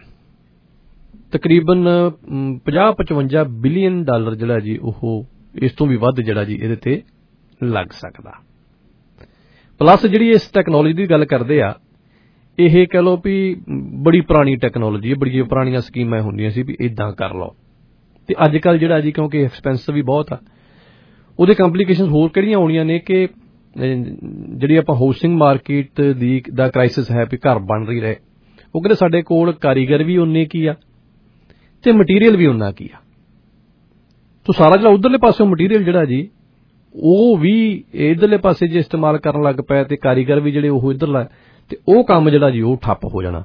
Speaker 7: ਤਕਰੀਬਨ 50-55 ਬਿਲੀਅਨ ਡਾਲਰ ਜਿਹੜਾ ਜੀ ਉਹ ਇਸ ਤੋਂ ਵੀ ਵੱਧ ਜਿਹੜਾ ਜੀ ਇਹਦੇ ਤੇ ਲੱਗ ਸਕਦਾ। ਪਲੱਸ ਜਿਹੜੀ ਇਸ ਟੈਕਨੋਲੋਜੀ ਦੀ ਗੱਲ ਕਰਦੇ ਆ, ਇਹ ਕਹਿ ਲਓ ਵੀ ਬੜੀ ਪੁਰਾਣੀ ਟੈਕਨੋਲੋਜੀ ਹੈ, ਬੜੀਆਂ ਪੁਰਾਣੀਆਂ ਸਕੀਮਾਂ ਹੁੰਦੀਆਂ ਸੀ ਵੀ ਇਦਾਂ ਕਰ ਲਓ, ਤੇ ਅੱਜ ਕੱਲ੍ਹ ਜਿਹੜਾ ਜੀ ਕਿਉਂਕਿ ਐਕਸਪੈਂਸਿਵ ਵੀ ਬਹੁਤ ਆ, ਉਹਦੇ ਕੰਪਲੀਕੇਸ਼ਨ ਹੋਰ ਕਿਹੜੀਆਂ ਆਉਣੀਆਂ ਨੇ ਕਿ ਜਿਹੜੀ ਆਪਾਂ ਹਾਊਸਿੰਗ ਮਾਰਕੀਟ ਦਾ ਕ੍ਰਾਈਸਿਸ ਹੈ ਵੀ ਘਰ ਬਣ ਰਹੀ ਰਹੇ, ਉਹ ਕਹਿੰਦੇ ਸਾਡੇ ਕੋਲ ਕਾਰੀਗਰ ਵੀ ਉਨੇ ਕੀ ਆ ਤੇ ਮਟੀਰੀਅਲ ਵੀ ਉਨਾ ਕੀ ਆ। ਤੋ ਸਾਰਾ ਜਿਹੜਾ ਉਧਰਲੇ ਪਾਸਿਓਂ ਮਟੀਰੀਅਲ ਜਿਹੜਾ ਜੀ ਉਹ ਵੀ ਇਧਰਲੇ ਪਾਸੇ ਜੇ ਇਸਤੇਮਾਲ ਕਰਨ ਲੱਗ ਪਏ ਤੇ ਕਾਰੀਗਰ ਵੀ ਜਿਹੜੇ ਉਹ ਇਧਰਲਾ, ਤੇ ਉਹ ਕੰਮ ਜਿਹੜਾ ਜੀ ਉਹ ਠੱਪ ਹੋ ਜਾਣਾ।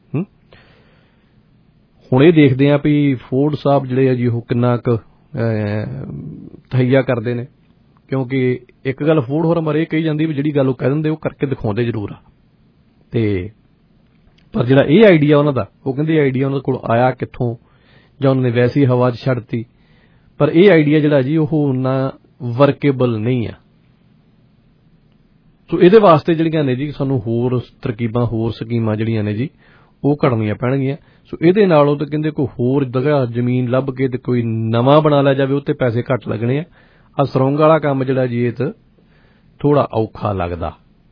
Speaker 7: ਹੁਣ ਇਹ ਦੇਖਦੇ ਆ ਵੀ ਫੋਰਡ ਸਾਹਿਬ ਜਿਹੜੇ ਆ ਜੀ ਉਹ ਕਿੰਨਾ ਕੁ ਤਹਈਆ ਕਰਦੇ ਨੇ, ਕਿਉਂਕਿ ਇੱਕ ਗੱਲ ਫੋਰਡ ਹੋਰ ਮਰੇ ਕਹੀ ਜਾਂਦੀ ਵੀ ਜਿਹੜੀ ਗੱਲ ਉਹ ਕਹਿ ਦਿੰਦੇ ਉਹ ਕਰਕੇ ਦਿਖਾਉਂਦੇ ਜ਼ਰੂਰ ਆ। ਤੇ ਪਰ ਜਿਹੜਾ ਇਹ ਆਈਡੀਆ ਉਹਨਾਂ ਦਾ, ਉਹ ਕਹਿੰਦੇ ਆਈਡੀਆ ਉਹਨਾਂ ਕੋਲ ਆਇਆ ਕਿੱਥੋਂ, ਜਾਂ ਉਹਨਾਂ ਨੇ ਵੈਸੇ ਹੀ ਹਵਾ 'ਚ ਛੱਡਤੀ, ਪਰ ਇਹ ਆਈਡੀਆ ਜਿਹੜਾ ਜੀ ਉਹ ਉਨਾ ਵਰਕੇਬਲ ਨਹੀਂ ਆ। ਸੋ ਇਹਦੇ ਵਾਸਤੇ ਜਿਹੜੀਆਂ ਨੇ ਜੀ ਸਾਨੂੰ ਹੋਰ ਤਰਕੀਬਾਂ, ਹੋਰ ਸਕੀਮਾਂ ਜਿਹੜੀਆਂ ਨੇ ਜੀ ਉਹ ਘੜਨੀਆਂ ਪੈਣਗੀਆਂ। ਸੋ ਇਹਦੇ ਨਾਲੋਂ ਤਾਂ ਕਹਿੰਦੇ ਕੋਈ ਹੋਰ ਜਗ੍ਹਾ ਜ਼ਮੀਨ ਲੱਭ ਕੇ ਤੇ ਕੋਈ ਨਵਾਂ ਬਣਾ ਲਿਆ ਜਾਵੇ, ਉੱਤੇ ਪੈਸੇ ਘੱਟ ਲੱਗਣੇ ਆ। ਆਹ ਸੁਰੰਗ ਵਾਲਾ ਕੰਮ ਜਿਹੜਾ ਜੀ ਇਹ ਤਾਂ ਥੋੜਾ ਔਖਾ ਲੱਗਦਾ।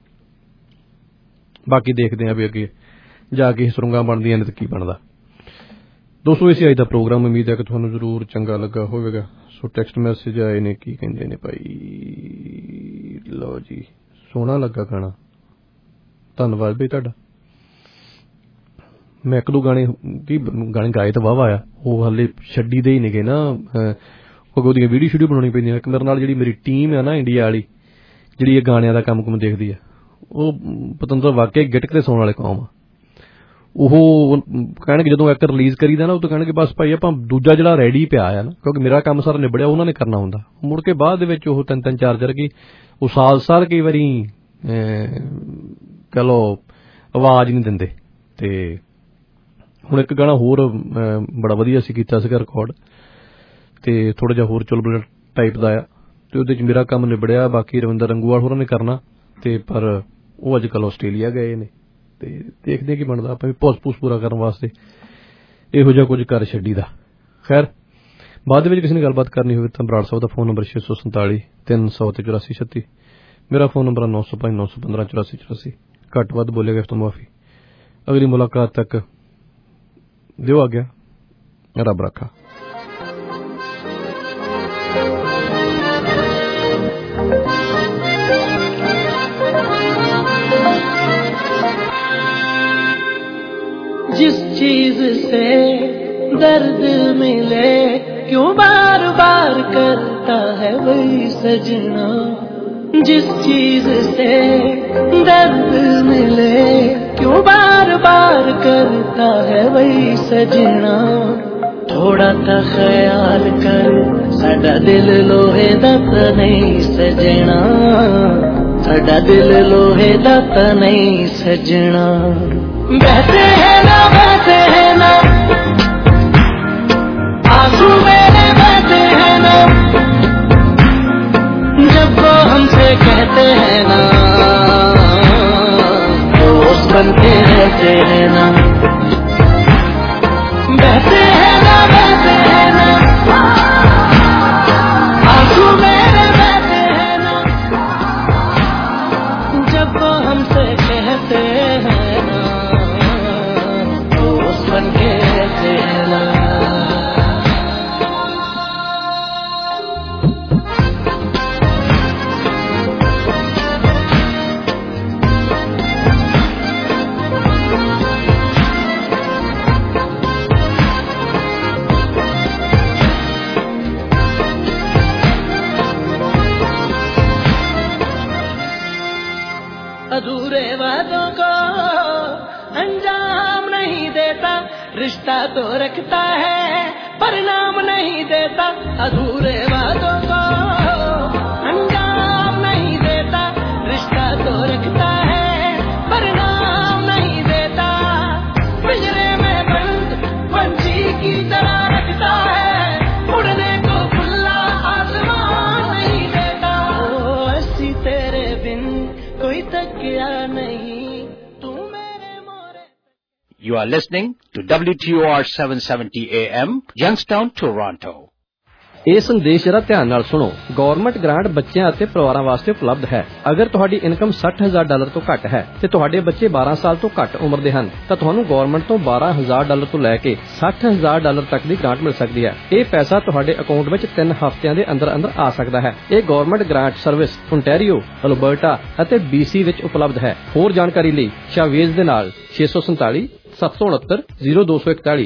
Speaker 7: ਬਾਕੀ ਦੇਖਦੇ ਆ ਵੀ ਅੱਗੇ ਜਾ ਕੇ ਸੁਰੰਗਾਂ ਬਣਦੀਆਂ ਨੇ ਤਾਂ ਕੀ ਬਣਦਾ। ਦੋਸਤੋ ਇਸੇ ਅੱਜ ਦਾ ਪ੍ਰੋਗਰਾਮ ਉਮੀਦ ਹੈ ਕਿ ਤੁਹਾਨੂੰ ਜ਼ਰੂਰ ਚੰਗਾ ਲੱਗਾ ਹੋਵੇਗਾ। ਸੋ ਟੈਕਸਟ ਮੈਸੇਜ ਆਏ ਨੇ, ਕੀ ਕਹਿੰਦੇ ਨੇ ਭਾਈ, ਲਓ ਜੀ ਸੋਹਣਾ ਲੱਗਾ ਗਾਣਾ, ਧੰਨਵਾਦ ਬਈ ਤੁਹਾਡਾ। ਮੈਂ ਇੱਕ ਦੋ ਗਾਣੇ ਗਾਏ ਤਾਂ ਵਾਹਵਾ ਆ, ਉਹ ਹਾਲੇ ਛੱਡੀ ਦੇ ਹੀ ਨੇਗੇ ਨਾ, ਉਹਦੀਆਂ ਵੀਡੀਓ ਬਣਾਉਣੀ ਪੈਂਦੀਆਂ। ਇੱਕ ਮੇਰੇ ਨਾਲ ਜਿਹੜੀ ਮੇਰੀ ਟੀਮ ਆ ਨਾ ਇੰਡੀਆ ਵਾਲੀ, ਜਿਹੜੀ ਇਹ ਗਾਣਿਆਂ ਦਾ ਕੰਮ ਦੇਖਦੀ ਆ, ਉਹ ਪਤੰਦਰ ਵਾਕਿਆ ਗਿਟਕ ਤੇ ਸੌਣ ਵਾਲੇ ਕੌਮ ਆ। ਉਹ ਕਹਿਣਗੇ ਜਦੋਂ ਇੱਕ ਰਿਲੀਜ਼ ਕਰੀਦਾ ਨਾ, ਉਹ ਤਾਂ ਕਹਿਣਗੇ ਬਸ ਭਾਈ ਆਪਾਂ ਦੂਜਾ ਜਿਹੜਾ ਰੈਡੀ ਪਿਆ ਆ ਨਾ, ਕਿਉਂਕਿ ਮੇਰਾ ਕੰਮ ਸਾਰਾ ਨਿਬੜਿਆ, ਉਹਨਾਂ ਨੇ ਕਰਨਾ ਹੁੰਦਾ। ਮੁੜ ਕੇ ਬਾਅਦ ਦੇ ਵਿੱਚ ਉਹ 3-3 4 ਕੀ ਉਹ ਸਾਲ ਕਈ ਵਾਰੀ ਕਹਿ ਲਓ ਆਵਾਜ਼ ਨਹੀਂ ਦਿੰਦੇ। ਤੇ ਹੁਣ ਇੱਕ ਗਾਣਾ ਹੋਰ ਬੜਾ ਵਧੀਆ ਸੀ ਕੀਤਾ ਸੀਗਾ ਰਿਕਾਰਡ, ਤੇ ਥੋੜਾ ਜਿਹਾ ਹੋਰ ਚੁਲਬੁਲ ਟਾਈਪ ਦਾ ਆ, ਤੇ ਉਹਦੇ 'ਚ ਮੇਰਾ ਕੰਮ ਨਿਬੜਿਆ। ਬਾਕੀ ਰਵਿੰਦਰ ਰੰਗੂਵਾਲ ਹੋਰਾਂ ਨੇ ਕਰਨਾ, ਤੇ ਪਰ ਉਹ ਅੱਜ ਕੱਲ੍ਹ ਆਸਟ੍ਰੇਲੀਆ ਗਏ ਨੇ, ਤੇ ਦੇਖਦੇ ਕੀ ਬਣਦਾ। ਆਪਾਂ ਵੀ ਭੁੱਸ ਪੂਰਾ ਕਰਨ ਵਾਸਤੇ ਇਹੋ ਜਿਹਾ ਕੁਝ ਕਰ ਛੱਡੀ ਦਾ। ਖੈਰ ਬਾਅਦ ਦੇ ਵਿੱਚ ਕਿਸੇ ਨੇ ਗੱਲਬਾਤ ਕਰਨੀ ਹੋਵੇ ਤਾਂ ਬਰਾੜ ਸਾਹਿਬ ਦਾ ਫੋਨ ਨੰਬਰ 647 300 ਤੇ 8436। ਮੇਰਾ ਫੋਨ ਨੰਬਰ 905 915 8484। ਘੱਟ ਵੱਧ ਬੋਲੇਗਾ ਇਸ ਤੋਂ ਮਾਫੀ। ਅਗਲੀ ਮੁਲਾਕਾਤ ਤੱਕ ਦਿਓ ਆ ਗਿਆ, ਰੱਬ ਰੱਖਾ।
Speaker 14: जिस चीज से दर्द मिले क्यों बार बार करता है वही सजना। जिस चीज से दर्द मिले क्यों बार बार करता है वही सजना। थोड़ा सा ख्याल कर साडा दिल लोहे दा तां नहीं सजना। साडा दिल लोहे दा तां नहीं सजना। बहते हैं ना आंसू मेरे बहते हैं ना, जब वो हमसे कहते हैं ना दोस्त बनते रहते हैं ना। बहते हैं ना आंसू मेरे बहते हैं ना, जब वो हमसे कहते हैं ना बन के रहना। अधूरे वादों को अंजाम नहीं देता, रिश्ता तो रखता है परिणाम नहीं देता। अधूरे वादों को अंजाम नहीं देता, रिश्ता तो रखता है परिणाम नहीं देता। पिंजरे में बंद पंछी की तरह रखता है, उड़ने को खुला आसमान नहीं देता। ओ ऐसी तेरे बिन कोई तकिया नहीं।
Speaker 21: You are listening to WTOR 770 AM, Youngstown, Toronto.
Speaker 7: ਇਹ ਸੰਦੇਸ਼ ਜਰਾ ਧਿਆਨ ਨਾਲ ਸੁਣੋ। ਗਵਰਨਮੈਂਟ ਗ੍ਰਾਂਟ ਬੱਚਿਆਂ ਅਤੇ ਪਰਿਵਾਰਾਂ ਵਾਸਤੇ ਉਪਲਬਧ ਹੈ। ਅਗਰ ਤੁਹਾਡੀ ਇਨਕਮ $60,000 ਤੋਂ ਘੱਟ ਹੈ ਤੇ ਤੁਹਾਡੇ ਬੱਚੇ 12 ਸਾਲ ਤੋਂ ਘੱਟ ਉਮਰ ਦੇ ਹਨ ਤਾਂ ਤੁਹਾਨੂੰ ਗਵਰਨਮੈਂਟ ਤੋਂ $12,000 ਤੋਂ ਲੈ ਕੇ $60,000 ਤੱਕ ਦੀ ਗ੍ਰਾਂਟ ਮਿਲ ਸਕਦੀ ਹੈ। ਇਹ ਪੈਸਾ ਤੁਹਾਡੇ ਅਕਾਊਂਟ ਵਿੱਚ 3 ਹਫ਼ਤਿਆਂ ਦੇ ਅੰਦਰ ਅੰਦਰ ਆ ਸਕਦਾ ਹੈ। ਇਹ government grant service Ontario, Alberta ਅਤੇ BC ਵਿੱਚ ਉਪਲਬਧ ਹੈ। ਹੋਰ ਜਾਣਕਾਰੀ ਲਈ ਸ਼ਾਵੇਜ਼ ਦੇ ਨਾਲ 647 769 0241